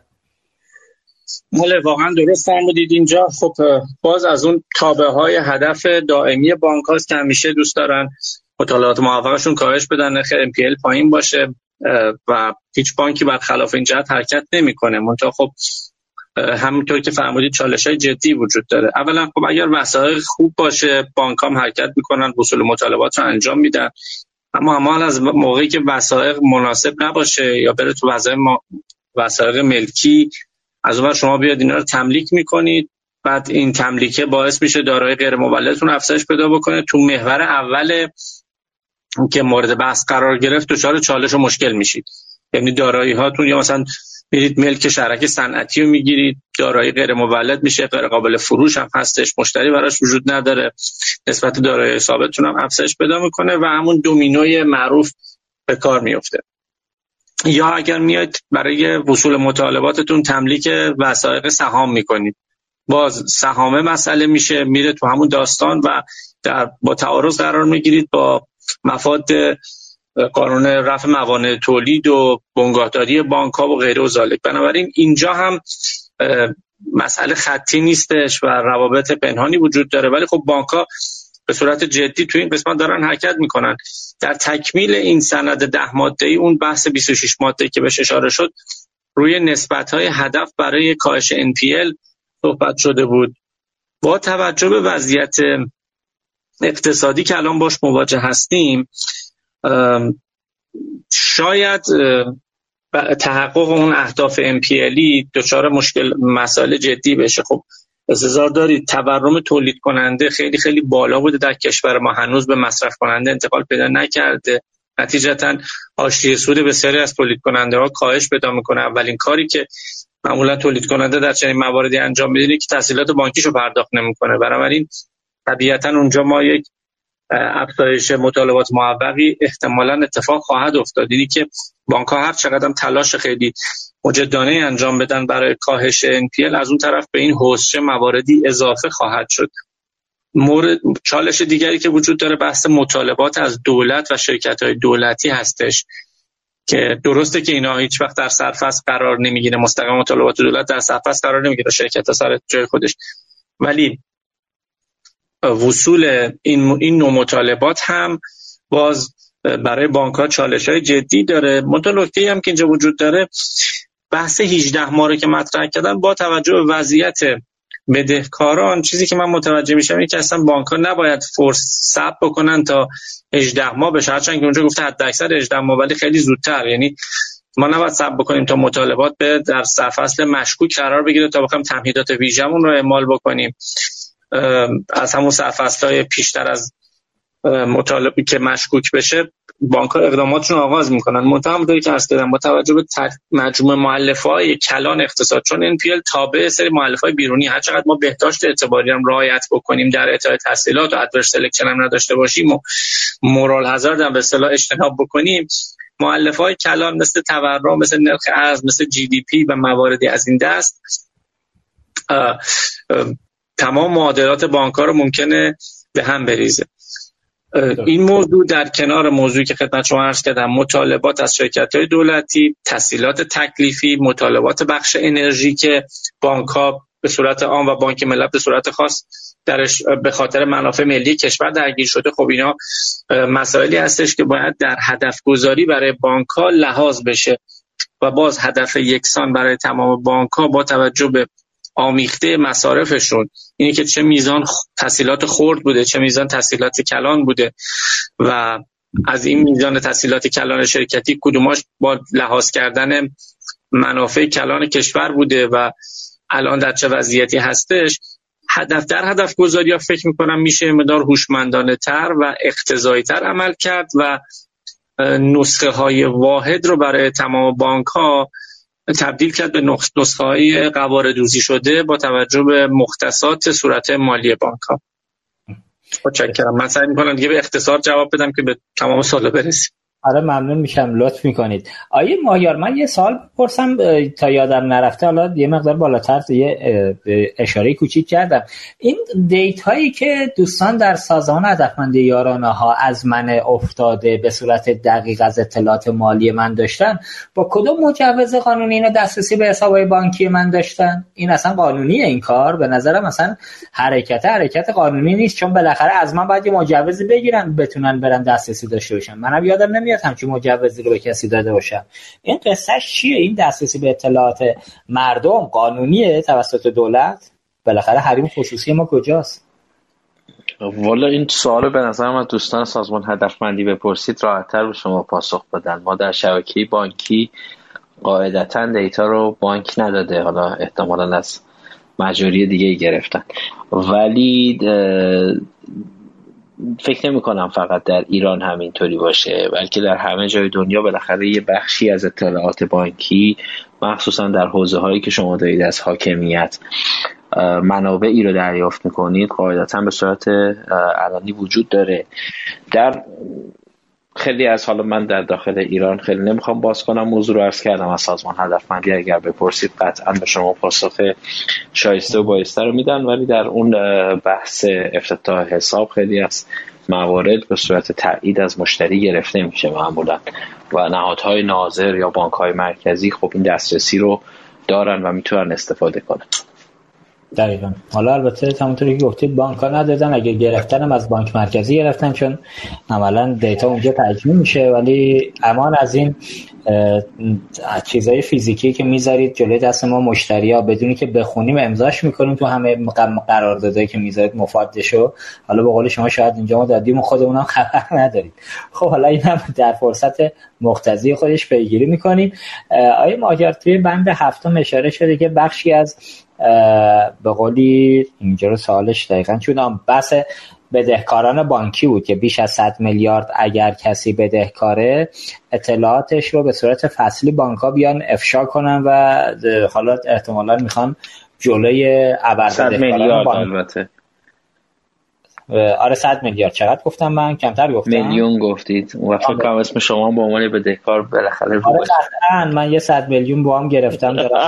بله واقعا درست فرمودید. اینجا خب باز از اون تابع‌های هدف دائمی بانک‌هاست که همیشه دوست دارن مطالبات موفقشون کاهش بدن، نرخ ام پی ال پایین باشه و هیچ بانکی برخلاف این جهت حرکت نمی‌کنه. منتها خب همونطور که فرمودید چالش‌های جدی وجود داره. اولا خب اگر وسایل خوب باشه بانک‌ها هم حرکت می‌کنن، وصول مطالبات رو انجام میدن، اما اما از موقعی که وسایل مناسب نباشه یا بره تو وسایل ما... وسایل ملکی، از اون شما بیاد اینا رو تملیک می‌کنید، بعد این تملیکه باعث میشه دارایی غیر مولدتون افزایش پیدا بکنه. تو محور اول که مورد بحث قرار گرفت دچار چالش و مشکل میشید، یعنی دارایی هاتون یا مثلا میرید ملک شرکت صنعتی رو میگیرید، دارایی غیر مولد میشه، غیر قابل فروش هم هستش، مشتری براش وجود نداره، نسبت دارایی ثابتتون هم افزایش پیدا میکنه و همون دومینوی معروف به کار میفته. یا اگر میاد برای وصول مطالباتتون تملیک وثایق سهام میکنید، باز سهامه مسئله میشه، میره تو همون داستان و در با تعارض قرار میگیرید با مفاد قانون رفع موانع تولید و بنگاهداری بانک‌ها و غیره و ذالک. بنابراین اینجا هم مسئله خطی نیستش و روابط پنهانی وجود داره، ولی خب بانک‌ها به صورت جدی تو این قسمت دارن حرکت میکنن. در تکمیل این سند ده ماده‌ای اون بحث بیست و شش ماده‌ای که بهش اشاره شد روی نسبت‌های هدف برای کاهش ان پی ال صحبت شده بود. با توجه به وضعیت اقتصادی که الان باش مواجه هستیم، شاید تحقق اون اهداف ام پی الی دچار مشکل مسائل جدی بشه. خب انتظار دارید تورم تولید کننده خیلی خیلی بالا بوده در کشور ما، هنوز به مصرف کننده انتقال پیدا نکرده، نتیجتاً حاشیه سود بسیاری از تولید کننده ها کاهش پیدا میکنه. اولین کاری که معمولا تولید کننده در چنین مواردی انجام میده اینه که تسهیلات بانکیشو پرداخت نمیکنه. بنابراین طبیعتاً اونجا ما یک افزایش مطالبات موفقی احتمالاً اتفاق خواهد افتاد. اینی که بانک‌ها هر چقدر تلاش خیلی مجدانه انجام بدن برای کاهش ان پی ال، از اون طرف به این حوزه مواردی اضافه خواهد شد. مورد چالش دیگری که وجود داره بحث مطالبات از دولت و شرکت‌های دولتی هستش که درسته که اینا هیچ وقت در سرفصل قرار نمیگیره، مستقیم مطالبات دولت در سرفصل قرار نمیگیره، شرکت‌ها سر جای خودش، ولی وصول این این نوع مطالبات هم باز برای بانک‌ها چالش‌های جدی داره. منتها نکته‌ای هم که اینجا وجود داره بحث هجده ماه رو که مطرح کردن، با توجه به وضعیت بدهکاران چیزی که من متوجه میشم اینه که اصلا بانک‌ها نباید فرصت صبر بکنن تا هجده ماه بشه، هرچند که اونجا گفته حداکثر هجده ماه، ولی خیلی زودتر. یعنی ما نباید صبر بکنیم تا مطالبات به در سرفصل مشکوک قرار بگیره تا بخوایم تمهیدات ویژه‌مون رو اعمال بکنیم. از همون سرفصل‌های پیشتر از مطالبی که مشکوک بشه بانک‌ها اقداماتشون آغاز میکنن. منتها که عرض کردم با توجه به مجموعه مؤلفه‌های کلان اقتصاد، چون ان پی ال تابع سری مؤلفه‌های بیرونی، هر چقدر ما بهداشت اعتباری هم رعایت بکنیم در اعطای تسهیلات و ادورس سلکشن هم نداشته باشیم و مورال هازارد هم به اصطلاح اجتناب بکنیم، مؤلفه‌های کلان مثل تورم، مثل نرخ ارز، مثل جی دی پی و مواردی از این دست اه اه تمام معادلات بانک‌ها رو ممکنه به هم بریزه. این موضوع در کنار موضوعی که خدمت شما عرض کردم، مطالبات از شرکت‌های دولتی، تسهیلات تکلیفی، مطالبات بخش انرژی که بانک‌ها به صورت عام و بانک ملت به صورت خاص درش به خاطر منافع ملی کشور درگیر شده، خب اینا مسائلی هستش که باید در هدف گذاری برای بانک‌ها لحاظ بشه و باز هدف یکسان برای تمام بانک‌ها با توجه به آمیخته مصارفشون، اینی که چه میزان تسهیلات خرد بوده، چه میزان تسهیلات کلان بوده و از این میزان تسهیلات کلان شرکتی کدوماش با لحاظ کردن منافع کلان کشور بوده و الان در چه وضعیتی هستش. هدف در هدف گذاری ها فکر میکنم میشه مقدار هوشمندانه تر و اقتضایی تر عمل کرد و نسخه های واحد رو برای تمام بانک ها تبدیل کرد به نسخه های قواره‌دوزی شده با توجه به مختصات صورت مالی بانک ها. متشکرم. من سعی میکنم دیگه به اختصار جواب بدم که به تمام سوالا برسیم. آره ممنون میشم، لطف میکنید. آیه ماهیار من یه سوال بپرسم تا یادم نرفته، حالا یه مقدار بالاتر یه اشاره کوچیک کردم. این دیتایی که دوستان در سازمان هدفمندی یارانه ها از من افتاده به صورت دقیق از اطلاعات مالی من داشتن، با کدوم مجوز قانونی اینو دسترسی به حسابهای بانکی من داشتن؟ این اصلا قانونیه این کار؟ به نظرم اصلا حرکت حرکت قانونی نیست، چون بالاخره از من باید یه مجوزی بگیرن بتونن برن دسترسی داشته باشن. منم یادم نمیاد همچین مجوزی رو به کسی داده باشم. این قصهش چیه؟ این دسترسی به اطلاعات مردم قانونیه توسط دولت؟ بالاخره حریم خصوصی ما کجاست؟ والا این سوالو به نظر من دوستان سازمان هدفمندی بپرسید راحت‌تر به شما پاسخ بدن. ما در شبکه بانکی قاعدتاً دیتا رو بانک نداده، حالا احتمالاً از مجاری دیگه گرفتن، ولی فکر نمی کنم فقط در ایران همینطوری باشه، بلکه در همه جای دنیا بالاخره یه بخشی از اطلاعات بانکی مخصوصا در حوزه هایی که شما دارید از حاکمیت منابعی رو دریافت میکنید قاعدتا به صورت علنی وجود داره. در خیلی از حالا من در داخل ایران خیلی نمیخوام باز کنم موضوع رو، عرض کردم از سازمان هدفمندی اگر بپرسید قطعا به شما پاسخ شایسته و بایسته رو میدن، ولی در اون بحث افتتاح حساب خیلی از موارد به صورت تایید از مشتری گرفته میشه معمولا و نهادهای ناظر یا بانک‌های مرکزی خب این دسترسی رو دارن و میتونن استفاده کنن. دقیقاً. حالا البته همونطوری که گفتید بانک ها ندادن، اگه گرفتنم از بانک مرکزی گرفتن چون عملاً دیتا اونجا تجمیع میشه، ولی امان از این چیزای فیزیکی که میذارید جلوی دست ما مشتریا بدونی که بخونیم امضاش میکنیم تو همه قراردادایی که میذارید مفادشو، حالا به قول شما شاید اینجا ما دادیم خودمون هم خبر نداریم. خب حالا اینم در فرصت مقتضی خودش پیگیری میکنیم. آیه ماهیار توی بند هفتم اشاره شده که بخشی از به قولی اینجا رو سوالش دقیقاً چون بحث بدهکاران بانکی بود که بیش از صد میلیارد اگر کسی بدهکاره اطلاعاتش رو به صورت فصلی بانک‌ها بیان افشا کنن و حالا احتمالاً میخوان جلوی ابربدهکاران بانک البته. آره صد میلیارد. چقدر گفتم من؟ کمتر گفتم. میلیون گفتید. اون فکر کنم اسم شما به عنوان بدهکار بالاخره رو باشه. آره من یه صد میلیون با هم گرفتم دارم.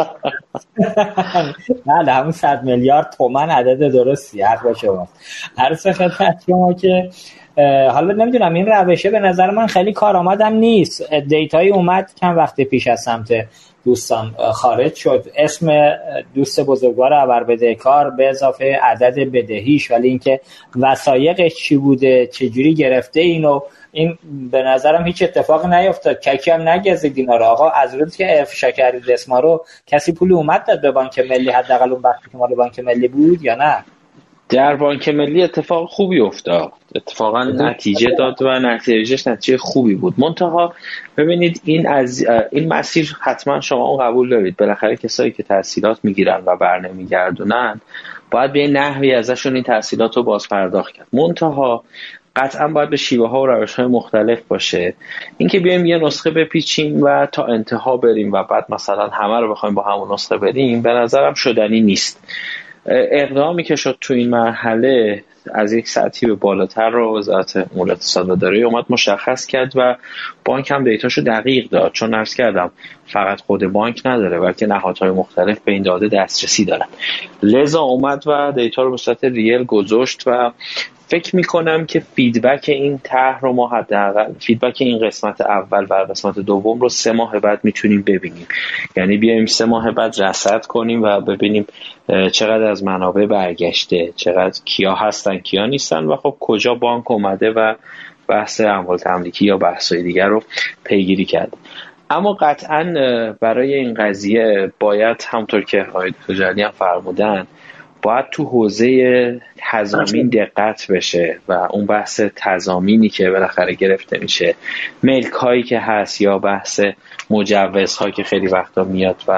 نه همون صد میلیارد تومان عدد درستی حق با شما. هر سه خدمت شما که حالا نمیدونم این روشه به نظر من خیلی کارآمدم نیست. دیتایی اومد چند وقت پیش از سمت دوستان خارج شد، اسم دوست بزرگوار ابربدهکار به اضافه عدد بدهیش، ولی اینکه وثایقش چی بوده چجوری گرفته اینو، این به نظرم هیچ اتفاقی نیفتاد. ککی هم نگزید اینا رو. آقا از روز که افشا کردید اسما رو کسی پول اومد داد به بانک ملی، حداقل اون وقتی که مال بانک ملی بود یا نه؟ در بانک ملی اتفاق خوبی افتاد، اتفاقا نتیجه داد و نتیجهش نتیجه خوبی بود. منتها ببینید این از این مسیر حتما شما اون قبول دارید، بالاخره کسایی که تحصیلات میگیرن و برنمیگردونن باید به نحوی ازشون این تحصیلات رو باز پرداخت کرد. منتها قطعا باید به شیوه ها و روش های مختلف باشه. اینکه بیایم یه نسخه بپیچیم و تا انتها بریم و بعد مثلا همه رو بخوایم با همون نسخه بریم به نظرم شدنی نیست. اقدامی که شد تو این مرحله از یک سطحی به بالاتر رو وزارت امور اقتصاد و دارایی اومد مشخص کرد و بانک هم دیتاشو دقیق داد، چون عرض کردم فقط خود بانک نداره بلکه نهادهای مختلف به این داده دسترسی دارن، لذا اومد و دیتا رو به صورت ریل گذاشت و فکر میکنم که فیدبک این طرح رو ما حداقل فیدبک این قسمت اول و قسمت دوم رو سه ماه بعد میتونیم ببینیم. یعنی بیایم سه ماه بعد رصد کنیم و ببینیم چقدر از منابع برگشته، چقدر کیا هستن کیا نیستن و خب کجا بانک اومده و بحث اموال تملیکی یا بحث‌های دیگر رو پیگیری کرد. اما قطعاً برای این قضیه باید همونطور که آقای تجلی هم فرمودن باید تو حوزه تضامین دقت بشه و اون بحث تضامینی که بالاخره گرفته میشه، ملک هایی که هست یا بحث مجوزهایی که خیلی وقتا میاد و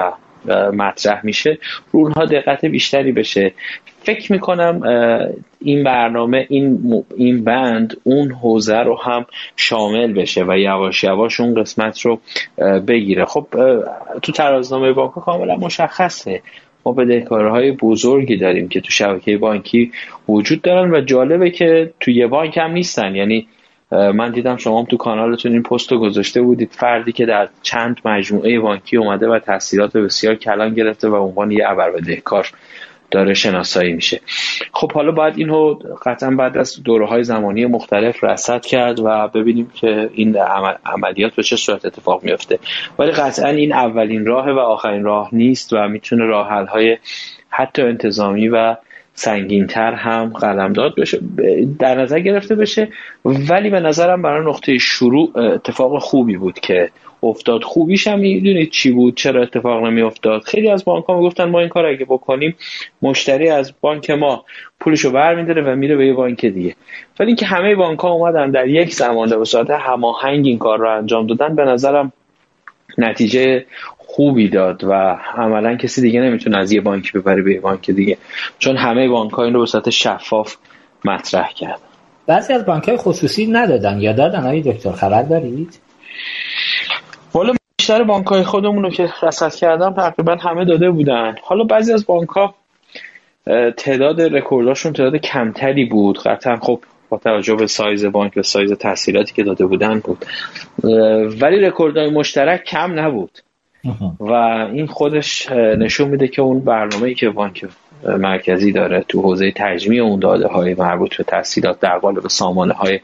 مطرح میشه رو اونها دقت بیشتری بشه. فکر میکنم این برنامه این این بند اون حوزه رو هم شامل بشه و یواش یواش اون قسمت رو بگیره. خب تو ترازنامه بانک کاملا مشخصه ما بدهکاری‌های بزرگی داریم که تو شبکه بانکی وجود دارن و جالبه که تو یه بانک هم نیستن. یعنی من دیدم شما هم تو کانالتون این پست رو گذاشته بودید، فردی که در چند مجموعه بانکی اومده و تحصیلات بسیار کلان گرفته و عنوان یه ابربدهکار داره شناسایی میشه. خب حالا باید اینو قطعا بعد از دوره‌های زمانی مختلف رصد کرد و ببینیم که این عمل، عملیات به چه صورت اتفاق میفته. ولی قطعا این اولین راه و آخرین راه نیست و میتونه راه حل‌های حتی انتظامی و سنگین‌تر هم قلمداد بشه، در نظر گرفته بشه. ولی به نظرم برای نقطه شروع اتفاق خوبی بود که افتاد. خوبیش هم میدونید چی بود؟ چرا اتفاق نمی افتاد؟ خیلی از بانک ها میگفتن ما این کار اگه بکنیم مشتری از بانک ما پولشو برمی‌داره و میره به یه بانک دیگه. ولی اینکه همه بانک ها اومدن در یک زمان به صورت هماهنگ این کار رو انجام دادن، به نظرم نتیجه خوبی داد و عملا کسی دیگه نمیتونه از یه بانک ببره به یه بانک دیگه، چون همه بانک ها این رو به صورت شفاف مطرح کردن. بعضی از بانک های خصوصی ندادن یا دادن؟ آقای دکتر خبر دارید؟ والا بیشتر بانک‌های خودمون رو که رصد کردم تقریبا همه داده بودن. حالا بعضی از بانک‌ها تعداد رکورداشون تعداد کمتری بود، قطعا خب با توجه به سایز بانک و سایز تسهیلاتی که داده بودن بود، ولی رکوردهای مشترک کم نبود و این خودش نشون میده که اون برنامه‌ای که بانک مرکزی داره تو حوزه تجمیع اون داده‌های مربوط به تسهیلات در قالب سامانه‌های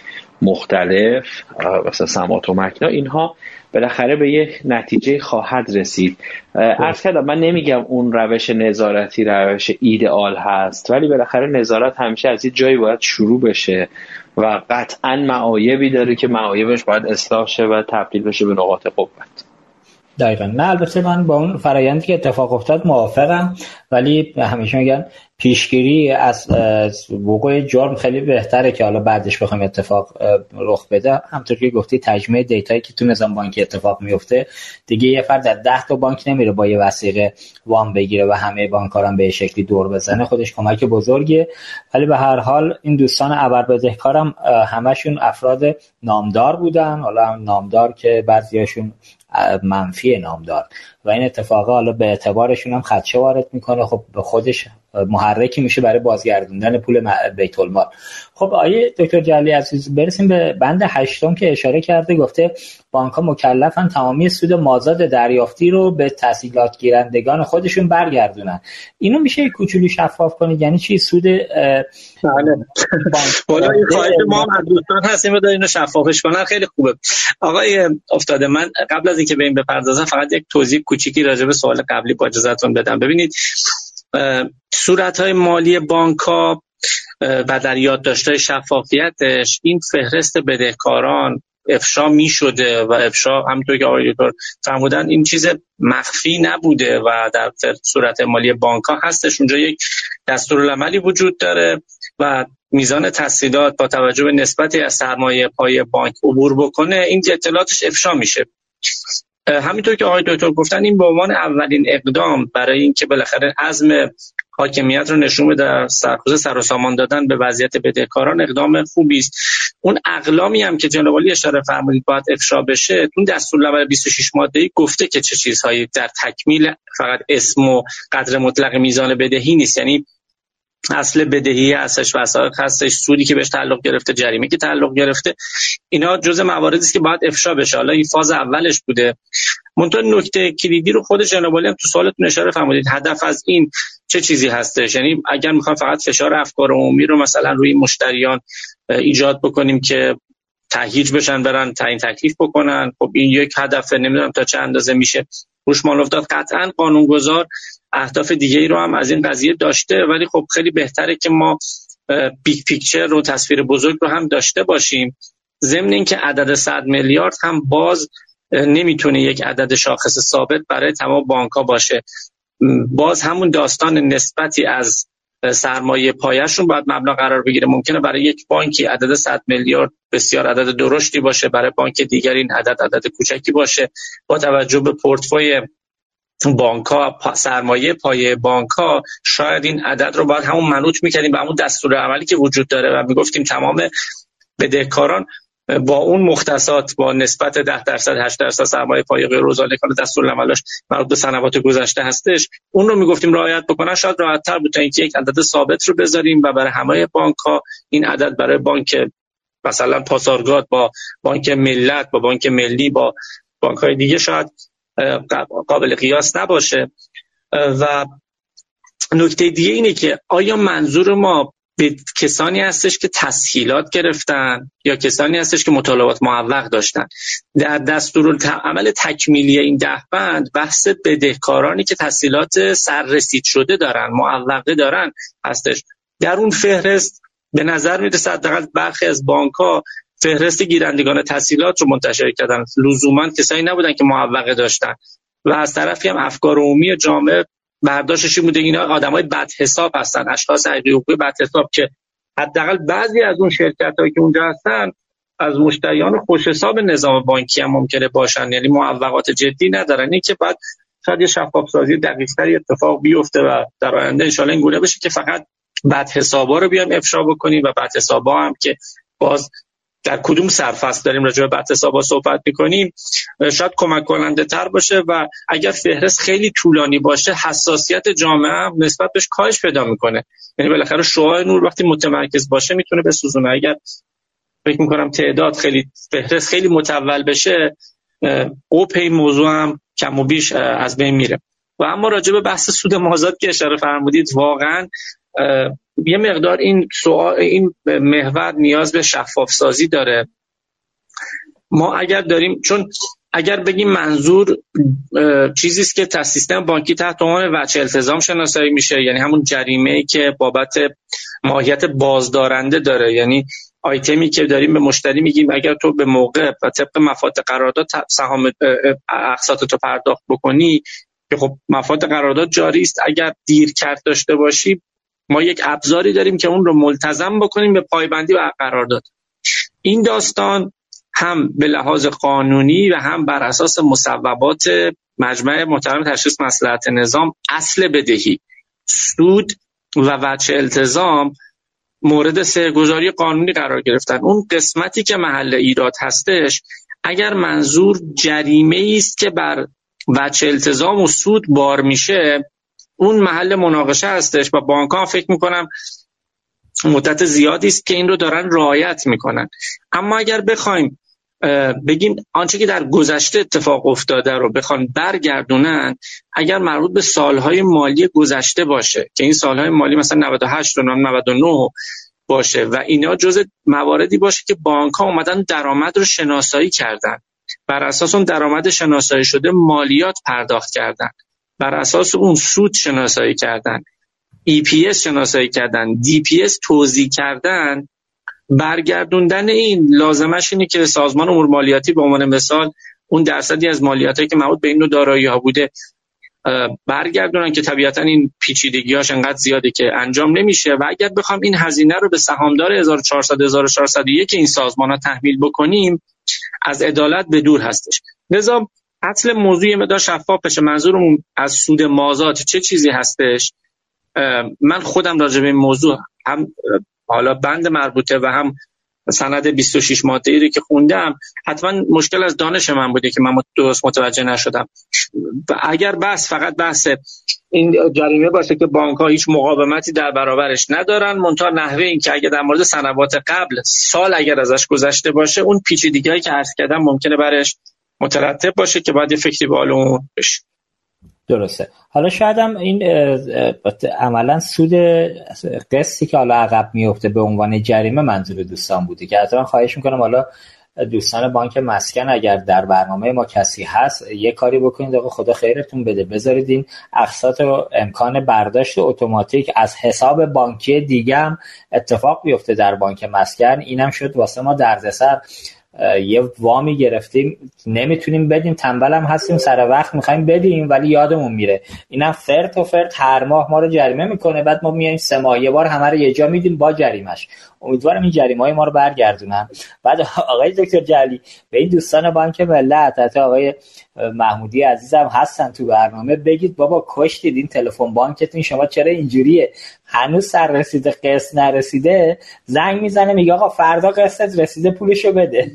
مختلف مثلا سمات و مکنا، اینها بالاخره به یه نتیجه خواهد رسید. عرض کردم من نمیگم اون روش نظارتی روش ایدئال هست، ولی بالاخره نظارت همیشه از یه جایی باید شروع بشه و قطعاً معایبی داره که معایبش باید اصلاح شه و تبدیل بشه به نقاط قوت. دقیقاً. نه البته من با اون فرآیندی که اتفاق افتاد موافقم، ولی همیشه میگن پیشگیری از وقوع جرم خیلی بهتره که حالا بعدش بخوام اتفاق رخ بده. همونطور که گفتی تجمیع دیتایی که تو نظام بانکی اتفاق میفته دیگه، یه فرد از ده تا بانک نمیره با یه وثیقه وام بگیره و همه بانک‌ها هم به شکلی دور بزنه، خودش کمک بزرگیه. ولی به هر حال این دوستان ابربدهکارم همشون افراد نامدار بودن، حالا نامدار که بعضیاشون منفی نامدار و این اتفاقه حالا به اعتبارشون هم خدشه وارد میکنه، خب به خودش محرکی میشه برای بازگردوندن پول بیت المال. خب آیه دکتر جلیلی عزیز برسیم به بند هشتم که اشاره کرده، گفته بانک‌ها مکلفن تمامی سود مازاد دریافتی رو به تسهیلات گیرندگان خودشون برگردونن. اینو میشه یک کوچولو شفاف کنید؟ یعنی چی سود بله والا این خواهش ما هم از دوستان هستیم و اینو شفافش کنن، خیلی خوبه. آقای افتاده، من قبل از اینکه به این بپردازم فقط یک توضیح کوچیکی راجع به سوال قبلی با اجازهتون بدم. ببینید صورت‌های مالی بانک‌ها و در یادداشت‌های شفافیتش این فهرست بدهکاران افشا می شده و افشا همونطور که آقای دکتر فرمودن این چیز مخفی نبوده و در صورت مالی بانک‌ها هستش. اونجا یک دستورالعملی وجود داره و میزان تسهیلات با توجه به نسبتی از سرمایه پای بانک عبور بکنه این اطلاعاتش افشا میشه. همینطور که آقای دکتر گفتن این به عنوان اولین اقدام برای اینکه بالاخره عزم حاکمیت رو نشون بده در سرخوزه سر و سامان دادن به وضعیت بدهکاران اقدام خوبی است. اون اقلامی هم که جناب عالی اشاره فرمودید باید افشا بشه، اون دستورالعمل بیست و شش ماده‌ای گفته که چه چیزهایی در تکمیل فقط اسم و قدر مطلق میزان بدهی نیست، یعنی اصل بدهی هستش، وثایق هستش، سودی که بهش تعلق گرفته، جریمه که تعلق گرفته، اینا جزء مواردی است که باید افشا بشه. حالا این فاز اولش بوده. منتها نکته کلیدی رو خود جناب عالی هم تو سوالتون اشاره فرمودید، هدف از این چه چیزی هستش؟ یعنی اگر میخوام فقط فشار افکار عمومی رو مثلا روی مشتریان ایجاد بکنیم که تهییج بشن برن تعیین تکلیف بکنن، خب این یک هدفه، نمیدونم تا چه اندازه میشه روش مال افتاد. قطعاً قانونگذار اهداف دیگه ای رو هم از این قضیه داشته، ولی خب خیلی بهتره که ما بیگ پیکچر رو، تصویر بزرگ رو هم داشته باشیم. ضمن این که عدد صد میلیارد هم باز نمیتونه یک عدد شاخص ثابت برای تمام بانک‌ها باشه. باز همون داستان نسبتی از سرمایه پایه‌شون باید مبلغ قرار بگیره. ممکنه برای یک بانکی عدد صد میلیارد بسیار عدد درشتی باشه، برای بانک دیگر این عدد عدد کوچکی باشه. با توجه به پورتفوی بانک‌ها، سرمایه پایه بانک‌ها، شاید این عدد رو باید همون منوط می‌کردیم به همون دستور عملی که وجود داره و میگفتیم تمام بدهکاران با اون مختصات با نسبت ده درصد هشت درصد سرمایه پایه غیر روزانه که دستور عملش مربوط به سنوات گذشته هستش، اون رو میگفتیم رعایت بکنن، شاید راحت‌تر بود تا اینکه یک عدد ثابت رو بذاریم و برای همه بانک‌ها این عدد برای بانک مثلا پاسارگاد با بانک ملت با بانک ملی با بانک‌های دیگه شاید قابل قیاس نباشه. و نکته دیگه اینه که آیا منظور ما به کسانی هستش که تسهیلات گرفتن یا کسانی هستش که مطالبات معوق داشتن؟ در دستورالعمل تکمیلی این ده بند بحث بدهکارانی که تسهیلات سررسید شده دارن، معوقه دارن هستش. در اون فهرست به نظر میرسه حداقل برخی از بانک‌ها فهرست گیرندگان تسهیلات رو منتشر کردن، لزوما کسایی نبودن که معوقه داشتن و از طرفی هم افکار عمومی جامعه برداشتش این بوده اینا آدمای بد حساب هستن، اشخاص حقوقی بد حساب، که حداقل بعضی از اون شرکتایی که اونجا هستن از مشتریان خوش حساب نظام بانکی هم ممکنه باشن، یعنی معوقات جدی ندارن. این که بعد شاید یه شفاف سازی دقیق‌تری اتفاق بیفته و در آینده ان شاءالله اینگونه بشه که فقط بد حسابا رو بیایم افشا بکنیم و بد حسابا هم که باز در کدوم سرفصل داریم راجع به بد حسابا صحبت می‌کنیم شاید کمک کننده تر باشه و اگر فهرست خیلی طولانی باشه حساسیت جامعه هم نسبت بهش کاهش پیدا میکنه. یعنی بالاخره شعاع نور وقتی متمرکز باشه میتونه بسوزونه. اگر فکر میکنم تعداد خیلی فهرست خیلی متول بشه اوپ این موضوع هم کم و بیش از بین میره. و اما راجع به بحث سود مازاد که اشاره فرمودید، واقعا یه مقدار این سوال این محور نیاز به شفاف سازی داره. ما اگر داریم، چون اگر بگیم منظور چیزی است که تحت سیستم بانکی تحت عنوان وجه التزام شناسایی میشه، یعنی همون جریمه‌ای که بابت ماهیت بازدارنده داره، یعنی آیتمی که داریم به مشتری میگیم اگر تو به موقع و طبق مفاد قرارداد سهام اقساطتو پرداخت بکنی، که خب مفاد قرارداد جاری است، اگر دیر کرد داشته باشی ما یک ابزاری داریم که اون رو ملتزم بکنیم به پایبندی و قرارداد. این داستان هم به لحاظ قانونی و هم بر اساس مصوبات مجمع محترم تشخیص مصلحت نظام اصل بدهی، سود و وجه التزام مورد سرگذاری قانونی قرار گرفتن. اون قسمتی که محل ایراد هستش اگر منظور جریمه است که بر وجه التزام و سود بار میشه، اون محل مناقشه هستش و بانک‌ها فکر میکنم مدت زیادی است که این رو دارن رعایت میکنن. اما اگر بخوایم بگیم آنچه که در گذشته اتفاق افتاده رو بخوان برگردونن، اگر مربوط به سالهای مالی گذشته باشه که این سالهای مالی مثلا نود و هشت و نود و نه باشه و اینا جزء مواردی باشه که بانک‌ها اومدن درآمد رو شناسایی کردن، بر اساس اون درآمد شناسایی شده مالیات پرداخت کردن، بر اساس اون سود شناسایی کردن، ای پی اس شناسایی کردن، دی پی اس توزیع کردن، برگردوندن این لازمش اینه که سازمان امور مالیاتی به عنوان مثال اون درصدی از مالیاتی که مربوط به این نوع دارایی‌ها بوده برگردونن که طبیعتاً این پیچیدگی‌هاش انقدر زیاده که انجام نمیشه و اگر بخوام این هزینه رو به سهامدار هزار و چهارصد هزار و چهارصد و یک این سازمان‌ها تحمیل بکنیم از عدالت به دور هستش. لذا اصل موضوع مقدار شفاف بشه منظورمون از سود مازاد چه چیزی هستش. من خودم راجع به این موضوع هم حالا بند مربوطه و هم سند بیست و شش ماده‌ای رو که خوندم حتما مشکل از دانش من بوده که من درست متوجه نشدم. اگر بحث فقط بحث این جریمه باشه که بانک‌ها هیچ مقاومتی در برابرش ندارن، منتها نحوه این که اگر در مورد سنوات قبل سال اگر ازش گذشته باشه اون پیچیدگی‌هایی که عرض کردم ممکنه برش مترتب باشه که باید فکری به حال اون بشه. درسته. حالا شاید هم این عملا سود قسطی که حالا عقب میفته به عنوان جریمه منظور دوستان بوده که حتما خواهش میکنم حالا دوستان بانک مسکن اگر در برنامه ما کسی هست یه کاری بکنید آقا خدا خیرتون بده، بذارید این اقساط و امکان برداشت اتوماتیک از حساب بانکی دیگه هم اتفاق بیفته در بانک مسکن. اینم شد واسه ما دردسر یه وامی گرفتیم نمیتونیم بدیم، تنبلم هستیم، سر وقت میخوایم بدیم ولی یادمون میره. اینم فرت و فرت هر ماه ما رو جریمه میکنه، بعد ما میایم سه ماه یه بار همه رو یه جا میدیم با جریمش. امیدوارم این جریمه‌های ما رو برگردونن. بعد آقای دکتر جلی به این دوستان بانک ملت، حتی آقای محمودی عزیزم هستن تو برنامه، بگید بابا کشتید این تلفن بانکتون، شما چرا اینجوریه؟ هنوز سر رسیده قسط نرسیده زنگ میزنه میگه آقا فردا قسطت رسیده پولشو بده.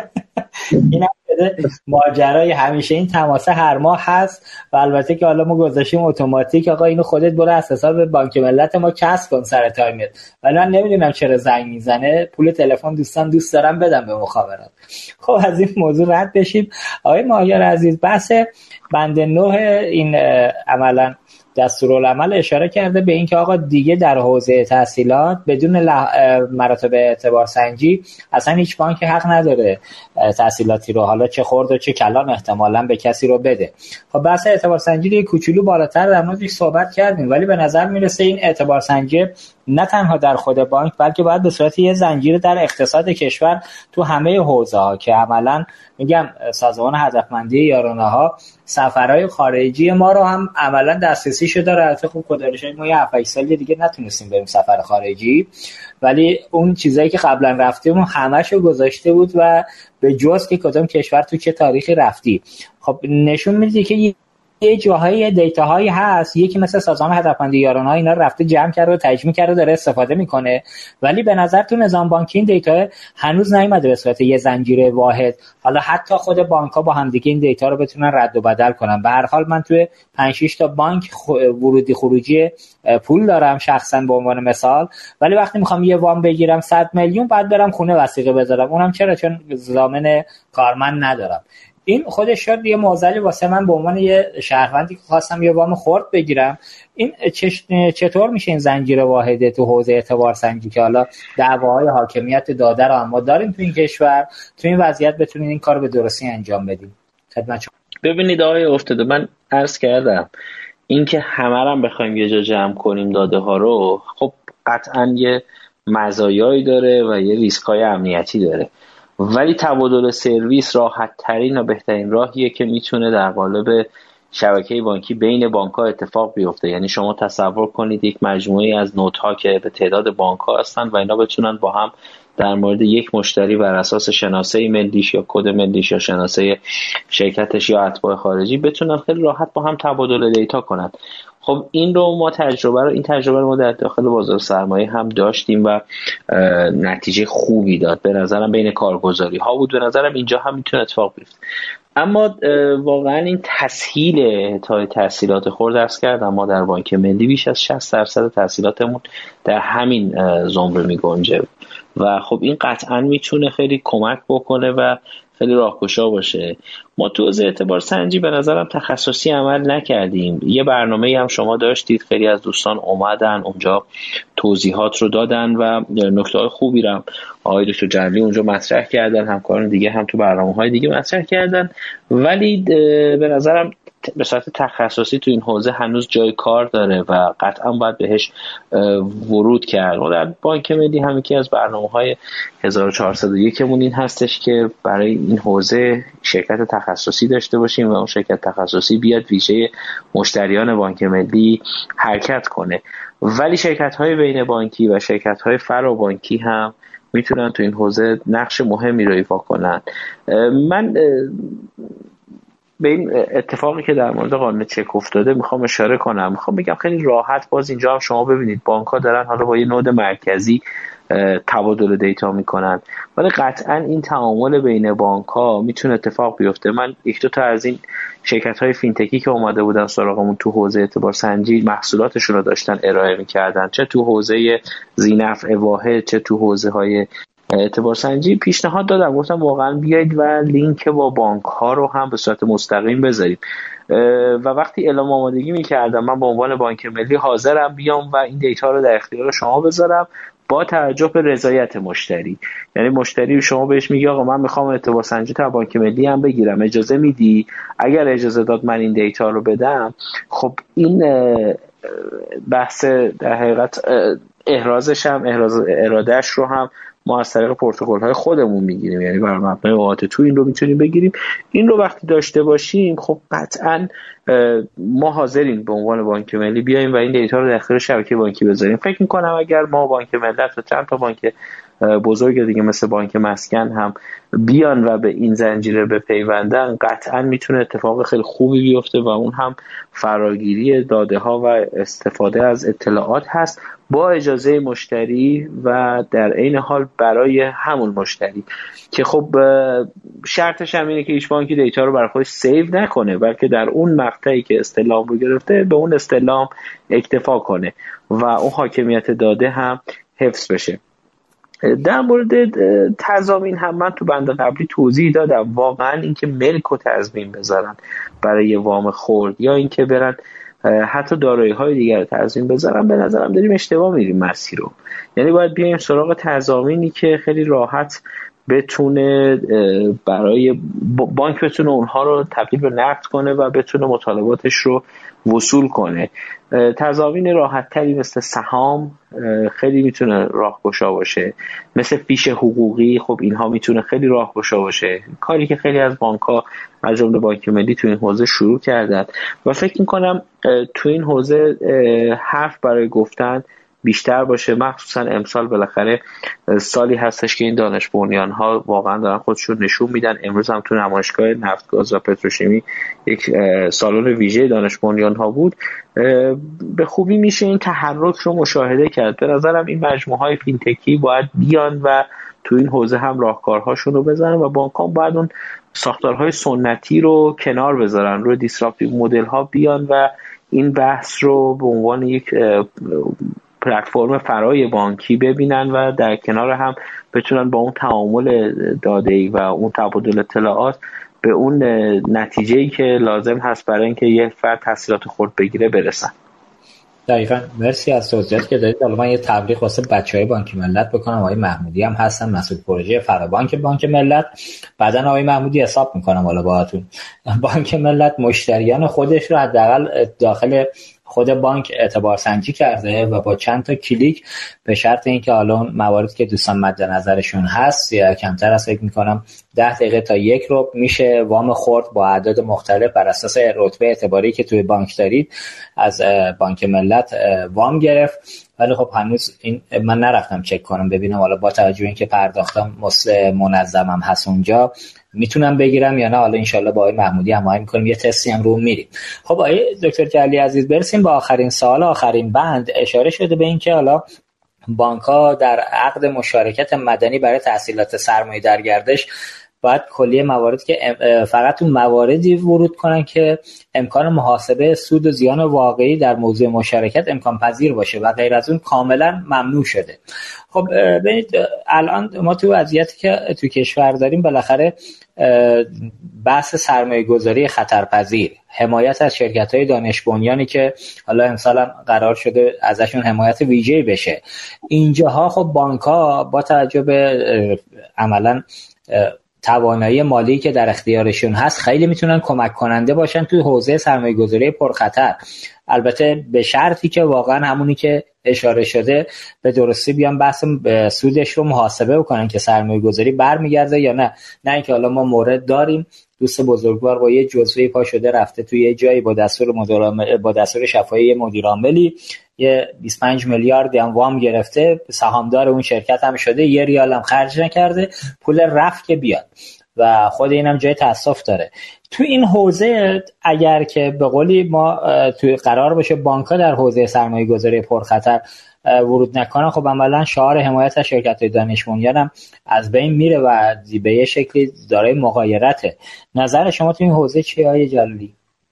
اینا بده ماجرای همیشه این تماسه هر ماه هست و البته که حالا ما گذاشتیم اتوماتیک آقا اینو خودت برو از حساب بانک ملت ما کسب کن سر تایمت، ولی من نمیدونم چرا زنگ میزنه. پول تلفن دوستان دوست دارم بدم به مخابرات. خب از این موضوع رد بشیم. آقای ماهیار عزیز بحث بند نه این عملا دستورالعمل اشاره کرده به این که آقا دیگه در حوزه تحصیلات بدون لح... مراتب اعتبار سنجی اصلا هیچ بانک حق نداره تحصیلاتی رو حالا چه خرد و چه کلان احتمالاً به کسی رو بده. خب بحث اعتبار سنجی رو کوچولو بالاتر در موردش صحبت کردیم، ولی به نظر میرسه این اعتبار سنجی نه تنها در خود بانک بلکه باید به صورت یه زنجیره در اقتصاد کشور تو همه حوزه ها که عملاً میگم سازمان هدفمندی یارانه ها سفرهای خارجی ما رو هم عملاً دسترسیشو داره. البته خب خدایش ما یه هفت سال دیگه نتونستیم بریم سفر خارجی، ولی اون چیزایی که قبلا رفتیم همه‌شو گذاشته بود و به جز که کدوم کشور تو چه تاریخی رفتی. خب نشون میده که یه جاهای دیتاهایی هست، یکی مثل سازمان هدفمندی یارانه ها اینا رفته جمع کرده و تجمیع کرده داره استفاده میکنه، ولی به نظر تو نظام بانکی این دیتا هنوز نیومده به صورت یه زنجیره واحد. حالا حتی خود بانک‌ها با هم دیگه این دیتا رو بتونن رد و بدل کنن. به هر حال من توی پنج شش تا بانک ورودی خروجی پول دارم شخصا به عنوان مثال، ولی وقتی میخوام یه وام بگیرم صد میلیون بعد برم خونه وثیقه بذارم. اونم چرا؟ چون ضامن کارمند ندارم. این خودش شد یه معضلی واسه من به عنوان یه شهروندی که خواستم یه وام خرد بگیرم. این چطور میشه این زنجیره واحده تو حوزه اعتبار سنجی که حالا دعواهای حاکمیت داده رو هم ما داریم تو این کشور، تو این وضعیت بتونین این کار به درستی انجام بدیم؟ خدمت شما. ببینید آقای افتاده، من عرض کردم این که همه رو بخوایم یه جا جمع کنیم داده ها رو، خب قطعا یه مزایایی داره و یه ریسکای امنیتی داره، ولی تبادل سرویس راحت ترین و بهترین راهیه که میتونه در قالب شبکه بانکی بین بانک‌ها اتفاق بیفته. یعنی شما تصور کنید یک مجموعه از نودها که به تعداد بانک‌ها هستن و اینا بتونن با هم در مورد یک مشتری بر اساس شناسه ملیش یا کد ملیش یا شناسه شرکتش یا اتباع خارجی بتونن خیلی راحت با هم تبادل دیتا کنن. خب این رو ما تجربه رو این تجربه رو ما در داخل بازار سرمایه هم داشتیم و نتیجه خوبی داد. به نظرم بین کارگزاری ها بود، به نظرم اینجا هم میتونه اتفاق بیفته. اما واقعا این تسهیل تا تحصیلات خرد درس کردم ما در بانک ملی بیش از شصت درصد تحصیلاتمون در همین زمره میگنجه و خب این قطعا میتونه خیلی کمک بکنه و خیلی راهگشا باشه. ما تو حوزه اعتبار سنجی به نظرم تخصصی عمل نکردیم. یه برنامه‌ای هم شما داشتید، خیلی از دوستان اومدن اونجا توضیحات رو دادن و نکته‌های خوبی رو آقای دکتر جلی اونجا مطرح کردن، همکاران دیگه هم تو برنامه‌های دیگه مطرح کردن، ولی به نظرم به صورت تخصصی تو این حوزه هنوز جای کار داره و قطعا باید بهش ورود کرد. ما در بانک ملی هم یکی از برنامه‌های هزار و چهارصد و یک مون این هستش که برای این حوزه شرکت تخصصی داشته باشیم و اون شرکت تخصصی بیاد ویژه مشتریان بانک ملی حرکت کنه. ولی شرکت‌های بین بانکی و شرکت‌های فرا بانکی هم میتونن تو این حوزه نقش مهمی رو ایفا کنن. من به این اتفاقی که در مورد قانون چک افتاده میخوام اشاره کنم. میخوام بگم خیلی راحت باز اینجا هم شما ببینید بانک‌ها دارن حالا با یه نود مرکزی تبادل دیتا میکنن، ولی قطعا این تعامل بین بانک‌ها میتونه اتفاق بیفته. من یک دو تا از این شرکت‌های فینتکی که اومده بودن سراغمون تو حوزه اعتبار سنجی محصولاتشون رو داشتن ارائه میکردن، چه تو حوزه ذینفع واحد چه تو حوزه‌های اعتبار سنجی، پیشنهاد دادم گفتم واقعا بیایید و لینک با بانک ها رو هم به صورت مستقیم بذاریم و وقتی اعلام آمادگی میکردم من به عنوان بانک ملی حاضرم بیام و این دیتا رو در اختیار شما بذارم با توجه به رضایت مشتری. یعنی مشتری شما بهش میگی آقا من میخوام اعتبار سنجی تا بانک ملی هم بگیرم، اجازه میدی؟ اگر اجازه داد من این دیتا رو بدم، خب این بحث در حقیقت احرازش هم احراز ارادهش رو هم ما از طریق پروتکل‌های خودمون میگیریم، یعنی بر مبنای اوقات تو این رو میتونیم بگیریم. این رو وقتی داشته باشیم خب قطعاً ما حاضرین به عنوان بانک ملی بیایم و این دیتا رو داخل شبکه بانکی بذاریم. فکر می‌کنم اگر ما بانک ملت و چند تا بانک بزرگ دیگه مثل بانک مسکن هم بیان و به این زنجیره بپیوندن، قطعا میتونه اتفاق خیلی خوبی بیفته و اون هم فراگیری داده ها و استفاده از اطلاعات هست با اجازه مشتری و در عین حال برای همون مشتری که خب شرطش هم اینه که هیچ بانکی دیتا رو برای خودش سیو نکنه، بلکه در اون مقطعی که استلام رو گرفته به اون استلام اکتفا کنه و اون حاکمیت داده هم حفظ بشه. در مورد تضامین هم من تو بند قبلی توضیح دادم. واقعا اینکه ملک و تضمین بذارن برای وام خرد یا اینکه برن حتی دارایی های دیگر رو تضمین بذارن، به نظرم داریم اشتباه میریم مسیر رو. یعنی باید بیایم سراغ تضامینی که خیلی راحت بتونه برای بانک بتونه اونها رو تبدیل به نقد کنه و بتونه مطالباتش رو وصول کنه. تضامین راحت تری مثل سهام خیلی میتونه راهگشا باشه، مثل فیش حقوقی خب اینها میتونه خیلی راهگشا باشه، کاری که خیلی از بانک‌ها از جمله بانک ملی تو این حوزه شروع کردن و فکر میکنم تو این حوزه حرف برای گفتن بیشتر باشه، مخصوصا امسال بالاخره سالی هستش که این دانش بنیان ها واقعا دارن خودشون نشون میدن. امروز هم تو نمایشگاه نفت گاز و پتروشیمی یک سالن ویژه دانش بنیان ها بود. به خوبی میشه این تحرک رو مشاهده کرد. به نظرم این مجموعه های فینتکی باید بیان و تو این حوزه هم راهکارهاشون رو بزنن و بانک‌ها باید اون ساختارهای سنتی رو کنار بذارن، روی دیسراپتیو مدل ها بیان و این بحث رو به عنوان یک پلتفرم فرای بانکی ببینن و در کنار هم بتونن با اون تعامل داده‌ای و اون تبادل اطلاعات به اون نتیجه‌ای که لازم هست برای اینکه یک فرد تحصیلات خرد بگیره برسن. دقیقاً. مرسی از توضیحاتی که دادید. حالا من یه تبلیغ واسه بچهای بانک ملت بکنم. آقای محمودی هم هستن، مسئول پروژه فرابانک بانک ملت. بعداً آقای محمودی حساب میکنم حالا باهاتون. بانک ملت مشتریان خودش رو حداقل داخل خود بانک اعتبار سنجی کرده و با چند تا کلیک به شرط اینکه حالا اون مواردی که دوستان مد نظرشون هست یا کمتر از فکر میکنم ده دقیقه تا یک رو میشه وام خرد با اعداد مختلف بر اساس رتبه اعتباری که توی بانک دارید از بانک ملت وام گرفت. ولی خب هنوز این من نرفتم چک کنم ببینم حالا با توجه به اینکه پرداختم منظمم هست اونجا میتونم بگیرم یا نه. حالا انشالله با آقای محمودی هماهنگ میکنیم یه تستی هم رو میریم. خب آقای دکتر جلیلی عزیز برسیم با آخرین سوال. آخرین بند اشاره شده به این که حالا بانک‌ها در عقد مشارکت مدنی برای تحصیلات سرمایه در گردش باید کلیه مواردی که فقط اون مواردی ورود کنن که امکان محاسبه سود و زیان واقعی در موضوع مشارکت امکان پذیر باشه و غیر از اون کاملا ممنوع شده. خب ببینید الان ما تو وضعیتی که تو کشور داریم بالاخره بحث سرمایه گذاری خطرپذیر، حمایت از شرکت‌های دانش بنیانی که حالا امسال هم قرار شده ازشون حمایت ویژه‌ای بشه، اینجاها خب بانک‌ها با توجه به عملاً توانایی مالی که در اختیارشون هست خیلی میتونن کمک کننده باشن توی حوزه سرمایه‌گذاری پرخطر. البته به شرطی که واقعا همونی که اشاره شده به درستی بیان بحث سودش رو محاسبه بکنن که سرمایه‌گذاری برمیگرده یا نه. نه اینکه حالا ما مورد داریم دوست بزرگوار با یه جزوه پا شده رفته توی یه جایی با دستور مدیر با دستور شفاهی مدیر عاملی یه بیست و پنج میلیارد هم وام گرفته، سهامدار اون شرکت هم شده، یه ریال هم خرج نکرده، پول رفت که بیاد و خود اینم جای تاسف داره. تو این حوزه اگر که به قولی ما تو قرار باشه بانک‌ها در حوزه سرمایه‌گذاری پرخطر ورود نکنن، خب عملاً شعار حمایت از شرکت‌های دانش بنیان هم از بین میره و به یه شکلی دارای مغایرته. نظر شما تو این حوزه چیه آقای جلالی؟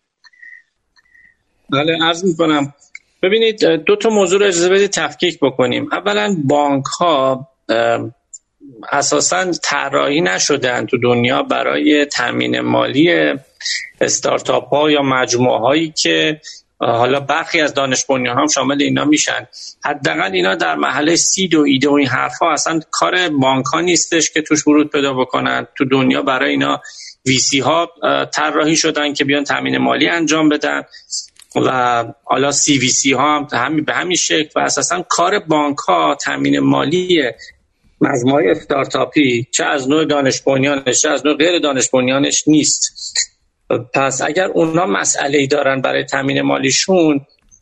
بله عرض می‌کنم. ببینید دو تا موضوع رو اجازه بدید تفکیک بکنیم. اولا بانک‌ها اساساً طراحی نشدن تو دنیا برای تامین مالی استارتاپ ها یا مجموعه هایی که حالا برخی از دانش بنیان هم شامل اینا میشن. حداقل اینا در مرحله سید و ایده و این حرفا اصلا کار بانک ها نیستش که توش ورود پیدا بکنن. تو دنیا برای اینا وی سی ها طراحی شدن که بیان تامین مالی انجام بدن و حالا سی وی سی ها هم به همین شکل و اساسا کار بانک ها تامین مالی مجموعه استارتاپی چه از نوع دانش بنیانش چه از نوع غیر دانش بنیانش نیست. پس اگر اونا مسئله‌ای دارن برای تامین مالیشون،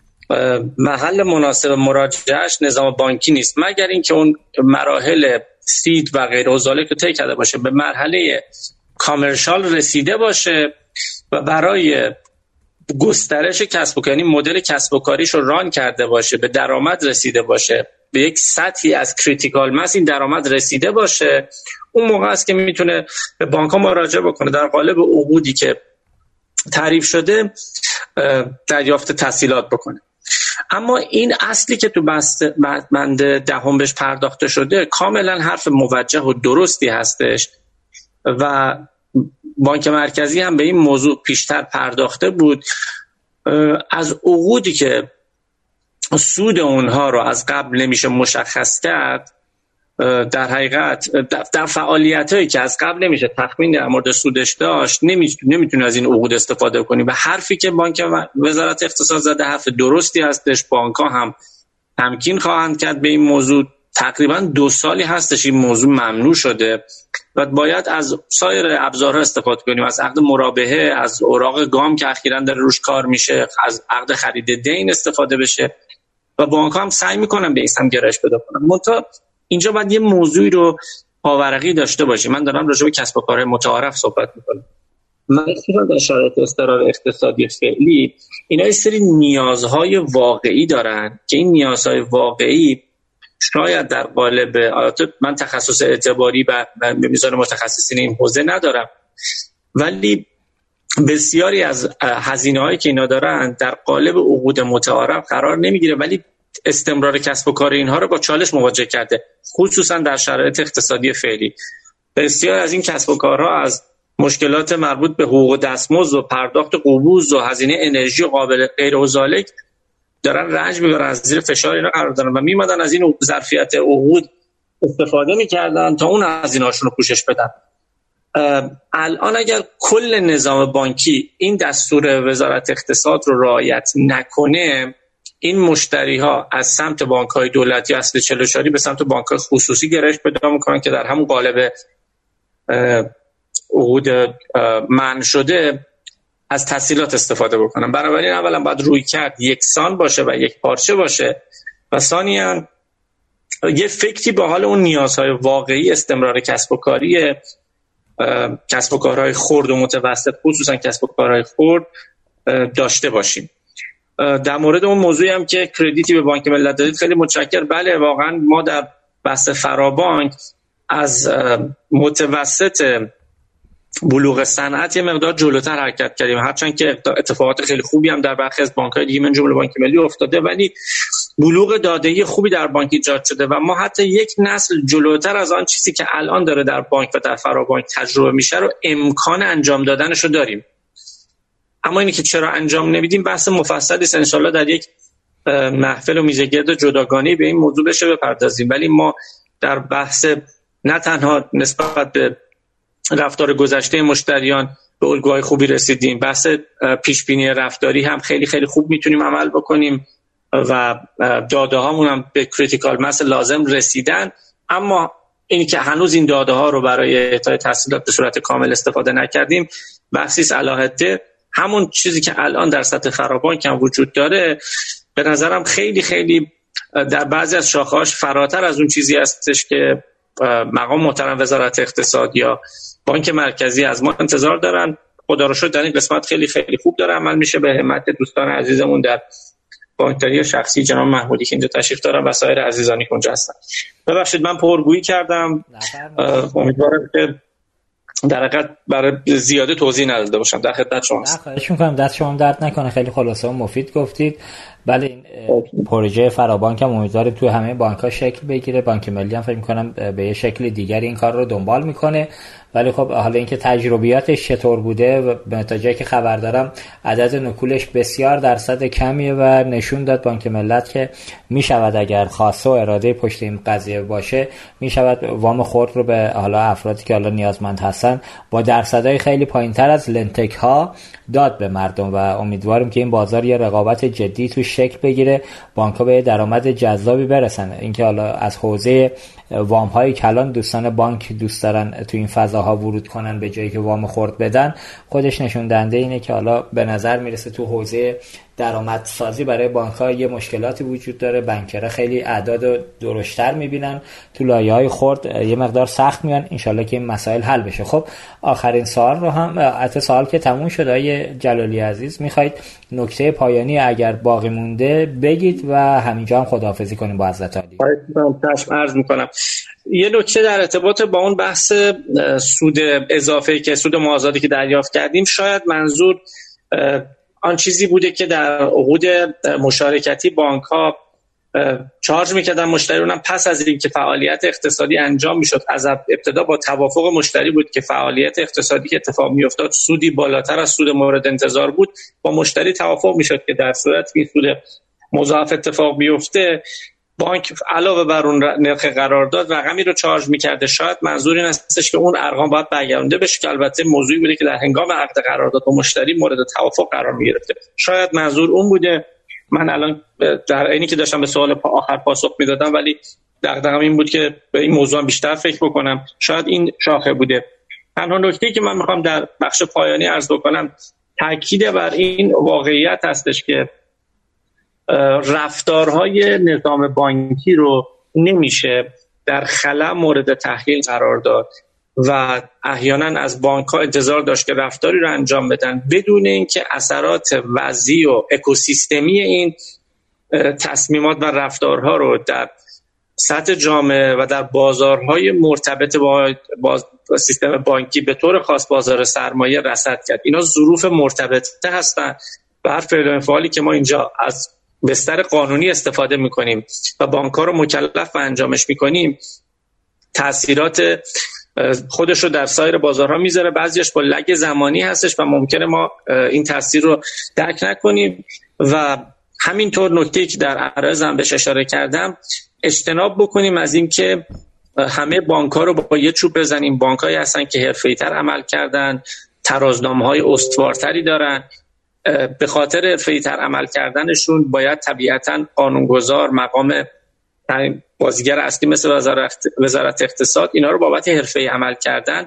محل مناسب مراجعهش نظام بانکی نیست، مگر اینکه اون مراحل سید و غیر و ذالک رو طی کرده باشه، به مرحله کامرشال رسیده باشه و برای گسترش کسب و کاری، یعنی مدل کسب و کاریش رو ران کرده باشه، به درآمد رسیده باشه، به یک سطحی از کریتیکال ماس این درآمد رسیده باشه، اون موقع است که میتونه به بانک‌ها مراجعه بکنه، در قالب عقودی که تعریف شده دریافت تسهیلات بکنه. اما این اصلی که تو بند دهم بهش پرداخته شده کاملا حرف موجه و درستی هستش و بانک مرکزی هم به این موضوع پیشتر پرداخته بود. از عقودی که سود اونها رو از قبل نمیشه مشخص کرد، در حقیقت در فعالیتایی که از قبل نمیشه تخمین در مورد سودش داشت، نمیتونه از این عقود استفاده کنی و حرفی که بانک وزارت اقتصاد زده حرف درستی هستش. بانک‌ها هم تمکین خواهند کرد به این موضوع. تقریبا دو سالی هستش این موضوع ممنوع شده و باید از سایر ابزارها استفاده کنیم، از عقد مرابحه، از اوراق گام که اخیراً داره روش کار میشه، از عقد خرید دین استفاده بشه و بانک‌ها هم سعی میکنن به این سمت گرایش پیدا کنن. منتها اینجا باید یه موضوعی رو پاورقی داشته باشیم. من دارم راجع به کسب و کارهای متعارف صحبت میکنم. مثلا در شرایط اضطرار اقتصادی فعلی اینا یه سری نیازهای واقعی دارن که این نیازهای واقعی شاید در قالب، من تخصص اعتباری و به میزان متخصصین این حوزه ندارم، ولی بسیاری از هزینه‌هایی که اینا دارن در قالب عقود متعارف قرار نمیگیره، ولی استمرار کسب و کار اینها رو با چالش مواجه کرده، خصوصا در شرایط اقتصادی فعلی. بسیار از این کسب و کارها از مشکلات مربوط به حقوق دستمزد و پرداخت قبوز و هزینه انرژی و قابل غیر و ذالک دارن رنج میبرن، از زیر فشار اینا قرار دارن و میمدن از این ظرفیت عقود استفاده میکردن تا اون هزینه‌هاشون رو پوشش بدن. الان اگر کل نظام بانکی این دستور وزارت اقتصاد رو رعایت نکنه، این مشتری ها از سمت بانک های دولتی اصل چهل و چهار به سمت بانک های خصوصی گرایش پیدا میکنن که در همون قالب عقود منع شده از تسهیلات استفاده بکنن. بنابراین اولا باید روی کرد یکسان باشه و یک پارچه باشه و ثانیاً یه فکری به حال اون نیازهای واقعی استمرار کسب و کاری کسب و کارهای خرد و متوسط، خصوصا کسب و کارهای خرد داشته باشیم. در مورد اون موضوعی هم که کردیتی به بانک ملت دادید خیلی متشکر. بله واقعا ما در بحث فرابانک از متوسط بلوغ صنعت یه مقدار جلوتر حرکت کردیم، هرچند که اتفاقات خیلی خوبی هم در برخی از بانک‌های دیگه من جمله بانک ملی افتاده، ولی بلوغ داده‌ای خوبی در بانک ایجاد شده و ما حتی یک نسل جلوتر از آن چیزی که الان داره در بانک و در فرابانک تجربه میشه رو امکان انجام دادنش رو داریم. اما اینی که چرا انجام نمیدیم بحث مفصلی است، ان شاءالله در یک محفل و میزگرد جداگانه به این موضوع بشه بپردازیم. ولی ما در بحث نه تنها نسبت به رفتار گذشته مشتریان به الگوهای خوبی رسیدیم، بحث پیش بینی رفتاری هم خیلی خیلی خوب میتونیم عمل بکنیم و داده هامون هم به کریتیکال ماس لازم رسیدن. اما اینی که هنوز این داده ها رو برای اعطای تسهیلات به صورت کامل استفاده نکردیم بحثی است علاهده. همون چیزی که الان در سطح فرابانک هم وجود داره به نظرم خیلی خیلی در بعضی از شاخه‌هاش فراتر از اون چیزی هستش که مقام محترم وزارت اقتصاد یا بانک مرکزی از ما انتظار دارن. خدا رو شکر در این قسمت خیلی خیلی خوب داره عمل میشه به همت دوستان عزیزمون در بانکداری شخصی جناب محمودی که اینجا تشریف دارن و سایر عزیزانی که اونجا هستن. ببخشید من پرگویی کردم، امیدوارم که در حقیقت برای زیاده توضیح نداده باشم. در خدمت شما هستم. خواهش می‌کنم، دست شما درد نکنه، خیلی خلاصه و مفید گفتید. بله این پروژه فرابانک هم امیدواریم توی همه بانک‌ها شکل بگیره. بانک ملی هم فکر می‌کنم به یه شکل دیگری این کار رو دنبال می‌کنه ولی خب حالا اینکه تجربیاتش چطور بوده و به تا جایی که خبر دارم عدد نکولش بسیار درصد کمیه و نشون داد بانک ملت که میشود اگر خواسته و اراده پشت این قضیه باشه میشود وام خرد رو به حالا افرادی که حالا نیازمند هستن با درصدهای خیلی پایینتر از لنتک ها داد به مردم و امیدواریم که این بازار یه رقابت جدی تو شکل بگیره، بانک‌ها به درآمد جذابی برسن. اینکه حالا از حوزه وام های کلان دوستان بانک دوست دارن تو این فضاها ورود کنن به جایی که وام خرد بدن، خودش نشون دهنده اینه که حالا به نظر میرسه تو حوزه درآمدسازی برای بانک‌ها یه مشکلاتی وجود داره. بانکرها خیلی اعداد درشتر میبینن، تو لایه‌های خرد یه مقدار سخت میان. انشالله که این مسائل حل بشه. خب آخرین سوال رو هم البته سوال که تموم شد آقای جلالی عزیز، میخواید نکته پایانی اگر باقی مونده بگید و همینجا هم خداحافظی کنیم با حضرت عالی. تشکر عرض میکنم. یه نکته در ارتباط با اون بحث سود اضافه که سود مازادی که دریافت کردیم، شاید منظور آن چیزی بوده که در عقود مشارکتی بانک‌ها چارج می‌کردن مشتری رو، پس از اینکه فعالیت اقتصادی انجام می‌شد از ابتدا با توافق مشتری بود که فعالیت اقتصادی که اتفاق می‌افتاد سودی بالاتر از سود مورد انتظار بود، با مشتری توافق می‌شد که در صورتی که سود مضاعف اتفاق بیفته بانک علاوه بر اون نرخ قرارداد رقمی رو چارج می‌کرده. شاید منظور این هستش که اون ارقام باید برگردونده بشه که البته موضوعی بوده که در هنگام عقد قرارداد با مشتری مورد توافق قرار می‌گرفته. شاید منظور اون بوده. من الان در اینی که داشتم به سوال آخر پاسخ میدادم ولی دغدغه‌م این بود که به این موضوع بیشتر فکر بکنم. شاید این شاخه بوده. تنها نکته‌ای که من می‌خوام در بخش پایانی عرض بکنم تاکید بر این واقعیت هستش که رفتارهای نظام بانکی رو نمیشه در خلا مورد تحلیل قرار داد و احیانا از بانک‌ها انتظار داشت که رفتاری رو انجام بدن بدون اینکه اثرات وضعی و اکوسیستمی این تصمیمات و رفتارها رو در سطح جامعه و در بازارهای مرتبط با باز سیستم بانکی به طور خاص بازار سرمایه رصد کرد. اینا ظروف مرتبطه هستن و هر فعل و انفعالی که ما اینجا از بستر قانونی استفاده میکنیم و بانک‌ها رو مکلف به انجامش میکنیم تأثیرات خودش رو در سایر بازارها میذاره. بعضیش با لگ زمانی هستش و ممکنه ما این تاثیر رو درک نکنیم و همینطور نکته‌ای که در عرضم بهش اشاره کردم اجتناب بکنیم از این که همه بانک‌ها رو با یه چوب بزنیم. بانک‌هایی هستن که حرفه‌ای‌تر عمل کردن، ترازنامه‌های استوارتری دارن. به خاطر حرفه‌ای‌تر عمل کردنشون باید طبیعتاً قانونگذار، مقام بازیگر اصلی مثل وزارت اقتصاد اینا رو بابت حرفه‌ای عمل کردن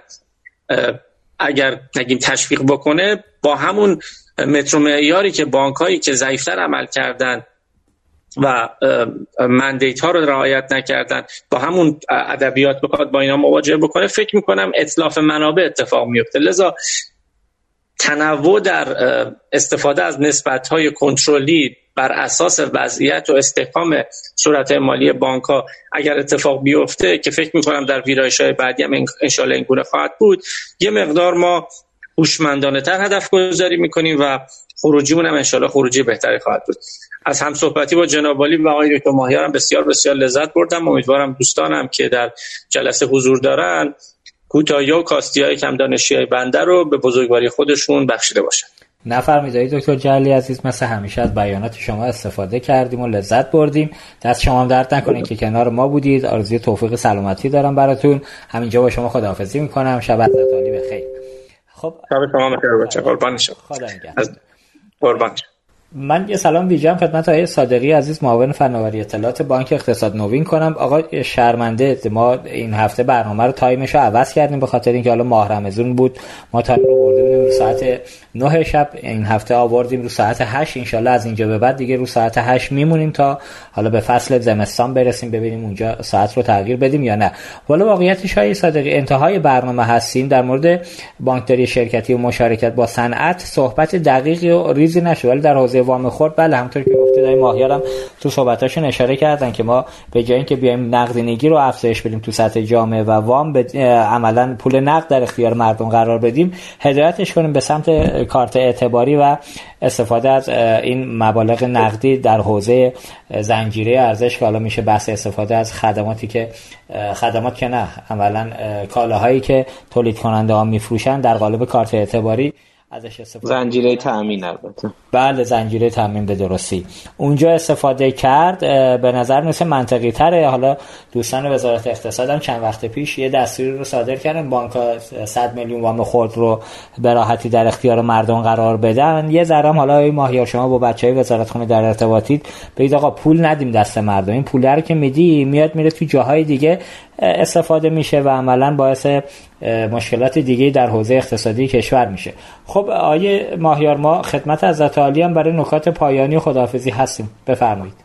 اگر نگیم تشویق بکنه، با همون متر و معیاری که بانک‌هایی که ضعیف‌تر عمل کردن و مندیت ها رو رعایت نکردن با همون ادبیات بخواد با اینا مواجهه بکنه، فکر میکنم اتلاف منابع اتفاق میفته. لذا تنوع در استفاده از نسبت‌های کنترلی بر اساس وضعیت و استحکام صورت مالی بانک‌ها اگر اتفاق بیفته که فکر می‌کنم در ویرایش‌های بعدی هم انشالله این گونه خواهد بود، یه مقدار ما هوشمندانه‌تر هدف گذاری می‌کنیم و خروجیمون هم انشالله خروجی بهتری خواهد بود. از هم صحبتی با جناب عالی و آقای دکتر ماهیار بسیار بسیار لذت بردم. امیدوارم دوستانم که در جلسه حضور دارن کوتاهی و کاستی‌های کم دانشی‌های بنده رو به بزرگواری خودشون بخشیده باشن. نفرمایید دکتر جلالی عزیز، مثل همیشه از بیانات شما استفاده کردیم و لذت بردیم. دست شما هم درد نکنه که کنار ما بودید. آرزوی توفیق سلامتی دارم براتون. همینجا با شما خداحافظی میکنم. شب حضرت عالی بخیر. خب شب شما بخیر باشه. قربان شما. خدا نگهدار. قربان. من یه سلام ویژه‌ام خدمت آقای صادقی عزیز، معاون فناوری اطلاعات بانک اقتصاد نوین کنم. آقا شرمنده ما این هفته برنامه رو تایمش رو عوض کردیم به خاطر اینکه حالا ماه رمضان بود. ما تایم رو برده بودیم رو ساعت نه شب، این هفته آوردیم رو ساعت هشت. ان شاءالله از اینجا به بعد دیگه رو ساعت هشت میمونیم تا حالا به فصل زمستان برسیم، ببینیم اونجا ساعت رو تغییر بدیم یا نه. والا واقعیتش های صادقی انتهای برنامه هستیم. در مورد بانکداری شرکتی و مشارکت با صنعت صحبت دقیقی و ریزی نشه، ولی در حوزه وام خرد، بله همونطور که گفتید آقای ماهیارم تو صحبتاشون اشاره کردن که ما به جای اینکه بیایم نقدینگی رو افزایش بدیم تو سطح جامعه و وام به عملاً پول نقد در اختیار مردم قرار بدیم، هدایتش کنیم به سمت کارت اعتباری و استفاده از این مبالغ نقدی در حوزه زنجیره ارزش که حالا میشه بحث استفاده از خدماتی که خدمات که نه عملاً کالاهایی که تولید کننده ها میفروشن در قالب کارت اعتباری ازش استفاده، زنجیره تامین. البته بله زنجیره تامین به درستی اونجا استفاده کرد به نظر میسه منطقی تره. حالا دوستان وزارت اقتصاد هم چند وقت پیش یه دستوری رو صادر کردن بانک‌ها صد میلیون وام خرد رو به راحتی در اختیار مردم قرار بدن. یه ذره هم حالا ماهیار شما با بچهای وزارتخونه در ارتباطید، بگید آقا پول ندیم دست مردم، این پول رو که میدی میاد میره تو جاهای دیگه استفاده میشه و عملاً باعث مشکلات دیگه در حوزه اقتصادی کشور میشه. خب آیه ماهیار ما خدمت حضرت عالی هم برای نکات پایانی و خداحافظی هستیم، بفرمایید.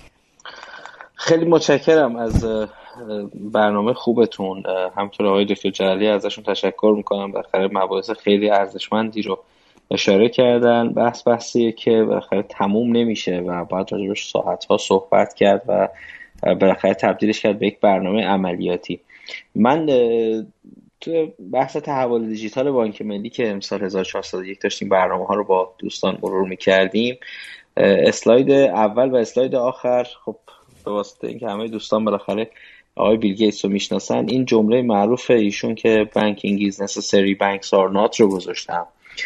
خیلی متشکرم از برنامه خوبتون، همونطور آقای دکتر جلالی ازشون تشکر میکنم، بالاخره مباحث خیلی ارزشمندی رو اشاره کردن. بحث بحثیه که بالاخره تموم نمیشه و باید راجبش ساعتها صحبت کرد و بالاخره تبدیلش کرد به یک برنامه عملیاتی. من تو بحث تحول دیجیتال بانک ملی که امسال هزار و چهارصد و یک داشتیم برنامه ها رو با دوستان مرور میکردیم، اسلاید اول و اسلاید آخر خب به واسطه اینکه همه دوستان بالاخره آقای بیل گیتس رو میشناسن، این جمله معروف ایشون که banking is necessary banks are not رو گذاشتم.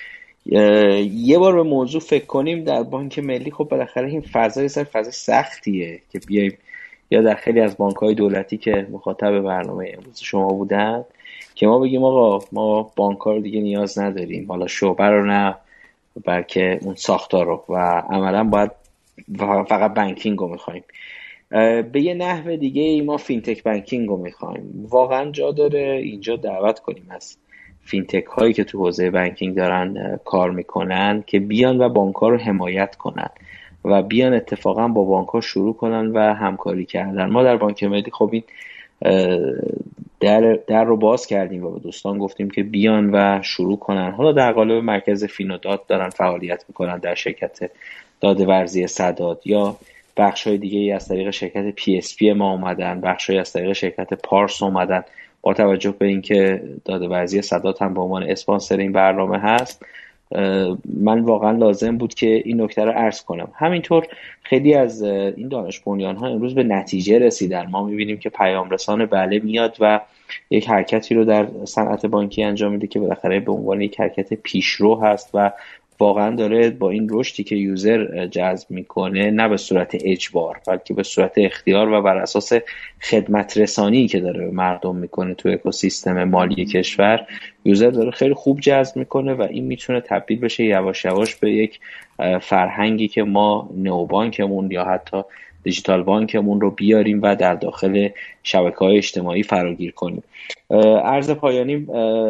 یه بار به موضوع فکر کنیم در بانک ملی، خب بالاخره این فضای سر فضای سختیه که بیایم یا در خیلی از بانک‌های دولتی که مخاطب برنامه امروز شما بودن که ما بگیم آقا ما بانک‌ها رو دیگه نیاز نداریم، حالا شعبه رو نه بلکه اون ساختار رو، و عملا باید فقط بانکینگ رو می‌خوایم. به یه نحو دیگه ای ما فینتک بانکینگ رو می‌خوایم. واقعا جا داره اینجا دعوت کنیم از فینتک هایی که تو حوزه بانکینگ دارن کار میکنن که بیان و بانک‌ها رو حمایت کنن و بیان اتفاقا با بانک‌ها شروع کنن و همکاری کردن. ما در بانک ملی خب این در, در رو باز کردیم و به دوستان گفتیم که بیان و شروع کنن. حالا در قالب مرکز فینودات دارن فعالیت میکنن، در شرکت داده‌ورزی سداد یا بخش‌های دیگه‌ای از طریق شرکت پی اس پی ما اومدن، بخش‌های از طریق شرکت پارس اومدن. با توجه به اینکه داده‌ورزی سداد هم به عنوان اسپانسر این برنامه هست، من واقعا لازم بود که این نکته رو عرض کنم. همینطور خیلی از این دانش بنیان‌ها امروز به نتیجه رسیدن. ما می‌بینیم که پیام رسان بله میاد و یک حرکتی رو در صنعت بانکی انجام میده که بالاخره به عنوان یک حرکت پیشرو هست و واقعا داره با این رشدی که یوزر جذب میکنه نه به صورت اجبار بلکه به صورت اختیار و بر اساس خدمت رسانی که داره به مردم میکنه تو اکوسیستم مالی کشور، یوزر داره خیلی خوب جذب میکنه و این میتونه تبدیل بشه یواش یواش به یک فرهنگی که ما نئوبانکمون یا حتی دیجیتال بانکمون رو بیاریم و در داخل شبکه‌های اجتماعی فراگیر کنیم. عرض پایانی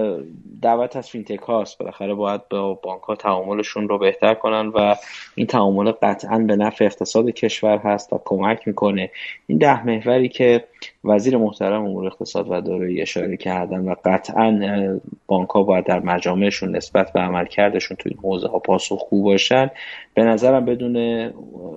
دعوت از فینتک هاست، بالاخره باید با بانک ها تعاملشون رو بهتر کنن و این تعامل قطعاً به نفع اقتصاد کشور هست و کمک میکنه. این ده محوری که وزیر محترم امور اقتصاد و دارایی اشاره کردن و قطعاً بانک ها باید در مجامعشون نسبت به عملکردشون تو این حوزه ها پاسخگو باشن، به نظرم بدون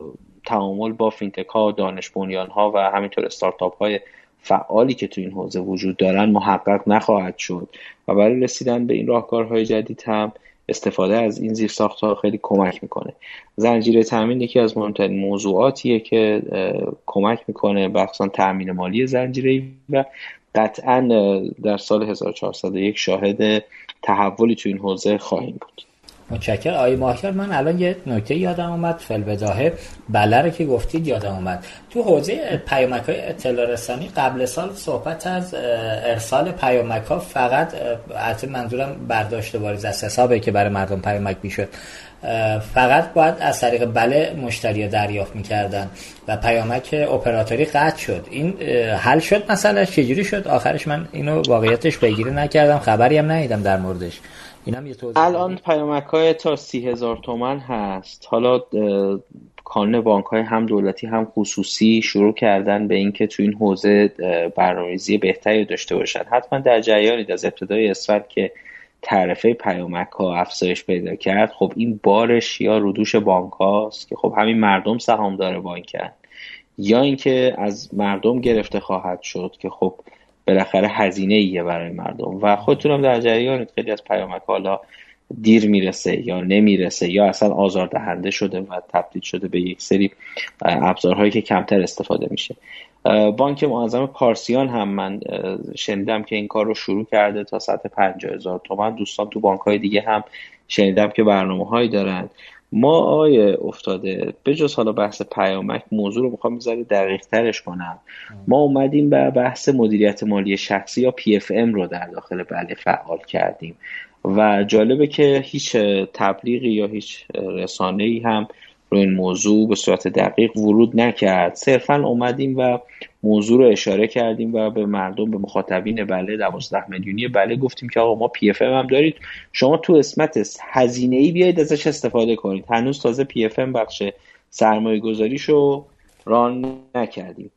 تعامل با فینتک ها، دانش بنیان ها و همینطور استارتاپ های فعالی که تو این حوزه وجود دارن محقق نخواهد شد و برای رسیدن به این راهکارهای جدید هم استفاده از این زیرساخت‌ها خیلی کمک میکنه. زنجیره تامین یکی از مهمترین موضوعاتیه که کمک میکنه بخصوصا تامین مالی زنجیره‌ای و قطعا در سال هزار و چهارصد و یک شاهد تحولی تو این حوزه خواهیم بود. متشکرم آقای ماهیار. من الان یه نکته یادم اومد، فی‌البداهه بله رو که گفتید یادم اومد. تو حوزه پیامک‌های اطلاع رسانی قبل سال صحبت از ارسال پیامک‌ها فقط البته منظورم برداشت واریز از حسابه که برای مردم پیامک میشد، فقط باید از طریق بله مشتری دریافت میکردن و پیامک اپراتوری قطع شد. این حل شد مثلا چجوری شد آخرش؟ من اینو واقعیتش پیگیری نکردم، خبری هم ندیدم در موردش. الان پیامک‌های تا سی هزار تومان هست. حالا کانون بانک‌های هم دولتی هم خصوصی شروع کردن به اینکه تو این حوزه برنامه‌ریزی بهتری داشته باشن. حتما در جریانید از ابتدای اسفند که تعرفه پیامک ها افزایش پیدا کرد، خب این بارش یا رو دوش بانک هاست که خب همین مردم سهامدار بانکن، یا اینکه از مردم گرفته خواهد شد که خب بالاخره هزینه ایه برای مردم و خودتونم در جریانید خیلی از پیامک حالا دیر میرسه یا نمیرسه یا اصلا آزاردهنده شده و تبدیل شده به یک سری ابزارهایی که کمتر استفاده میشه. بانک معظم پارسیان هم من شنیدم که این کار رو شروع کرده تا سطح پنجاه هزار تومان. دوستان تو بانک‌های دیگه هم شنیدم که برنامه‌هایی دارن. ما آیه افتاده به جز حالا بحث پیامک موضوع رو میخوام بذاری دقیق ترش کنم. ما اومدیم به بحث مدیریت مالی شخصی یا پی اف ام رو در داخل بله فعال کردیم و جالبه که هیچ تبلیغی یا هیچ رسانه‌ای هم رو این موضوع به صورت دقیق ورود نکرد. صرفاً اومدیم و موضوع رو اشاره کردیم و به مردم، به مخاطبین بله دوازده میلیونی بله گفتیم که آقا ما پی اف ام هم دارید، شما تو قسمت هزینه‌ای بیایید ازش استفاده کنید. هنوز تازه پی اف ام بخش سرمایه گذاریشو ران نکردیم.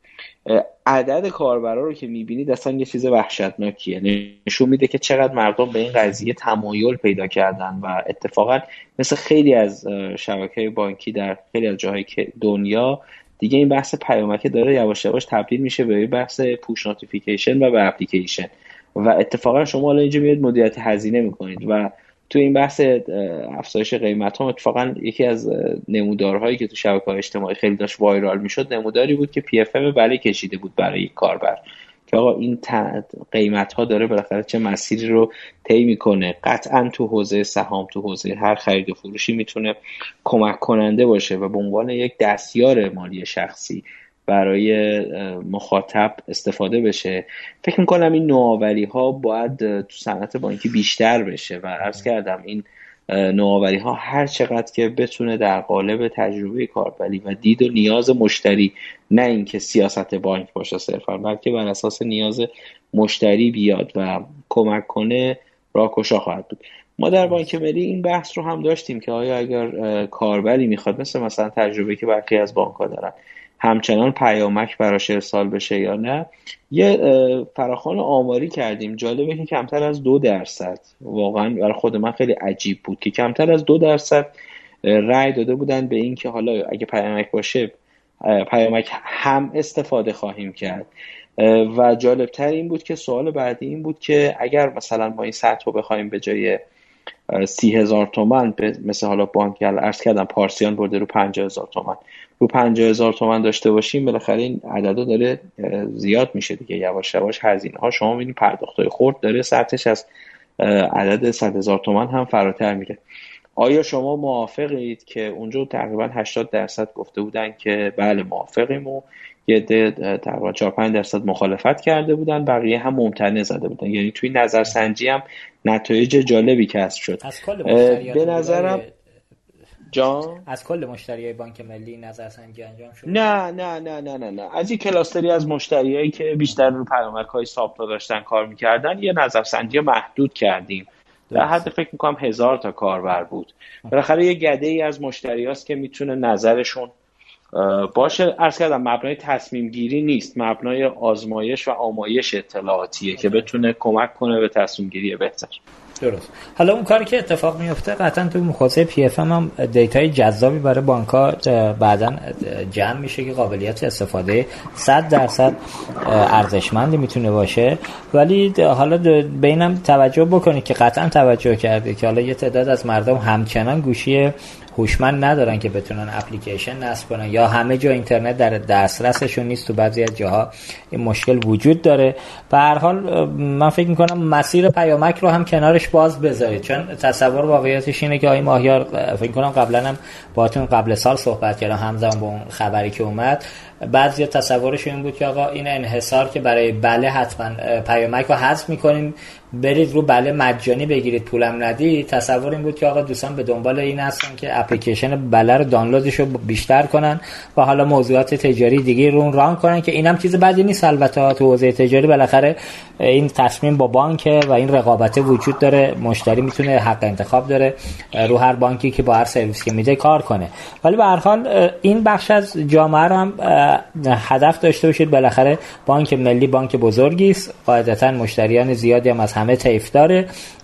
عدد کاربرا رو که میبینید اصلا یه چیز وحشتناکیه، نشون میده که چقدر مردم به این قضیه تمایل پیدا کردن و اتفاقا مثل خیلی از شبکه‌های بانکی در خیلی از جاهای دنیا دیگه این بحث پیامک داره یواش یواش تبدیل میشه به بحث پوش نوتیفیکیشن و به اپلیکیشن و اتفاقا شما حالا اینجا میاد مدیریت هزینه میکنید و تو این بحث افزایش قیمت ها اتفاقا یکی از نمودارهایی که تو شبکه‌های اجتماعی خیلی داشت وایرال میشد نموداری بود که پی اف ام بله کشیده بود برای یک کاربر که آقا این قیمت ها داره بالاخره چه مسیری رو طی میکنه. قطعا تو حوزه سهام، تو حوزه هر خرید و فروشی میتونه کمک کننده باشه و به عنوان یک دستیار مالی شخصی برای مخاطب استفاده بشه. فکر میکنم این نوآوری ها باید تو صنعت بانکی بیشتر بشه و عرض کردم این نوآوری ها هر چقدر که بتونه در قالب تجربه کاربری و دید و نیاز مشتری، نه اینکه سیاست بانک باشه صرفا، بلکه بر اساس نیاز مشتری بیاد و کمک کنه، راهگشا خواهد بود. ما در بانک ملی این بحث رو هم داشتیم که آیا اگر کاربری میخواد مثل مثلا تجربه که برخی از بانک‌ها دارن همچنان پیامک براش ارسال بشه یا نه، یه فراخوان آماری کردیم. جالبه که کمتر از دو درصد، واقعا برای خود من خیلی عجیب بود که کمتر از دو درصد رأی داده بودن به این که حالا اگه پیامک باشه پیامک هم استفاده خواهیم کرد. و جالبتر این بود که سوال بعدی این بود که اگر مثلا ما این سطح رو بخوایم به جای سی هزار تومن مثل حالا بانک عرض کردم پارسیان برده رو پنجاه هزار تومن رو پنجاه هزار تومن داشته باشیم، بالاخره این عددا داره زیاد میشه دیگه. یواش یواش هزینه ها شما میبینید پرداختای خرد داره سطحش از عدد صد هزار تومن هم فراتر میره. آیا شما موافقید که اونجا تقریبا هشتاد درصد گفته بودن که بله موافقیم و یه ده تقریبا چهار پنج درصد مخالفت کرده بودن، بقیه هم ممتنع زده بودن. یعنی توی نظرسنجی هم نتایج جالبی کسب شد. از کل مشتریان به نظرم جان از کل مشتریای بانک ملی نظرسنجی انجام شد؟ نه نه نه نه نه نه از این کلاستری از مشتریایی که بیشتر رو پیامک‌های سابتا داشتن کار می‌کردن یه نظرسنجی محدود کردیم. در حد فکر می‌کنم هزار تا کاربر بود. بالاخره یه گده‌ای از مشتریاست که میتونه نظرشون باشه. عرض کردم مبنای تصمیم گیری نیست، مبنای آزمایش و آمایش اطلاعاتیه که بتونه کمک کنه به تصمیم گیری بهتر. درست. حالا اون کاری که اتفاق میفته قطعا تو مخاطب پی اف ام هم دیتای جذابی برای بانک‌ها بعداً جمع میشه که قابلیت استفاده صد درصد ارزشمندی میتونه باشه. ولی حالا به اینم توجه بکنید که قطعا توجه کرده که حالا یه تعداد از مردم همچنان گوشی هوشمند ندارن که بتونن اپلیکیشن نصب کنن یا همه جا اینترنت در دسترسشون نیست. تو بعضی از جاها این مشکل وجود داره. به هر حال من فکر می‌کنم مسیر پیامک رو هم کنارش باز بذارید، چون تصور واقعیتش اینه که آقای ماهیار فکر کنم قبلا هم باهاتون قبل سال صحبت کردم همزمان با اون خبری که اومد، بعضی تصورش این بود که آقا این انحصار که برای بله حتما پیامک رو حذف می‌کنیم برید رو بله مجانی بگیرید پولم ندید. تصور این بود که آقا دوستان به دنبال این هستن که اپلیکیشن بله رو دانلودش رو بیشتر کنن و حالا موضوعات تجاری دیگه رو ران کنن که اینم چیز بدی نیست. البته تو حوزه تجاری بالاخره این تصمیم با بانک و این رقابت وجود داره، مشتری میتونه حق انتخاب داره رو هر بانکی که با هر سرویس که میده کار کنه. ولی به هر حال این بخش از جامعه رو هم هدف داشته باشید. بالاخره بانک ملی بانک بزرگی است، قاعدتا مشتریان زیادی هم از همه طیف داره.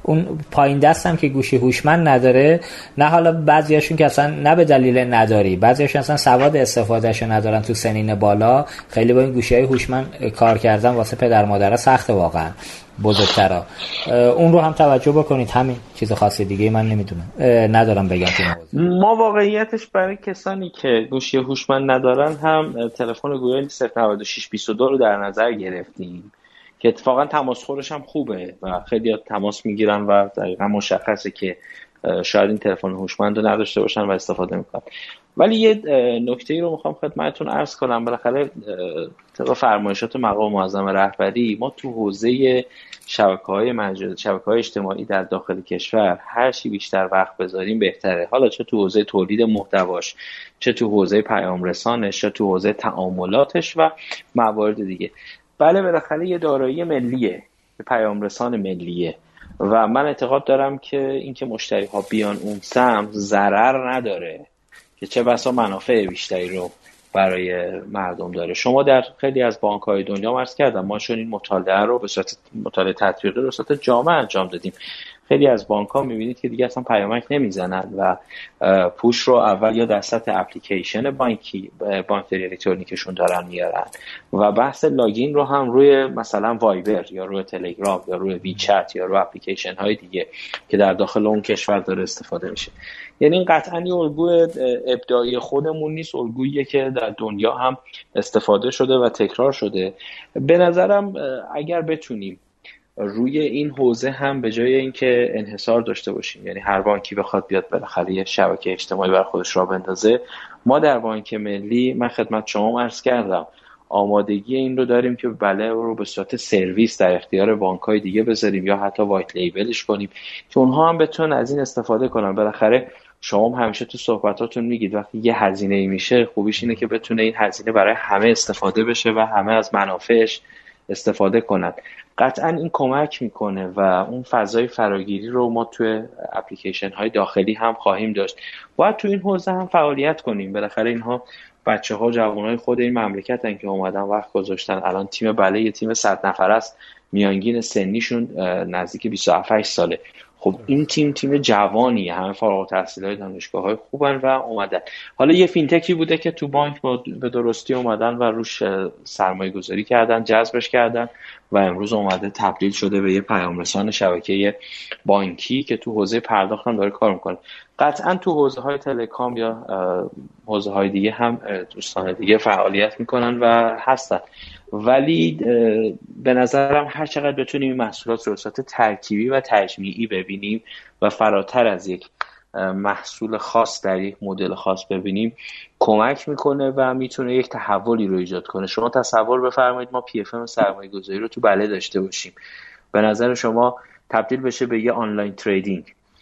اون پایین دستم که گوشی هوشمند نداره، نه حالا بعضیاشون که اصلا نه به دلیل نداری، بعضیاشون اصلا سواد استفادهشو ندارن تو سنین بالا، خیلی با این گوشی‌های هوشمند کار کردن واسه پدر مادرها سخته واقعا بزرگترا. اون رو هم توجه بکنید. همین، چیز خاصی دیگه من نمیدونم ندارم بگم. ما واقعیتش برای کسانی که گوشی هوشمند ندارن هم تلفن گوگل صفر نود و شش بیست و دو رو در نظر گرفتیم که اتفاقا تماسخورش هم خوبه و خیلی تماس میگیرن و دقیقا مشخصه که شاید این تلفن هوشمند رو نداشته باشن و استفاده میکنن. ولی یه نکته‌ای رو میخوام خدمتتون عرض کنم. بالاخره طبق فرمایشات مقام معظم رهبری ما تو حوزه شبکه‌های مجازی، شبکه‌های اجتماعی در داخل کشور هر چی بیشتر وقت بذاریم بهتره. حالا چه تو حوزه تولید محتواش، چه تو حوزه پیام رسانش، چه تو حوزه تعاملاتش و موارد دیگه. بله بالاخره یه دارایی ملیه، پیام رسان ملیه و من اعتقاد دارم که اینکه مشتری ها بیان اون سمت ضرر نداره که چه بسا منافع بیشتری رو برای مردم داره. شما در خیلی از بانک‌های دنیا عرض کردم ما چون این مطالعه رو به صورت مطالعه تطبیقی به صورت جامع انجام دادیم. خیلی از بانک‌ها می‌بینید که دیگه اصلا پیامک نمیزنن و پوش رو اول یا در سطح اپلیکیشن بانکی بانکداری الکترونیکشون دارن میارن و بحث لاگین رو هم روی مثلا وایبر یا روی تلگرام یا روی ویچت یا روی اپلیکیشن‌های دیگه که در داخل اون کشور داره استفاده میشه. یعنی این قطعاً یه الگوی ابداعی خودمون نیست، الگوییه که در دنیا هم استفاده شده و تکرار شده. به نظرم اگر بتونیم روی این حوزه هم به جای اینکه انحصار داشته باشیم، یعنی هر بانکی بخواد بیاد بالاخره یه شبکه اجتماعی برای خودش راه بندازه، ما در بانک ملی من خدمت شما عرض کردم آمادگی این رو داریم که بله رو به صورت سرویس در اختیار بانک‌های دیگه بذاریم یا حتی وایت لیبلش کنیم که اونها هم بتونن از این استفاده کنن. بالاخره شما هم همیشه تو صحبتاتون میگید وقتی یه هزینه‌ای میشه خوبیش اینه که بتونه این هزینه برای همه استفاده بشه و همه از منافعش استفاده کنن. قطعا این کمک میکنه و اون فضای فراگیری رو ما توی اپلیکیشن های داخلی هم خواهیم داشت. باید تو این حوزه هم فعالیت کنیم. بالاخره اینها بچه ها جوانای خود این مملکتن که اومدن وقت گذاشتن. الان تیم بله یه تیم صد نفر است، میانگین سنیشون نزدیک بیست و هفت ساله. خب این تیم تیم جوانیه، همه فارغ التحصیلای دانشگاه‌های خوبن و اومدن. حالا یه فینتکی بوده که تو بانک با به درستی اومدن و روش سرمایه گذاری کردن، جذبش کردن و امروز اومده تبدیل شده به یه پیام رسان شبکه بانکی که تو حوزه پرداخت هم داره کار میکنه. قطعا تو حوزه های تلکام یا حوزه های دیگه هم دوستان دیگه فعالیت میکنن و هستن، ولی به نظرم هر چقدر بتونیم این محصولات رو به صورت ترکیبی و تجمیعی ببینیم و فراتر از یک محصول خاص در یک مدل خاص ببینیم کمک میکنه و میتونه یک تحولی رو ایجاد کنه. شما تصور بفرمایید ما پی اف ام سرمایه گذاری رو تو بله داشته باشیم، به نظر شما تبدیل بشه به یه آنلاین تریدینگ،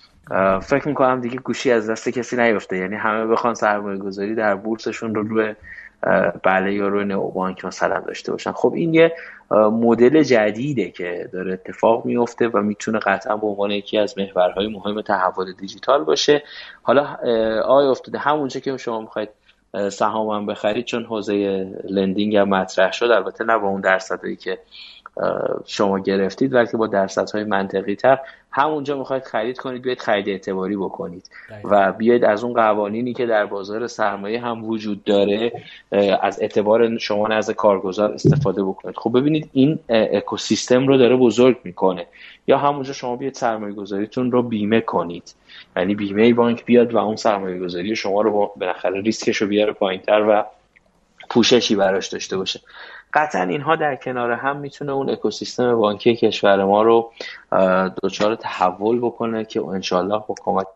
فکر میکنم دیگه گوشی از دست کسی نیفته. یعنی همه بخوان سرمایه گذاری در بورسشون رو روی بله یا روی نئوبانک مثلا داشته باشن. خب این یه مدل جدیده که داره اتفاق میفته و میتونه قطعا به عنوان یکی از محورهای مهم تحول دیجیتال باشه. حالا آیا افتاده همونجا که شما میخواید سهام هم بخرید، چون حوزه لندینگ هم مطرح شد، البته نه با اون درصدی که شما گرفتید بلکه با درصدهای منطقی تر، همونجا میخواید خرید کنید بیاید خرید اعتباری بکنید و بیاید از اون قوانینی که در بازار سرمایه هم وجود داره از اعتبار شما نزد کارگزار استفاده بکنید. خب ببینید این اکوسیستم رو داره بزرگ میکنه. یا همونجا شما بیاید سرمایه گذاریتون رو بیمه کنید، یعنی بیمه بانک بیاد و اون سرمایه گذاری شما رو بالاخره ریسکش رو بیاره پایینتر و پوششی براش داشته باشه. قطعا اینها در کنار هم میتونه اون اکوسیستم بانکی کشور ما رو دچار تحول بکنه که انشالله با کمک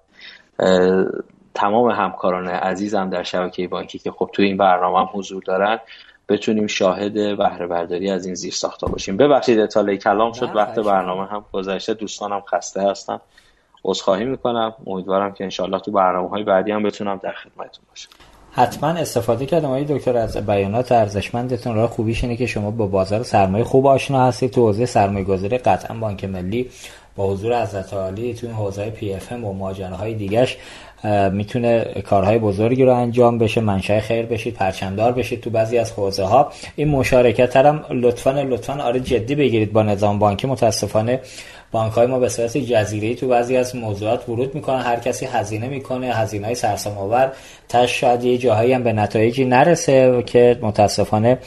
تمام همکاران عزیزم در شبکه بانکی که خب توی این برنامه هم حضور دارن بتونیم شاهد بهره برداری از این زیرساخت‌ها باشیم. ببخشید اطاله کلام شد، وقت برنامه هم گذشته، دوستانم خسته هستن، عذرخواهی میکنم. امیدوارم که انشالله تو برنامه‌های بعدی هم بتونم در خدمتتون باشم. حتما استفاده کردم آقای دکتر از بیانات ارزشمندتون. راه خوبیش اینه که شما با بازار سرمایه خوب آشنا هستید. تو حوزه سرمایه‌گذاری قطعا بانک ملی با حضور حضرت عالی تو این حوزه پی اف ام و ماجراهای دیگه‌اش میتونه کارهای بزرگی رو انجام بشه، منشأ خیر بشید، پرچمدار بشید تو بعضی از حوزه ها. این مشارکت هم لطفاً لطفاً آره جدی بگیرید با نظام بانکی. متاسفانه بانک‌های ما به صورت جزیره‌ای تو بعضی از موضوعات ورود میکنن، هر کسی هزینه میکنه، هزینه‌های سرسام‌آور، تاش شاید یه جاهایی هم به نتایجی نرسه که متاسفانه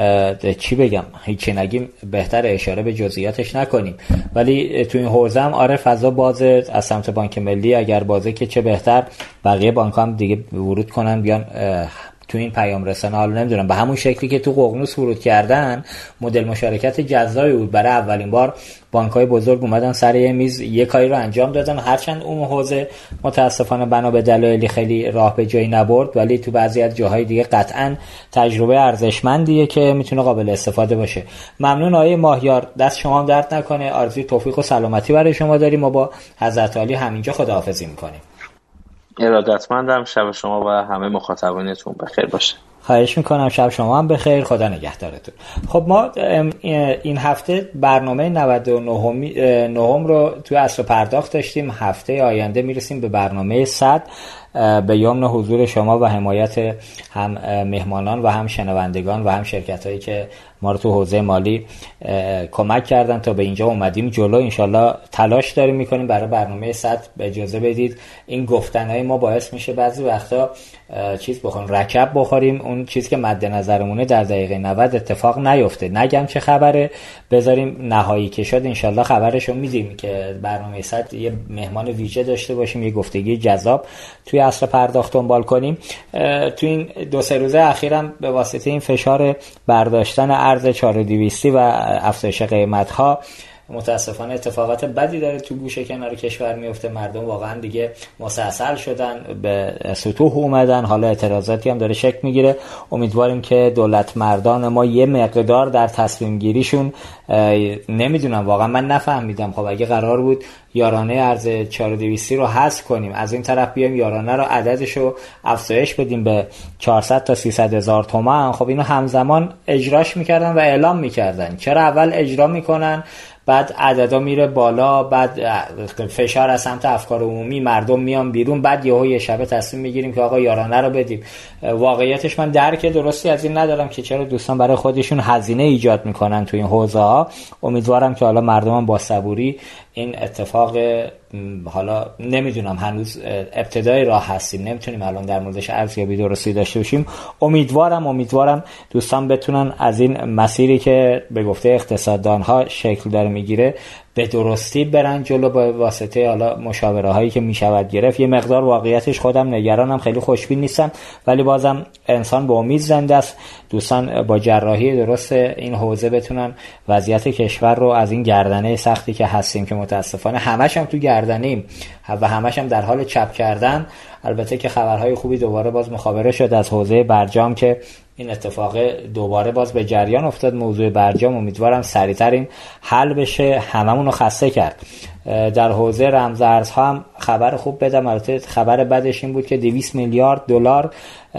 چی بگم، هیچی نگیم بهتر اشاره به جزئیاتش نکنیم. ولی تو این حوزه هم آره فضا بازه از سمت بانک ملی، اگر بازه که چه بهتر بقیه بانک‌ها هم دیگه ورود کنن بیان تو این پیام رسانه. حالا نمیدونم به همون شکلی که تو ققنوس ورود کردن مدل مشارکت جذابی بود، برای اولین بار بانک‌های بزرگ اومدن سر یه میز یه کاری رو انجام دادن، هرچند اون حوزه متاسفانه بنا به دلایلی خیلی راه به جایی نبرد، ولی تو بعضی از جاهای دیگه قطعاً تجربه ارزشمندیه که میتونه قابل استفاده باشه. ممنون آقای ماهیار، دست شما هم درد نکنه، آرزوی توفیق و سلامتی برای شما داریم. ما با حضرت عالی همینجا خداحافظی می‌کنیم. ارادتمندم، شب شما و همه مخاطبانتون بخیر باشه. خواهش میکنم، شب شما هم بخیر، خدا نگهدارتون. خب ما این هفته برنامه نود و نه رو توی عصر پرداخت داشتیم، هفته آینده میرسیم به برنامه صد به یمن حضور شما و حمایت هم مهمانان و هم شنوندگان و هم شرکت هایی که ما رو تو حوزه مالی کمک کردن تا به اینجا اومدیم جلو. انشالله تلاش داریم میکنیم برای برنامه صد. اجازه بدید این گفتنهای ما باعث میشه بعضی وقتا چیز بخوریم، رکب بخوریم، اون چیز که مد نظرمونه در دقیقه نود اتفاق نیفته. نگم چه خبره، بذاریم نهایی که شد انشالله خبرشو میدیم که برنامه صد یه مهمان ویژه داشته باشیم، یه گفتگی جذاب توی عصر پرداخت دنبال کنیم. تو این دو سه روزه اخیرم به واسطه این فشار برداشتن ارز چهار و دویستی و افزایش قیمت‌ها متاسفانه اتفاقات بدی داره تو گوشه کنار کشور میفته. مردم واقعا دیگه مسلسل شدن، به سطوح اومدن، حالا اعتراضاتی هم داره شکل میگیره. امیدواریم که دولت مردان ما یه مقدار در تصمیم گیریشون، نمیدونم واقعا من نفهمیدم، خب اگه قرار بود یارانه ارز چهار و دویستی رو حذف کنیم، از این طرف بیایم یارانه رو عددشو افزایش بدیم به چهارصد تا سیصد هزار تومان، خب اینو همزمان اجراش میکردن و اعلام میکردن. چرا اول اجرا میکنن بعد عددا میره بالا، بعد فشار از سمت افکار عمومی، مردم میان بیرون، بعد یهو یه شبه تصمیم میگیریم که آقا یارانه رو بدیم. واقعیتش من درک درستی از این ندارم که چرا دوستان برای خودشون هزینه ایجاد میکنن تو این حوزه ها. امیدوارم که حالا مردم با صبوری این اتفاق، حالا نمیدونم هنوز ابتدای راه هستیم، نمیتونیم الان در موردش ارزیابی درستی داشته باشیم. امیدوارم امیدوارم دوستان بتونن از این مسیری که به گفته اقتصاددان ها شکل داره میگیره به درستی برن جلو، با واسطه حالا مشاوره هایی که میشود گرفت. یه مقدار واقعیتش خودم نگرانم، خیلی خوشبین نیستم، ولی بازم انسان با امید زنده است. دوستان با جراحی درست این حوزه بتونن وضعیت کشور رو از این گردنه سختی که هستیم، که متاسفانه همش هم تو گردنیم و همش هم در حال چپ کردن. البته که خبرهای خوبی دوباره باز مخابره شد از حوزه برجام که این اتفاق دوباره باز به جریان افتاد. موضوع برجام امیدوارم سریعتر این حل بشه، هممون رو خسته کرد. در حوزه رمزارزها هم خبر خوب بدم، البته خبر بدش این بود که دویست میلیارد دلار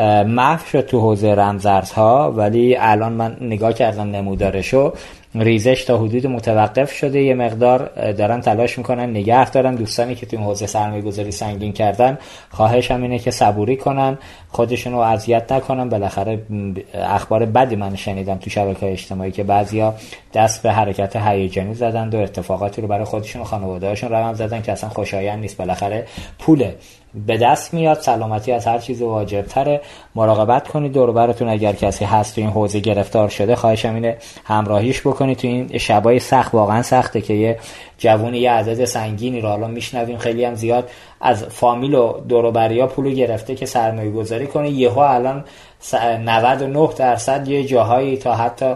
محو شد تو حوزه رمزارزها، ولی الان من نگاه کردم نمودارشو، ریزش تا حدود متوقف شده. یه مقدار دارن تلاش میکنن نگه دارن. دوستانی که تو این حوزه سرمایه گذاری سنگین کردن خواهشم اینه که صبوری کنن، خودشون رو اذیت نکنن. بالاخره اخبار بدی من شنیدم تو شبکه‌های اجتماعی که بعضیا دست به حرکت هیجانی زدن و اتفاقاتی رو برای خودشون و خانواده‌هاشون رقم زدن که اصلا خوشایند نیست. بالاخره پوله به دست میاد، سلامتی از هر چیز واجب‌تره. مراقبت کنید دور و براتون، اگر کسی هست تو این حوزه گرفتار شده خواهشم اینه همراهیش بکنید تو این شبای سخت. واقعا سخته که یه جوونی یه عدد سنگینی رو حالا میشنویم خیلی هم زیاد از فامیل و دور و بریا پولو گرفته که سرمایه گذاری کنه، یهو الان نود و نه درصد یه جاهایی تا حتی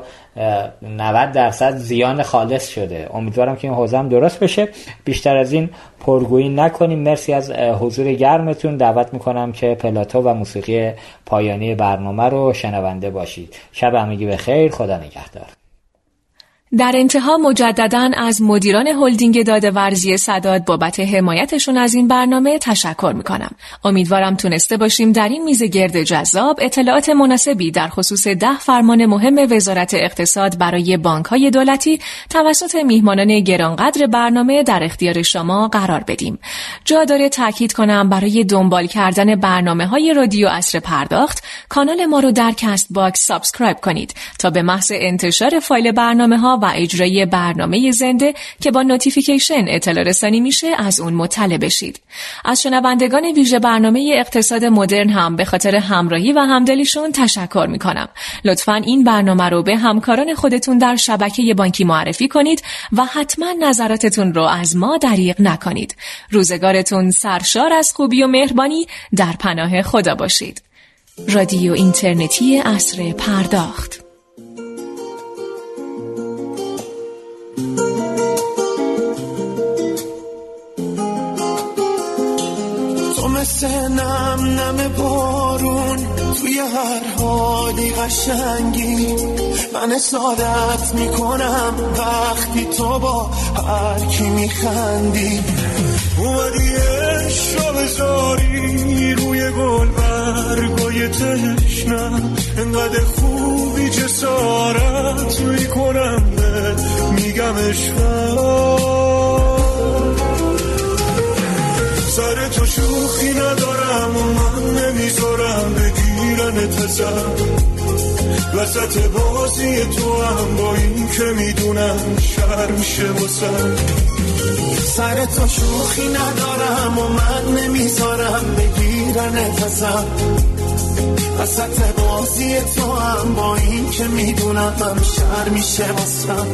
نود درصد زیان خالص شده. امیدوارم که این حوزه هم درست بشه. بیشتر از این پرگویی نکنیم. مرسی از حضور گرمتون. دعوت میکنم که پلاتو و موسیقی پایانی برنامه رو شنونده باشید. شب همگی بخیر، خدا نگهدار. در انتها مجدداً از مدیران هلدینگ داده‌ورزی سداد بابت حمایتشون از این برنامه تشکر میکنم. امیدوارم تونسته باشیم در این میز گرد جذاب اطلاعات مناسبی در خصوص ده فرمان مهم وزارت اقتصاد برای بانک‌های دولتی توسط میهمانان گرانقدر برنامه در اختیار شما قرار بدیم. جا داره تاکید کنم برای دنبال کردن برنامه‌های رادیو عصر پرداخت کانال ما رو در کست باکس سابسکرایب کنید تا به محض انتشار فایل برنامه ها و اجرای برنامه زنده که با نوتیفیکیشن اطلاع رسانی میشه از اون مطلع بشید. از شنوندگان ویژه برنامه اقتصاد مدرن هم به خاطر همراهی و همدلیشون تشکر میکنم. لطفاً این برنامه رو به همکاران خودتون در شبکه بانکی معرفی کنید و حتما نظراتتون رو از ما دریغ نکنید. روزگارتون سرشار از خوبی و مهربانی در پناه خدا باشید. رادیو اینترنتی عصر پرداخت. تو مثل نم نم بارون توی هر حالی قشنگی، من اسادت میکنم وقتی تو با هر کی میخندی. اومدی عشق بذاری روی گل برگای تشنم، انقدر خوبی جسارت میکنم میگم عشقم. سر تو شوخی ندارم و من نمیذارم بگیرن تزم، وسط بازی تو هم با این که میدونم شر میشه واسم. سر تو شوخی ندارم و من نمیذارم بگیرن تزم، وسط بازی تو هم با این که میدونم شر میشه واسم.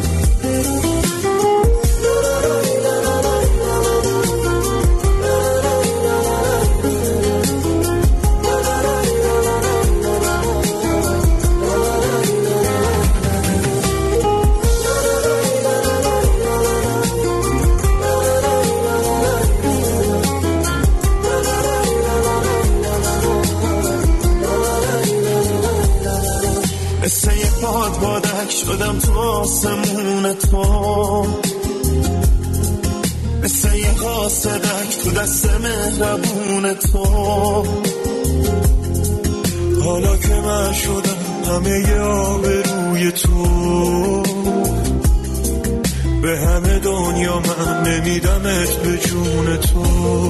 مثل یه باد بادک شدم تو آسمون تو، مثل یه قاصدک تو دست مهربون تو. حالا که من شدم همه ی آبروی تو، به همه دنیا من نمیدمت به جون تو.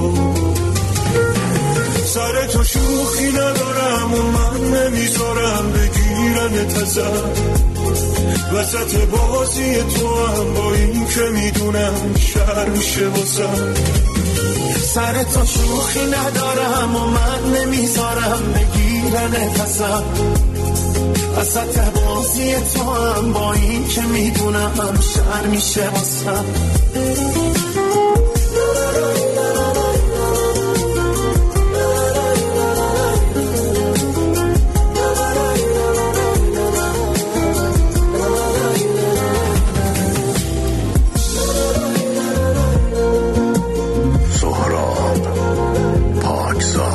سر تو شوخی ندارم و من نمیذارم بگیرن تزم، وسط بازی تو هم با این که میدونم شر میشه واسم. سر تو شوخی ندارم و من نمیذارم بگیرن تزم، وسط بازی تو هم با این که میدونم شر میشه واسم.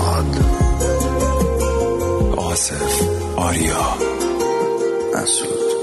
آریا مسعود